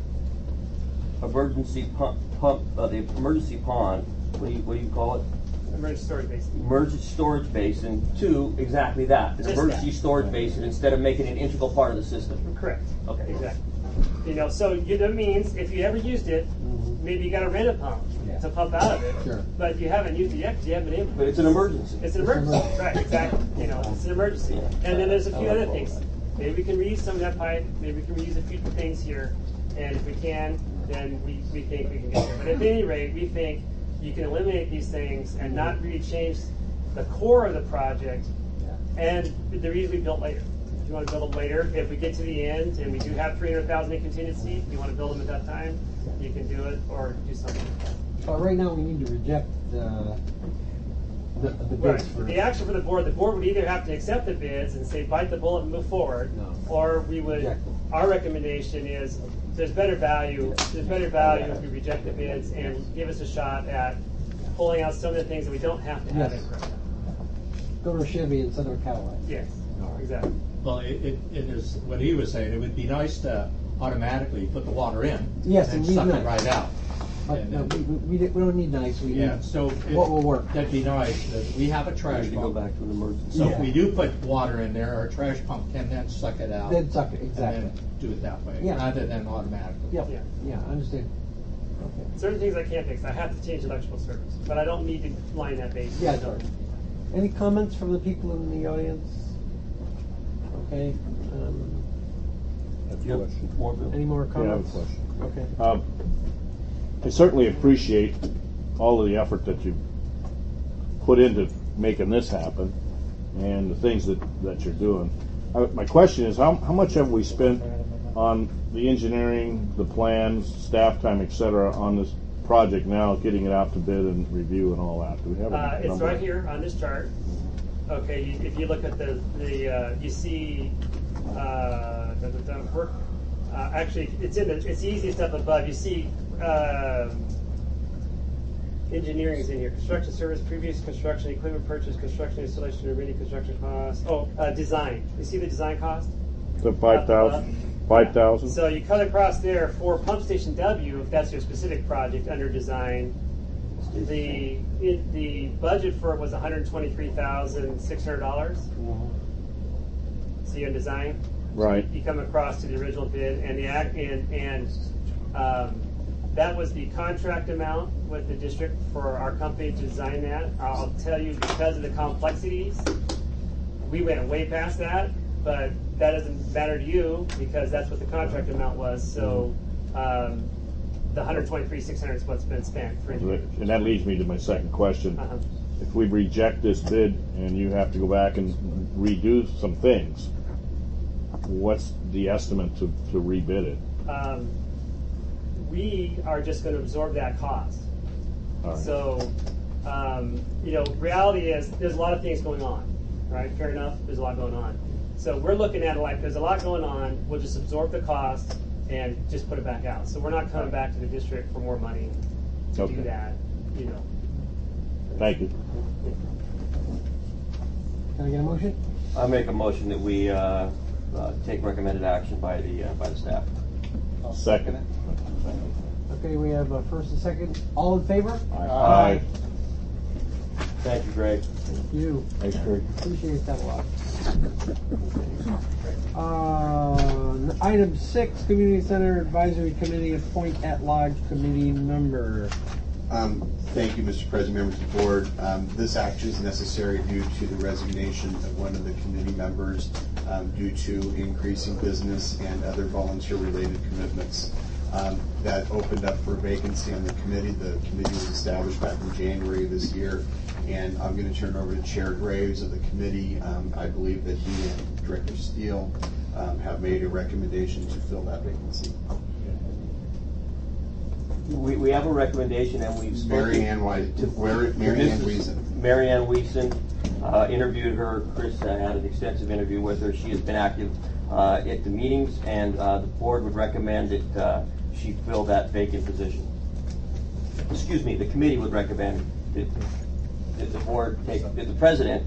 emergency the emergency pond. What do you call it? Emergency storage basin. Emergency storage basin to exactly that. An Just emergency that. storage basin instead of making it an integral part of the system. Correct. Okay. Exactly. So that means if you ever used it, maybe you got to rent a pump to pump out of it. Sure. But you haven't used it yet because you haven't been able to. But it's an emergency. It's an emergency. Right, exactly. It's an emergency. And then there's a few other things. Maybe we can reuse some of that pipe. Maybe we can reuse a few things here. And if we can, then we think we can get there. But at any rate, we think you can eliminate these things and not really change the core of the project. And they're easily built later. If you want to build them later, if we get to the end and we do have $300,000 in contingency, if you want to build them at that time, you can do it or do something. But right now, we need to reject the bids Right. for. The action for the board would either have to accept the bids and say bite the bullet and move forward, or we would. Reject them. Our recommendation is there's better value. There's better value if we reject the bids and give us a shot at pulling out some of the things that we don't have to have Yes. in correct. Go to a Chevy instead of a Cadillac. Yes, exactly. Well, it is what he was saying. It would be nice to automatically put the water in. Yes, and and suck leave it it. right out. But And no, then- we don't need nice. We Yeah, need so what will work. That'd be nice. That we have a trash To pump. go back to an emergency. So if we do put water in there, our trash pump can then suck it out. Then suck it, exactly. And then do it that way, Yeah. rather than automatically. Yeah, I understand. Okay. Certain things I can't fix. I have to change electrical service, but I don't need to line that base. Yeah, sorry. Any comments from the people in the audience? Okay. That's a question. Any more Yeah, I have a comments? question. Okay. I certainly appreciate all of the effort that you put into making this happen and the things that you're doing. My question is, how much have we spent on the engineering, the plans, staff time, et cetera, on this project now, getting it out to bid and review and all that? Do we have a It's number? right here on this chart. Okay, if you look at you see actually it's the easiest up above. You see engineering is in here. Construction service, previous construction, equipment purchase, construction installation, remaining construction costs. Design. You see the design cost? The 5,000? 5,000? So you cut across there for Pump Station W, if that's your specific project under design. The budget for it was $123,600. See on design. Right. You come across to the original bid, and that was the contract amount with the district for our company to design that. I'll tell you, because of the complexities, we went way past that, but that doesn't matter to you because that's what the contract amount was. So the $123,600 is what's been spent for engineering. And that leads me to my second question. If we reject this bid and you have to go back and redo some things, What's the estimate to rebid it? We are just going to absorb that cost. All right. So, reality is there's a lot of things going on, right? Fair enough, there's a lot going on. So we're looking at it like there's a lot going on, we'll just absorb the cost and just put it back out. So we're not coming back to the district for more money to do that, Thank you. Can I get a motion? I make a motion that we take recommended action by the staff. I'll second it. Okay, we have a first and second. All in favor? Aye. Thank you, Greg. Thank you. Thanks, Greg. Appreciate that a lot. Item 6, Community Center Advisory Committee, appoint at-large committee member. Thank you, Mr. President, members of the board. This action is necessary due to the resignation of one of the committee members due to increasing business and other volunteer-related commitments. That opened up for a vacancy on the committee. The committee was established back in January of this year, and I'm going to turn over to Chair Graves of the committee. I believe that he and Director Steele have made a recommendation to fill that vacancy. We have a recommendation, and we've spoken Mary Ann Wiesen. Mary Ann Wiesen, interviewed her. Chris had an extensive interview with her. She has been active at the meetings, and the board would recommend that she fill that vacant position. Excuse me, the committee would recommend that the board take that the president.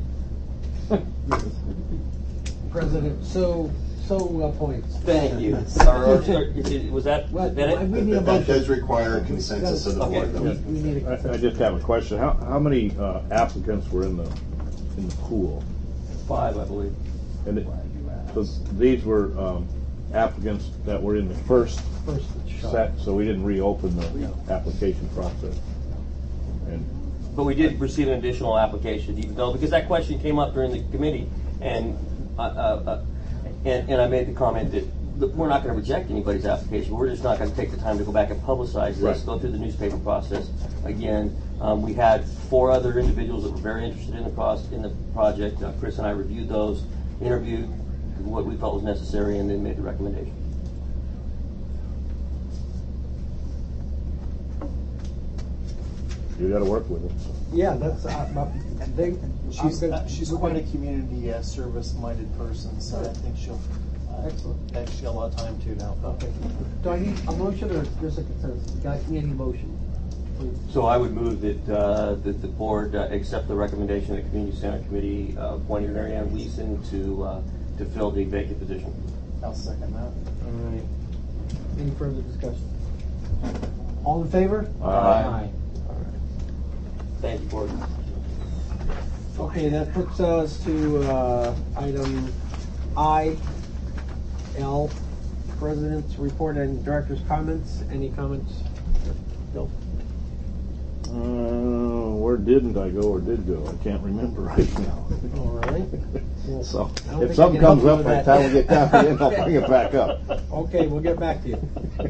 President, so appoints. Thank you. Was that? That does require a consensus of the board, though. We need a consensus. I just have a question. How many applicants were in the pool? 5, I believe. And so these were applicants that were in the first set, so we didn't reopen the application process. But we did receive an additional application, even though, because that question came up during the committee, and I made the comment that we're not going to reject anybody's application. We're just not going to take the time to go back and publicize this, go through the newspaper process again. We had 4 other individuals that were very interested in the project. Chris and I reviewed those, interviewed what we felt was necessary, and then made the recommendation. You got to work with it. Yeah, that's she's quite a community service-minded person, so I think she'll actually got a lot of time to now. Okay. Do I need a motion or just a consensus? Guys, need any motion? Please. So I would move that that the board accept the recommendation of the Community Center Committee appointing Mary Ann Wiesen to fill the vacant position. I'll second that. All right. Any further discussion? All in favor? Aye. Thank you, board. Okay, that puts us to item I-L, President's report and Director's comments. Any comments, Bill? Where didn't I go or did go? I can't remember right now. All right. So if something comes up by the time we get down to the end, I'll bring it back up. Okay, we'll get back to you.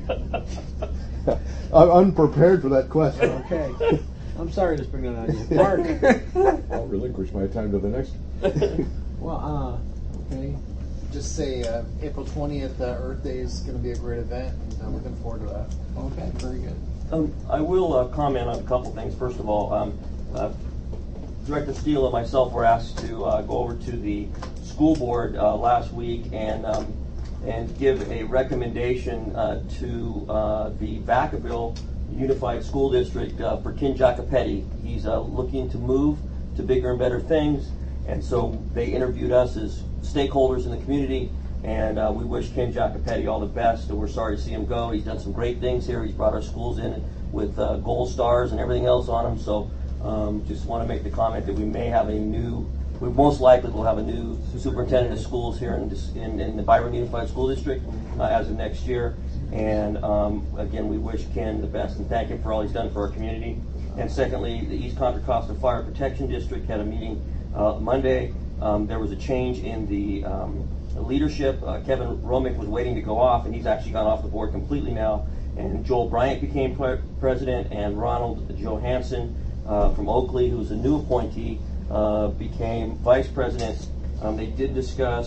I'm unprepared for that question. Okay. I'm sorry to bring that on you. Mark. I'll relinquish my time to the next. Well, okay. Just say April 20th, Earth Day is going to be a great event, and I'm looking forward to that. Okay, very good. I will comment on a couple things. First of all, Director Steele and myself were asked to go over to the school board last week and give a recommendation to the Vacaville Unified School District for Ken Jacopetti. He's looking to move to bigger and better things, and so they interviewed us as stakeholders in the community, and we wish Ken Jacopetti all the best. We're sorry to see him go. He's done some great things here. He's brought our schools in with gold stars and everything else on them, so just want to make the comment that we may have we most likely will have a new superintendent of schools here in the Byron Unified School District as of next year. And again, we wish Ken the best and thank him for all he's done for our community. And secondly, the East Contra Costa Fire Protection District had a meeting Monday. There was a change in the leadership. Kevin Romick was waiting to go off, and he's actually gone off the board completely now. And Joel Bryant became president, and Ronald Johansson from Oakley, who's a new appointee, became vice president. They did discuss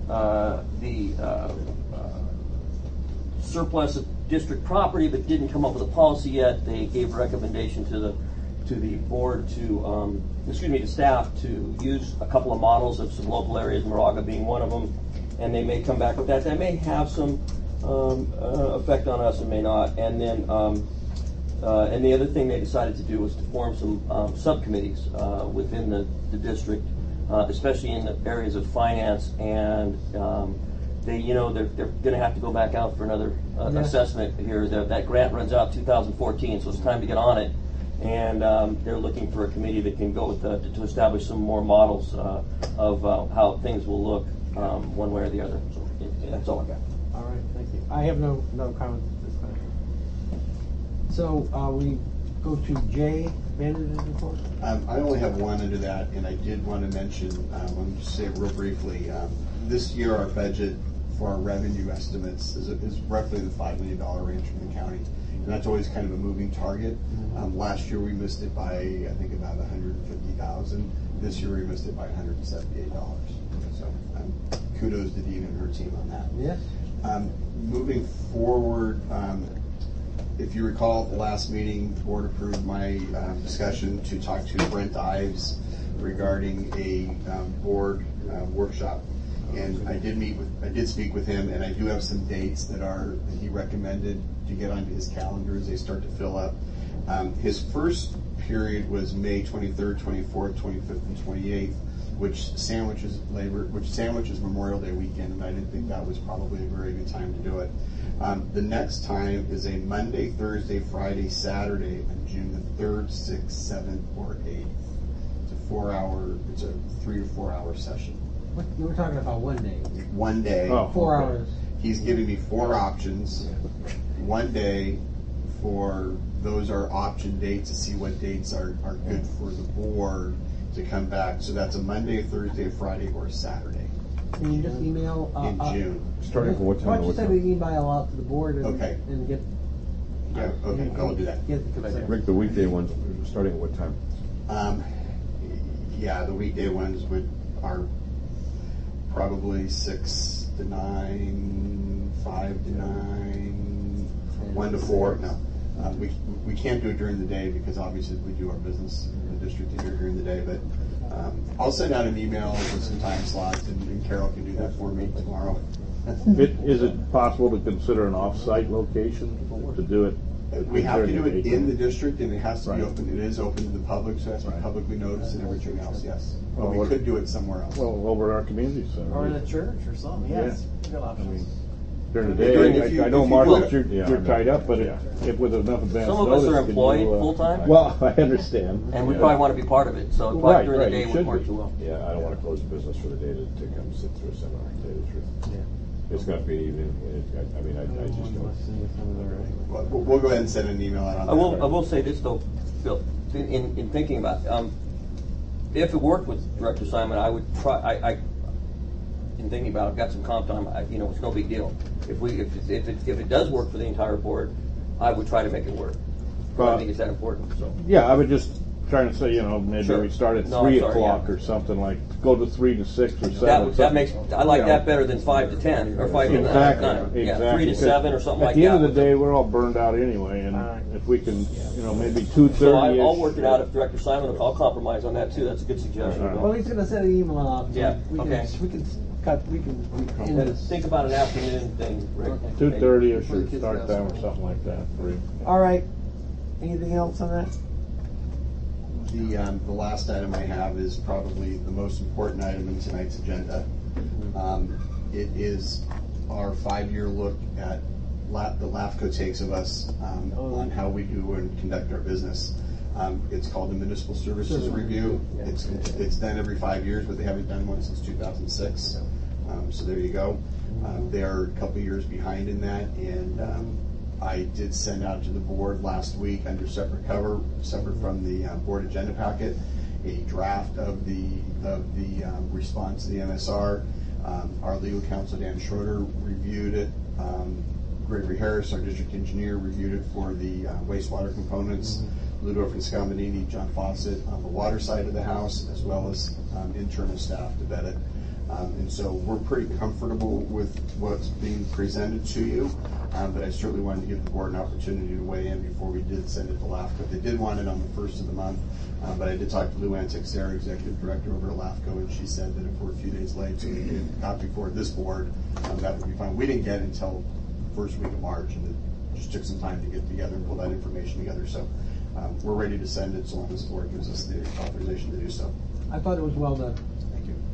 surplus of district property, but didn't come up with a policy yet. They gave a recommendation to the board to, to staff to use a couple of models of some local areas, Moraga being one of them, and they may come back with that. That may have some effect on us and may not. And then, and the other thing they decided to do was to form some subcommittees within the district, especially in the areas of finance, and they're going to have to go back out for another assessment here. That grant runs out 2014, so it's time to get on it. And they're looking for a committee that can go with to establish some more models of how things will look one way or the other. So that's all I got. All right, thank you. I have no comments at this time. So we go to Jay Manager's report. I only have one under that, and I did want to mention, let me just say it real briefly, this year our budget for our revenue estimates is roughly the $5 million range from the county. And that's always kind of a moving target. Last year we missed it by, I think, about $150,000. This year we missed it by $178. So kudos to Dina and her team on that. Yes. Moving forward, if you recall at the last meeting, the board approved my discussion to talk to Brent Ives regarding a board workshop. And I did speak with him, and I do have some dates that he recommended to get onto his calendar as they start to fill up. His first period was May 23rd, 24th, 25th, and 28th, which sandwiches Memorial Day weekend, and I didn't think that was probably a very good time to do it. The next time is a Monday, Thursday, Friday, Saturday on June the 3rd, 6th, 7th, or 8th. It's a 3 to 4 hour session. You were talking about one day. One day. Oh, 4 hours. He's giving me 4 options. One day for those are option dates to see what dates are good for the board to come back. So that's a Monday, Thursday, Friday, or Saturday. Can you just email in June? Starting from what time? Why don't you send an email out to the board and get. Yeah. Okay. I'll do that. Rick, the weekday ones starting at what time? Yeah, the weekday ones are probably 6 to 9, 5 to 9, 1 to 4. No, we can't do it during the day because obviously we do our business in the district here during the day. But I'll send out an email with some time slots, and Carol can do that for me tomorrow. Is it possible to consider an off-site location to do it? We have to do it in the district, and it has to be open. It is open to the public, so it has to be publicly noticed and everything else. Yes, but we could do it somewhere else. Well, over at our community center, or in a church or something. Yes, good options. During the day, I know, Mark, you're tied up, but if with enough advance some of us are employed full time. Well, I understand, and we probably want to be part of it. So probably during the day wouldn't work too well. Yeah, I don't want to close the business for the day to come sit through a seminar. To tell you the truth. Yeah. It's got to be even. I just don't. We'll go ahead and send an email out on that. I will say this though, Bill. In thinking about if it worked with Director Simon, I would try. In thinking about it, I've got some comp time. It's no big deal. If it does work for the entire board, I would try to make it work. I think it's that important. So yeah, I would just trying to say, maybe we start at 3 o'clock or something, like go to 3 to 6 or 7. That makes I like that better than 5 to 10 or 5 to 9. Exactly. Yeah, 3 to 7 or something like that. At the end of the day, we're all burned out anyway, and if we can, maybe 2:30. So I'll work it out if Director Simon. I'll compromise on that too. That's a good suggestion. Well, he's going to send an email out. Yeah. We can end this. Think about an afternoon thing, Rick. 2:30 or should start time or something like that. All right. Anything else on that? The last item I have is probably the most important item in tonight's agenda. It is our 5-year look at the LAFCO takes of us on how we do and conduct our business. It's called the Municipal Services Review. It's done every 5 years, but they haven't done one since 2006. So there you go. They're a couple years behind in that, and I did send out to the board last week under separate from the board agenda packet, a draft of the response to the MSR. Our legal counsel Dan Schroeder reviewed it. Gregory Harris, our district engineer, reviewed it for the wastewater components. Ludorf and Scaminini, John Fawcett on the water side of the house, as well as internal staff to vet it. And so we're pretty comfortable with what's being presented to you, but I certainly wanted to give the board an opportunity to weigh in before we did send it to LAFCO. They did want it on the first of the month, but I did talk to Lou Antics, their executive director over at LAFCO, and she said that if we're a few days late to get a copy for this board, that would be fine. We didn't get it until first week of March, and it just took some time to get together and pull that information together. So we're ready to send it so long as the board gives us the authorization to do so. I thought it was well done. Thank you.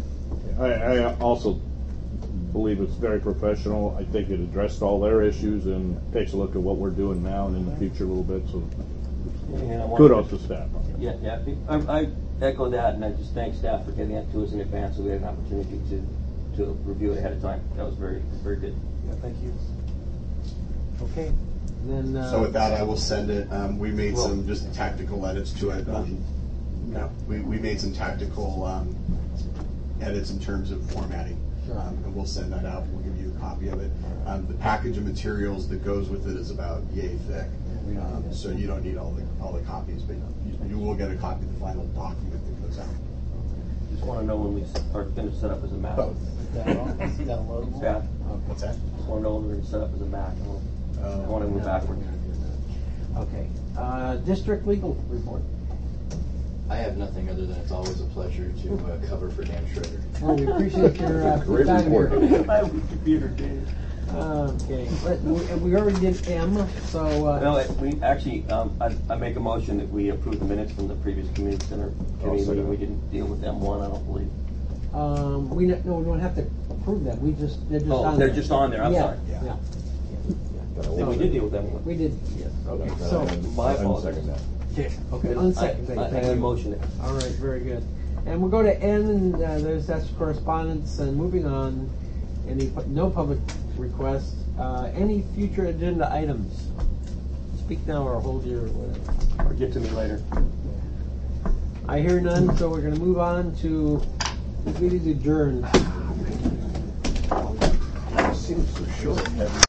I also believe it's very professional. I think it addressed all their issues and takes a look at what we're doing now and in the future a little bit. So kudos to staff. Yeah, I echo that, and I just thank staff for getting that to us in advance so we had an opportunity to review it ahead of time. That was very, very good. Yeah, thank you. Okay, then. So with that, I will send it. We made some just tactical edits to it. We made some tactical edits in terms of formatting, and we'll send that out. We'll give you a copy of it. The package of materials that goes with it is about yay thick, so you don't need all the copies, but you will get a copy of the final document that goes out. Just want to know when we are going to set up as a Mac. Both. Yeah. What's that? Just want to know when we're going to set up as a Mac. I want to move backward. Okay. District legal report. I have nothing other than it's always a pleasure to cover for Dan Schroeder. Well, we appreciate your Great time report. here. My computer did. Okay. We already did M, so. No, we actually, I make a motion that we approve the minutes from the previous community center committee meeting. We didn't deal with M1, I don't believe. We don't have to approve them. They're just on they're there. just on there. I'm sorry. Yeah. Then we did deal with M1. We did. Yes. Okay. So. My apologies. Okay. Unsecond. I motion it. All right. Very good. And we'll go to N, and that's correspondence. And moving on, no public requests. Any future agenda items? Speak now or hold your whatever. Or get to me later. I hear none, so we're going to move on to the meeting adjourned. Seems so short.